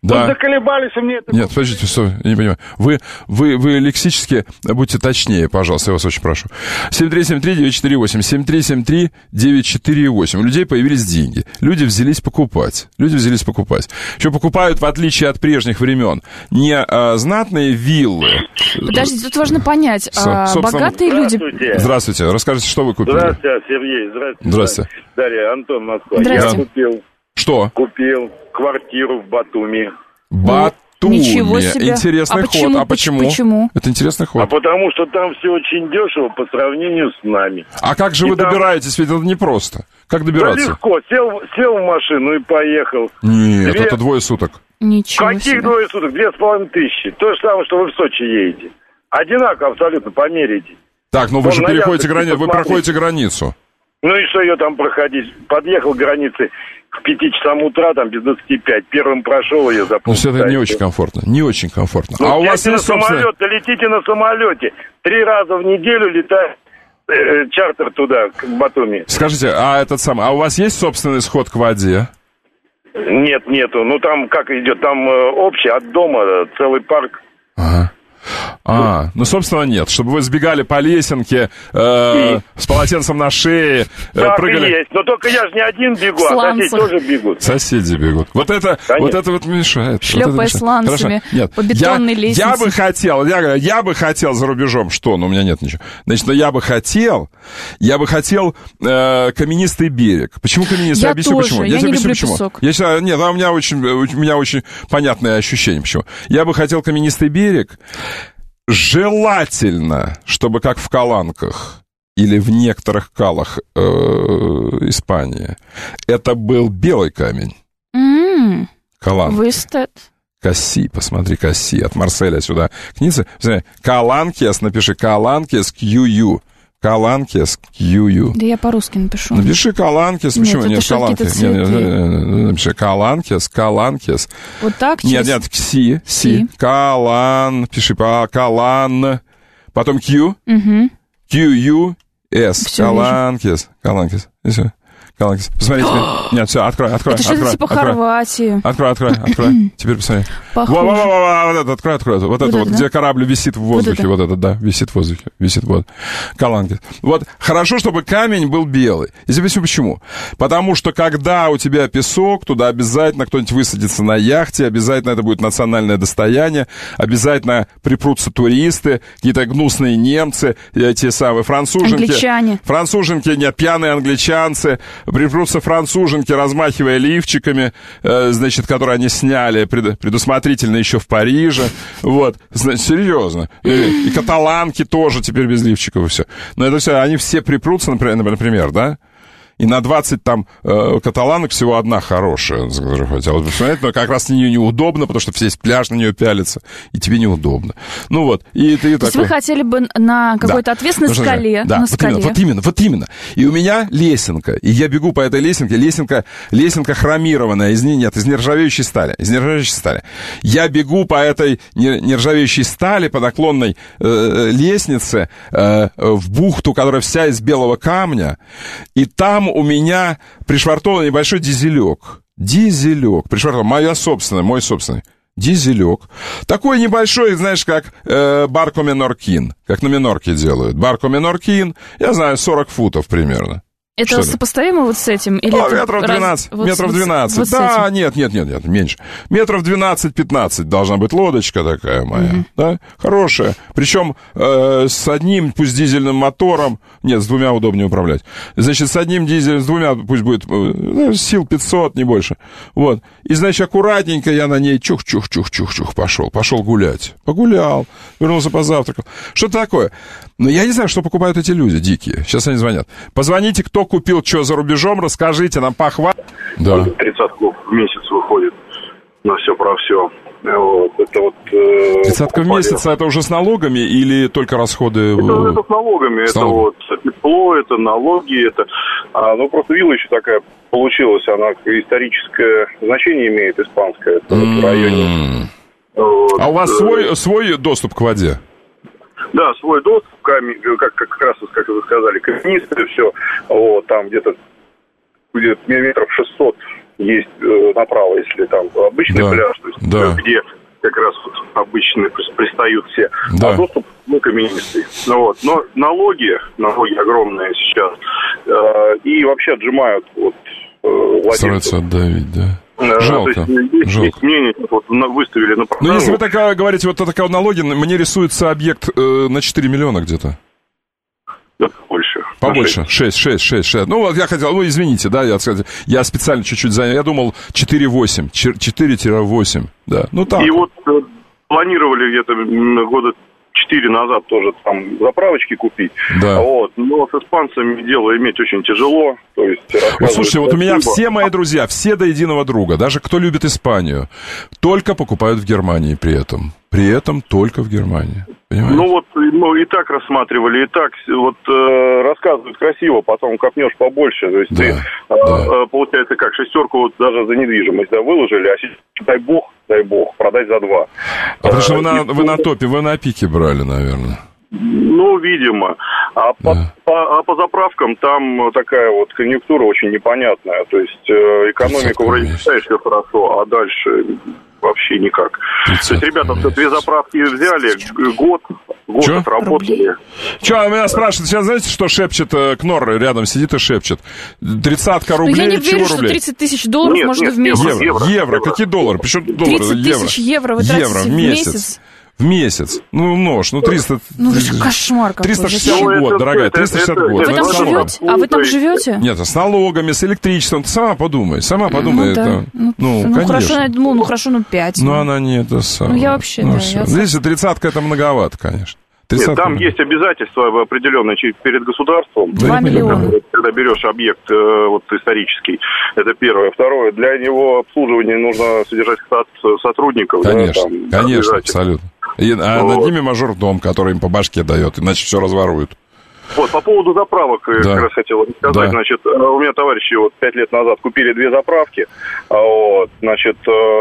Да. Вот заколебались мне это... Нет, подождите, стой, я не понимаю. Вы, вы, вы лексически будьте точнее, пожалуйста, я вас очень прошу. семь три семь три девять четыре восемь, семь три семь три девять четыре восемь. У людей появились деньги. Люди взялись покупать. Люди взялись покупать. Еще покупают, в отличие от прежних времен, не а, знатные виллы. Подождите, тут важно понять, Со, а, богатые люди... Здравствуйте. Здравствуйте. Расскажите, что вы купили? Здравствуйте, Сергей. Здравствуйте. Здравствуйте. Дарья, Антон, Москва. Здравствуйте. Я купил... Что? Купил квартиру в Батуми. Батуми. Ничего себе. Интересный а ход. Почему? А почему? Почему? Это интересный ход. А потому что там все очень дешево по сравнению с нами. А как же и вы там... добираетесь? Ведь это непросто. Как добираться? Да легко. Сел, сел в машину и поехал. Нет, Две... это двое суток. Ничего Каких себе. двое суток? Две с половиной тысячи. То же самое, что вы в Сочи едете. Одинаково абсолютно, померите. Так, ну вы Вон же на переходите Яндексе границу. Вы посмотрите. проходите границу. Ну и что ее там проходить? Подъехал к границе к пяти часам утра, там без двадцати пяти. Первым прошел ее за Ну, все это не очень комфортно. Не очень комфортно. Ну, а у вас на есть, собственно... самолет, летите на самолете. Три раза в неделю летает э, чартер туда, к Батуми. Скажите, а этот самый, а у вас есть собственный сход к воде? Нет, нету. Ну там как идет, там э, общий от дома э, целый парк. Ага. А, ну, собственно, нет. Чтобы вы сбегали по лесенке э, И... с полотенцем на шее, э, Так прыгали... и есть. Но только я же не один бегу, а Сланцы. соседи тоже бегут. Соседи бегут. Вот это, вот это вот мешает. Шлепая вот это мешает. сланцами Нет, по бетонной я, лестнице. Я бы хотел, я говорю, я бы хотел за рубежом, что? Ну, у меня нет ничего. Значит, но я бы хотел, я бы хотел э, каменистый берег. Почему каменистый? Я объясню, тоже. почему. Я тебе не объясню, люблю почему. песок. Я считаю, нет, а у меня очень, у меня очень понятное ощущение, почему. Я бы хотел каменистый берег. Желательно, чтобы как в Каланках или в некоторых калах э, Испании, это был белый камень. Mm. Каланки. Вы эстет. Касси, посмотри, Касси, от Марселя сюда к Ницце. Каланкес, напиши Каланкес Q-U. Каланкес Q-U. Да я по-русски напишу. Напиши Каланкес, почему? Нет, Нет, Каланкес. Нет, нет, нет, напиши Каланкес, Каланкес. Вот так? Нет, нет, Кси, Си. Калан, пиши по Калан. Потом Q. Угу. Q-U. S. Всё Каланкес. Каланкес. И все. Каланкес. Посмотрите. Нет, все, открой, открой. Это что-то открой, типа открой. Хорватии. Открой, открой, открой. Теперь посмотри. Похоже. Во, во, во, во, вот это, открой, открой. Вот, вот это вот, это, где да? корабль висит в воздухе. Вот Вот это, да, висит в воздухе. Висит вот. Каланкес. Вот, хорошо, чтобы камень был белый. И тебе объясню почему. Потому что, когда у тебя песок, туда обязательно кто-нибудь высадится на яхте, обязательно это будет национальное достояние, обязательно припрутся туристы, какие-то гнусные немцы, те самые француженки. Англичане. Француженки, нет, пьяные англичанцы, припрутся француженки, размахивая лифчиками, э, значит, которые они сняли пред, предусмотрительно еще в Париже. Вот, значит, серьезно. И, и каталанки тоже теперь без лифчиков и все. Но это все, они все припрутся, например, например, да? И на двадцать там э, каталанок всего одна хорошая, хотела бы посмотреть, но как раз на нее неудобно, потому что весь пляж на нее пялится, и тебе неудобно. Ну вот, и ты такой... То есть вы хотели бы на какой-то да. ответственной ну, скале, да, на вот скале. Именно, вот именно, вот именно. И у меня лесенка, и я бегу по этой лесенке, лесенка, лесенка хромированная, из, нет, из нержавеющей стали, из нержавеющей стали. Я бегу по этой нержавеющей стали, по наклонной э, лестнице э, в бухту, которая вся из белого камня, и там у меня пришвартован небольшой дизелек. Дизелек. Пришвартован. Моя собственная, мой собственный. Дизелек. Такой небольшой, знаешь, как э, Барко Миноркин. Как на Минорке делают. Барко Миноркин, я знаю, сорок футов примерно. Это Что сопоставимо вот с этим? Или О, это метров двенадцать. Раз... Вот метров с... двенадцать. Вот да, нет, нет, нет, нет, меньше. Метров двенадцать-пятнадцать должна быть лодочка такая моя. Mm-hmm. Да? Хорошая. Причем э, с одним, пусть дизельным мотором. Нет, с двумя удобнее управлять. Значит, с одним дизелем, с двумя, пусть будет э, сил пятьсот, не больше. Вот. И, значит, аккуратненько я на ней чух-чух-чух-чух-чух пошел. Пошел гулять. Погулял. Вернулся, позавтракал. Что такое? Но я не знаю, что покупают эти люди дикие. Сейчас они звонят. Позвоните, кто купил что за рубежом, расскажите, нам похватит. Да. Тридцатку в месяц выходит на все про все. Вот, это вот... Э, Тридцатка в месяц, это уже с налогами или только расходы? Это, это с налогами, с это налогами. вот тепло, это налоги, это... А, ну, просто вилла еще такая получилась, она историческое значение имеет, испанское, это mm-hmm. в районе... Вот, а у вас свой, свой доступ к воде? Да, свой доступ, камень, как, как, как раз, как вы сказали, каменистое все, вот, там где-то, где-то метров шестьсот есть э, направо, если там обычный да. пляж, то есть, да. где как раз вот обычные пристают все, да. а доступ ну, каменистый. Ну, вот. Но налоги, налоги огромные сейчас, э, и вообще отжимают вот, э, владельцев. Стараются отдавить, да. Жалко, то есть, есть, жалко. есть мнение, вот, выставили на продажу. Ну, если вы так говорите, вот такая налоги, мне рисуется объект э, на четыре миллиона где-то. Да, больше. Побольше. шесть, шесть, шесть, шесть. Ну, вот я хотел, ну, извините, да, я, я специально чуть-чуть занял. Я думал четыре восемь, четыре восемь, да. Ну, так. И вот э, планировали где-то года четыре назад тоже там заправочки купить. Да. Вот. Но с испанцами дело иметь очень тяжело. То есть, вот слушайте, вот у меня все мои друзья, все до единого друга, даже кто любит Испанию, только покупают в Германии при этом. При этом только в Германии. Понимаете? Ну вот, ну и так рассматривали, и так вот э, рассказывают красиво, потом копнешь побольше. То есть да, ты, э, да. э, получается, как шестерку вот даже за недвижимость да, выложили, а сейчас, дай бог, дай бог, продать за два. А потому что вы на, и, вы на топе, вы на пике брали, наверное. Ну, видимо. А, да. по, по, а по заправкам там такая вот конъюнктура очень непонятная. То есть э, экономику вроде считаешь все хорошо, а дальше вообще никак. То есть ребята все две заправки взяли, год, год Чё? отработали. Че, меня спрашивают, сейчас знаете, что шепчет э, Кнор рядом сидит и шепчет? Тридцатка рублей, ну, я не чего верю, рублей? что тридцать тысяч долларов нет, можно нет, в месяц. Евро, евро, евро. Какие доллары? Причем доллары? тридцать тысяч евро вы евро тратите в месяц. в месяц? В месяц. Ну, умножь, ну, триста... Ну, кошмар какой. триста шестьдесят в год, дорогая, триста шестьдесят в год. Вы там живете? А вы там живете? Нет, с налогами, с электричеством. Ты сама подумай, сама подумай. Ну, да. это, ну, ну, ну конечно. Хорошо, я думала, ну, хорошо, ну, пять. Но ну, она не это самое. Ну, я вообще, ну, да. Все. Я... Здесь тридцатка это многовато, конечно. Нет, там есть обязательства определенные перед государством. Два миллиона. Когда берешь объект вот, исторический, это первое. Второе, для него обслуживания нужно содержать сотрудников. Конечно, да, там, конечно, абсолютно. И, а вот. Над ними мажордом, который им по башке дает, иначе все разворуют. Вот, по поводу заправок, да. я как раз хотел рассказать, да. Значит, у меня товарищи вот пять лет назад купили две заправки, вот, значит,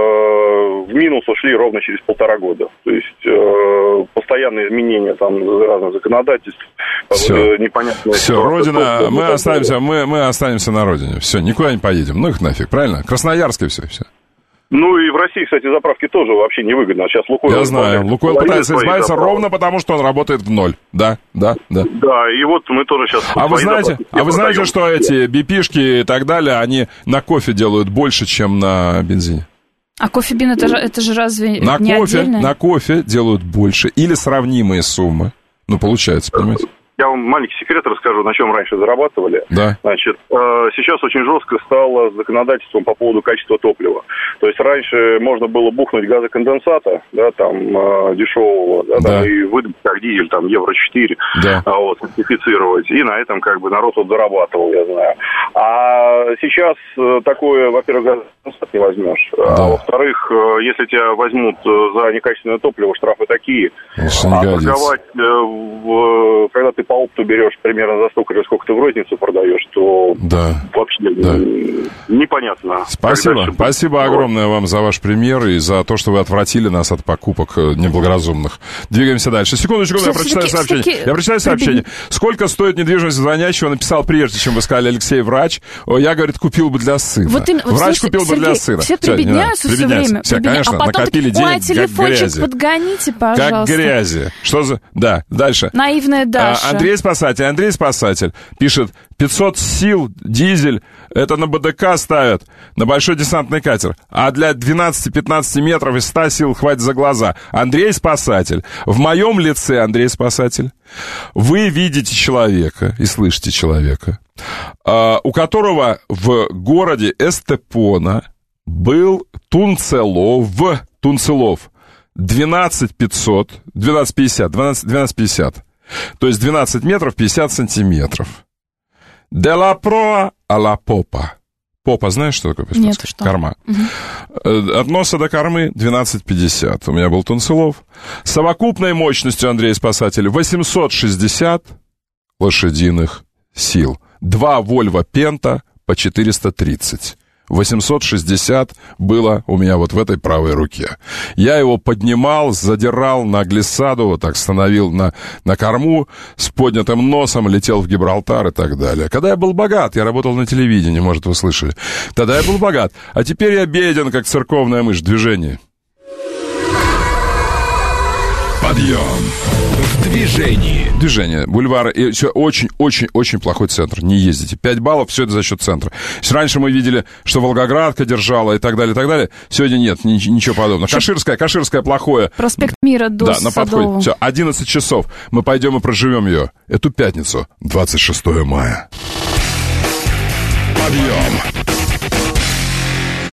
в минус ушли ровно через полтора года, то есть постоянные изменения там разных законодательств, все. непонятно. Все, Родина, мы останемся, мы, мы останемся на родине, все, никуда не поедем, ну их нафиг, правильно? Красноярск и все, все. Ну и в России, кстати, заправки тоже вообще невыгодно. Сейчас Лукойл... Я знаю, Лукойл пытается избавиться заправки. Ровно потому, что он работает в ноль. Да, да, да. Да, и вот мы тоже сейчас... А вы знаете, а вы знаете, что эти бипишки и так далее, они на кофе делают больше, чем на бензине? А кофе-бин, это же, это же разве на не кофе, отдельное? На кофе делают больше или сравнимые суммы. Ну, получается, понимаете? Я вам маленький секрет расскажу, на чем раньше зарабатывали. Да. Значит, сейчас очень жестко стало с законодательством по поводу качества топлива. То есть раньше можно было бухнуть газоконденсата, да, там, дешевого, да, да. Там, и выдать как дизель, там, евро четыре, да. Вот, сертифицировать. И на этом, как бы, народ вот зарабатывал, я знаю. А сейчас такое, во-первых, газоконденсат не возьмешь. Да. А во-вторых, если тебя возьмут за некачественное топливо, штрафы такие. А торговать, когда ты по опту берешь примерно за столько же, сколько ты в розницу продаешь, то да. вообще да. непонятно. Спасибо. Дальше... Спасибо огромное вам за ваш пример и за то, что вы отвратили нас от покупок неблагоразумных. Двигаемся дальше. Секундочку, я прочитаю сообщение. Я прочитаю сообщение. Сколько стоит недвижимость звонящего? Написал прежде, чем вы сказали, Алексей, врач. Я, говорит, купил бы для сына. Вот им, вот врач слушайте, купил Сергей, бы для сына. Все прибедняются все, все время. Все, конечно, а потом накопили так, денег, телефончик как грязи. Подгоните, пожалуйста. Как грязи. Что за... Да, дальше. Наивная Даша. А, Андрей Спасатель, Андрей Спасатель пишет, пятьсот сил, дизель, это на БДК ставят, на большой десантный катер, а для двенадцати-пятнадцати метров и ста сил хватит за глаза. Андрей Спасатель, в моем лице, Андрей Спасатель, вы видите человека и слышите человека, у которого в городе Эстепона был Тунцелов, Тунцелов, двенадцать пятьсот, двенадцать пятьдесят, двенадцать пятьдесят. То есть двенадцать метров пятьдесят сантиметров. De la proa a la popa. Попа, знаешь, что такое? Нет, что? Корма. Угу. От носа до кормы двенадцать пятьдесят. У меня был Тунцелов. Совокупной мощностью, Андрей Спасатель, восемьсот шестьдесят лошадиных сил. Два Volvo Penta по четыреста тридцать. восемьсот шестьдесят было у меня вот в этой правой руке. Я его поднимал, задирал на глиссаду, вот так становил на, на корму, с поднятым носом, летел в Гибралтар и так далее. Когда я был богат, я работал на телевидении, может, вы слышали. Тогда я был богат. А теперь я беден, как церковная мышь. Движение. Подъем в движении. Движение. Бульвар. И все очень-очень-очень плохой центр. Не ездите. пять баллов, все это за счет центра. Если раньше мы видели, что Волгоградка держала и так далее, и так далее, сегодня нет, ничего подобного. Каширская, Каширская плохое. Проспект Мира до Да, на подходе. Все, одиннадцать часов. Мы пойдем и проживем ее. Эту пятницу, двадцать шестого мая. Подъем